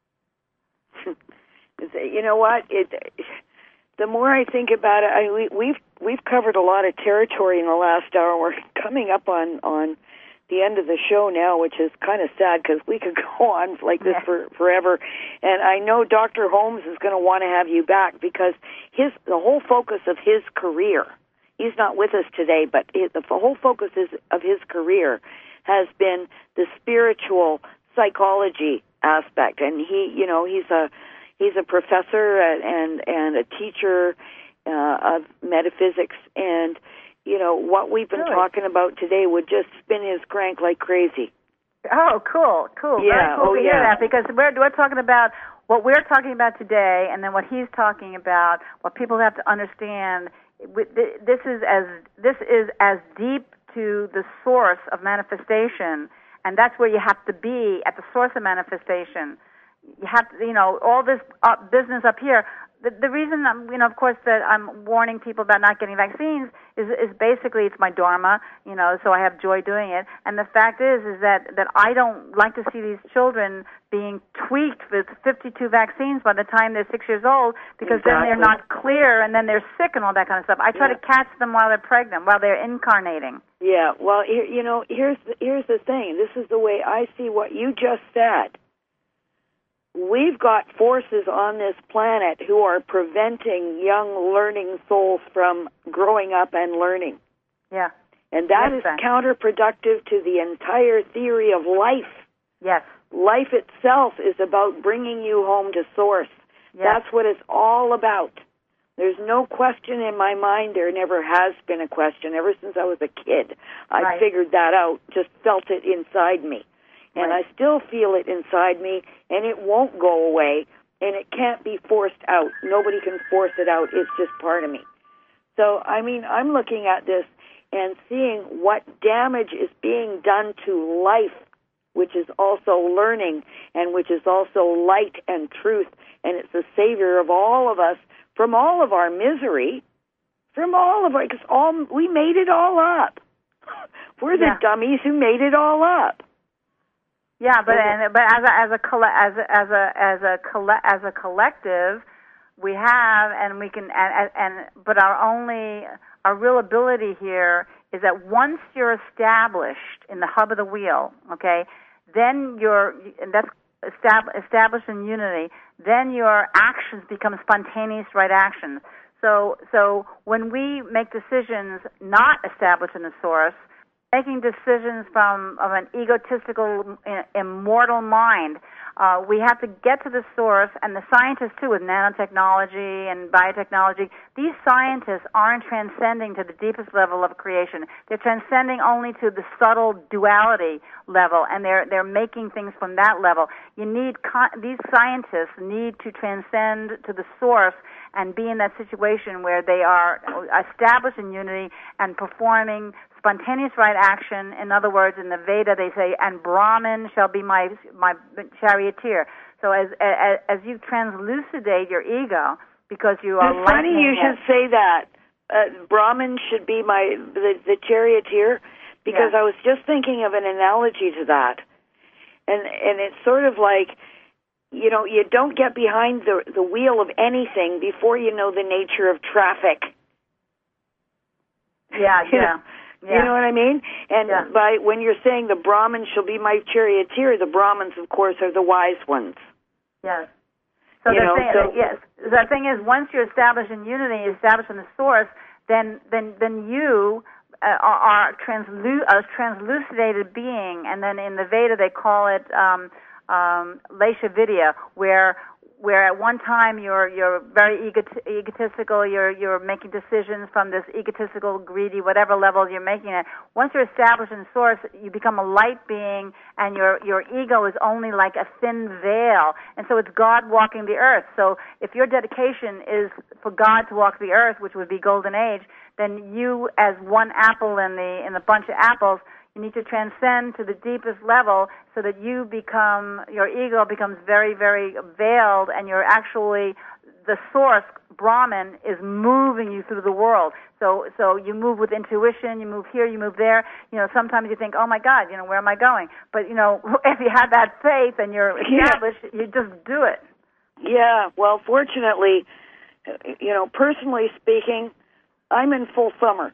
Speaker 1: You know what? It. The more I think about it, I, we, we've we've covered a lot of territory in the last hour. We're coming up on on the end of the show now, which is kind of sad because we could go on like this
Speaker 4: yeah.
Speaker 1: for forever. And I know Doctor Holmes is going to want to have you back because his the whole focus of his career. He's not with us today, but it, the whole focus is, of his career has been the spiritual psychology aspect. And he, you know, he's a he's a professor and and a teacher uh, of metaphysics. And you know what we've been
Speaker 4: really?
Speaker 1: talking about today would just spin his crank like crazy.
Speaker 4: Oh, cool, cool.
Speaker 1: Yeah,
Speaker 4: Very cool
Speaker 1: oh,
Speaker 4: to hear
Speaker 1: yeah.
Speaker 4: that because we're we're talking about what we're talking about today, and then what he's talking about. What people have to understand. This is as this is as deep to the source of manifestation, and that's where you have to be at the source of manifestation. You have to, you know, all this up, business up here. The, the reason, I'm, you know, of course, that I'm warning people about not getting vaccines is, is basically it's my dharma, you know, so I have joy doing it. And the fact is, is that, that I don't like to see these children being tweaked with fifty-two vaccines by the time they're six years old because
Speaker 1: exactly.
Speaker 4: then they're not clear and then they're sick and all that kind of stuff. I try
Speaker 1: yeah.
Speaker 4: to catch them while they're pregnant, while they're incarnating.
Speaker 1: Yeah, well, here, you know, here's the, here's the thing. This is the way I see what you just said. We've got forces on this planet who are preventing young learning souls from growing up and learning.
Speaker 4: Yeah.
Speaker 1: And that
Speaker 4: yes,
Speaker 1: is
Speaker 4: sir.
Speaker 1: counterproductive to the entire theory of life.
Speaker 4: Yes.
Speaker 1: Life itself is about bringing you home to source.
Speaker 4: Yes.
Speaker 1: That's what it's all about. There's no question in my mind. There never has been a question. Ever since I was a kid, I
Speaker 4: right.
Speaker 1: figured that out, just felt it inside me. And
Speaker 4: right.
Speaker 1: I still feel it inside me, and it won't go away, and it can't be forced out. Nobody can force it out. It's just part of me. So, I mean, I'm looking at this and seeing what damage is being done to life, which is also learning, and which is also light and truth, and it's the savior of all of us from all of our misery, from all of our, because all, we made it all up. We're the
Speaker 4: yeah.
Speaker 1: dummies who made it all up.
Speaker 4: Yeah, but and, but as a as a colle- as a as a as a colle- as a collective, we have and we can and, and but our only our real ability here is that once you're established in the hub of the wheel, okay, then you're and that's estab- established in unity. Then your actions become spontaneous right actions. So so when we make decisions not established in the source, making decisions from of an egotistical, immortal mind, uh, we have to get to the source, and the scientists, too, with nanotechnology and biotechnology, these scientists aren't transcending to the deepest level of creation. They're transcending only to the subtle duality level, and they're they're making things from that level. You need con- these scientists need to transcend to the source and be in that situation where they are established in unity and performing spontaneous right action. In other words, in the Veda they say, and Brahman shall be my my charioteer. So as as, as you translucidate your ego, because you are
Speaker 1: it's funny you should say that. Uh, Brahman should be my the, the charioteer, because
Speaker 4: yeah.
Speaker 1: I was just thinking of an analogy to that, and and it's sort of like, you know, you don't get behind the the wheel of anything before you know the nature of traffic.
Speaker 4: Yeah, yeah.
Speaker 1: Yeah. You know what I mean? And
Speaker 4: yeah.
Speaker 1: by when you're saying the Brahman shall be my charioteer, the Brahmins, of course, are the wise ones.
Speaker 4: Yes. So
Speaker 1: you
Speaker 4: the
Speaker 1: know,
Speaker 4: thing,
Speaker 1: so,
Speaker 4: yes, the thing is, once you're established in unity, established in the source, then then then you uh, are, are translu- a translucidated being, and then in the Veda they call it um, um, Lesha Vidya, where where at one time you're you're very egot- egotistical, you're you're making decisions from this egotistical, greedy, whatever level you're making it. Once you're established in source, you become a light being, and your your ego is only like a thin veil, and so it's God walking the earth. So if your dedication is for God to walk the earth, which would be golden age, then you, as one apple in the in the bunch of apples, you need to transcend to the deepest level so that you become, your ego becomes very, very veiled, and you're actually the source, Brahman, is moving you through the world. So so you move with intuition, you move here, you move there. You know, sometimes you think, oh my God, you know, where am I going? But, you know, if you have that faith and you're established, yeah. you just do it.
Speaker 1: Yeah, well, fortunately, you know, personally speaking, I'm in full summer.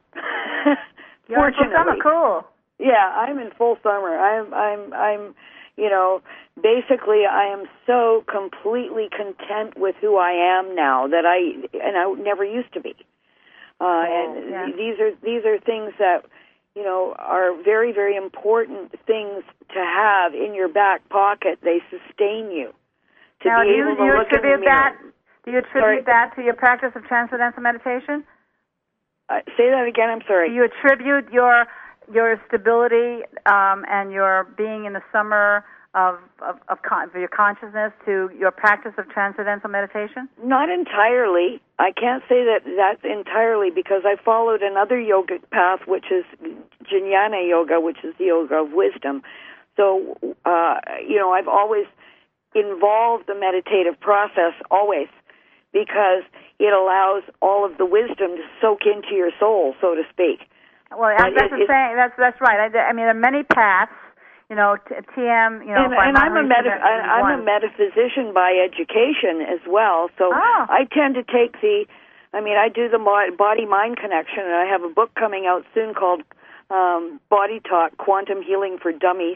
Speaker 4: You're in full summer, cool.
Speaker 1: Yeah, I'm in full summer. I'm, I'm, I'm, you know, basically, I am so completely content with who I am now that I, and I never used to be. Uh,
Speaker 4: oh,
Speaker 1: and
Speaker 4: yeah.
Speaker 1: these are these are things that, you know, are very, very important things to have in your back pocket. They sustain you. To
Speaker 4: now,
Speaker 1: be
Speaker 4: do you,
Speaker 1: able
Speaker 4: do you
Speaker 1: to look in the
Speaker 4: attribute that?
Speaker 1: mirror.
Speaker 4: Do you attribute
Speaker 1: Sorry?
Speaker 4: that to your practice of transcendental meditation?
Speaker 1: Uh, say that again. I'm sorry.
Speaker 4: Do you attribute your your stability um, and your being in the summer of of, of, con- of your consciousness to your practice of transcendental meditation?
Speaker 1: Not entirely. I can't say that that's entirely, because I followed another yogic path, which is Jnana Yoga, which is the yoga of wisdom. So, uh, you know, I've always involved the meditative process, always, because it allows all of the wisdom to soak into your soul, so to speak.
Speaker 4: Well, that's
Speaker 1: it,
Speaker 4: the thing. That's that's right. I, I mean, there are many paths. You know, T M. You know,
Speaker 1: and, and I'm a meta- I, I'm a metaphysician by education as well. So
Speaker 4: oh.
Speaker 1: I tend to take the. I mean, I do the body-mind connection, and I have a book coming out soon called um, Body Talk: Quantum Healing for Dummies.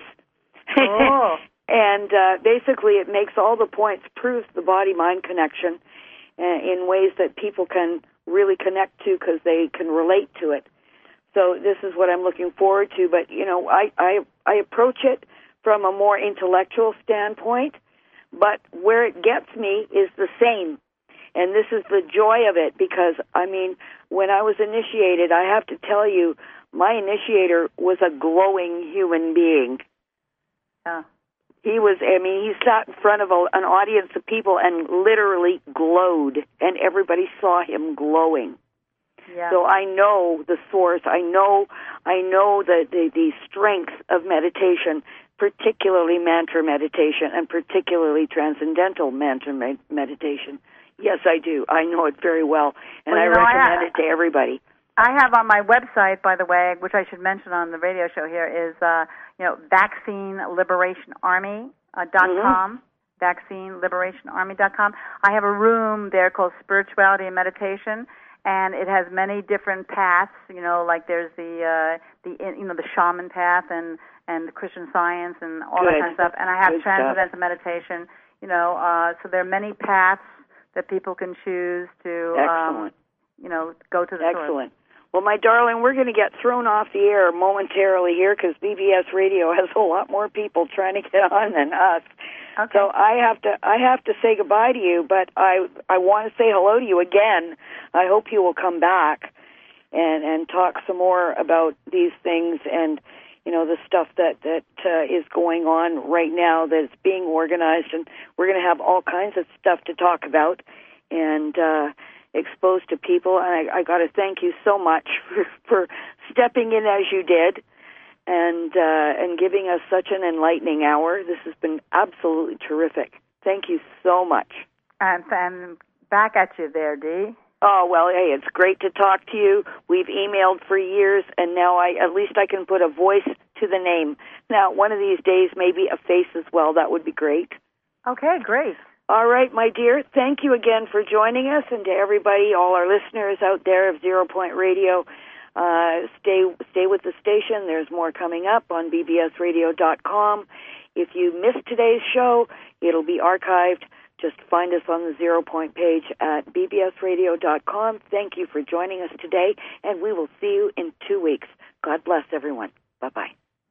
Speaker 4: Oh.
Speaker 1: And uh, basically, it makes all the points, proves the body-mind connection uh, in ways that people can really connect to because they can relate to it. So this is what I'm looking forward to. But, you know, I, I, I approach it from a more intellectual standpoint, but where it gets me is the same. And this is the joy of it because, I mean, when I was initiated, I have to tell you, my initiator was a glowing human being.
Speaker 4: Yeah.
Speaker 1: He was, I mean, he sat in front of a, an audience of people and literally glowed, and everybody saw him glowing.
Speaker 4: Yeah.
Speaker 1: So I know the source. I know, I know the, the, the strength of meditation, particularly mantra meditation, and particularly transcendental mantra med- meditation. Yes, I do. I know it very well, and
Speaker 4: well,
Speaker 1: I
Speaker 4: know,
Speaker 1: recommend
Speaker 4: I ha-
Speaker 1: it to everybody.
Speaker 4: I have on my website, by the way, which I should mention on the radio show here, is uh, you know vaccine liberation army dot com, mm-hmm. vaccine liberation army dot com. I have a room there called Spirituality and Meditation, and it has many different paths. You know, like there's the uh, the you know the shaman path and and the Christian Science and all
Speaker 1: Good.
Speaker 4: that kind of stuff. And I have
Speaker 1: Good
Speaker 4: transcendental meditation. You know, uh, so there are many paths that people can choose to um, you know go to the
Speaker 1: Excellent.
Speaker 4: source.
Speaker 1: Well, my darling, we're going to get thrown off the air momentarily here because B B S Radio has a lot more people trying to get on than us.
Speaker 4: Okay.
Speaker 1: So I have to I have to say goodbye to you, but I I want to say hello to you again. I hope you will come back and and talk some more about these things and you know the stuff that that uh, is going on right now that's being organized, and we're going to have all kinds of stuff to talk about and. Uh, exposed to people, and I, I got to thank you so much for, for stepping in as you did and uh, and giving us such an enlightening hour. This has been absolutely terrific. Thank you so much.
Speaker 4: And, and back at you there, Dee.
Speaker 1: Oh, well, hey, it's great to talk to you. We've emailed for years, and now I at least I can put a voice to the name. Now, one of these days, maybe a face as well. That would be great.
Speaker 4: Okay, great.
Speaker 1: All right, my dear, thank you again for joining us, and to everybody, all our listeners out there of Zero Point Radio, uh, stay stay with the station. There's more coming up on b b s radio dot com. If you missed today's show, it'll be archived. Just find us on the Zero Point page at b b s radio dot com. Thank you for joining us today, and we will see you in two weeks. God bless everyone. Bye-bye.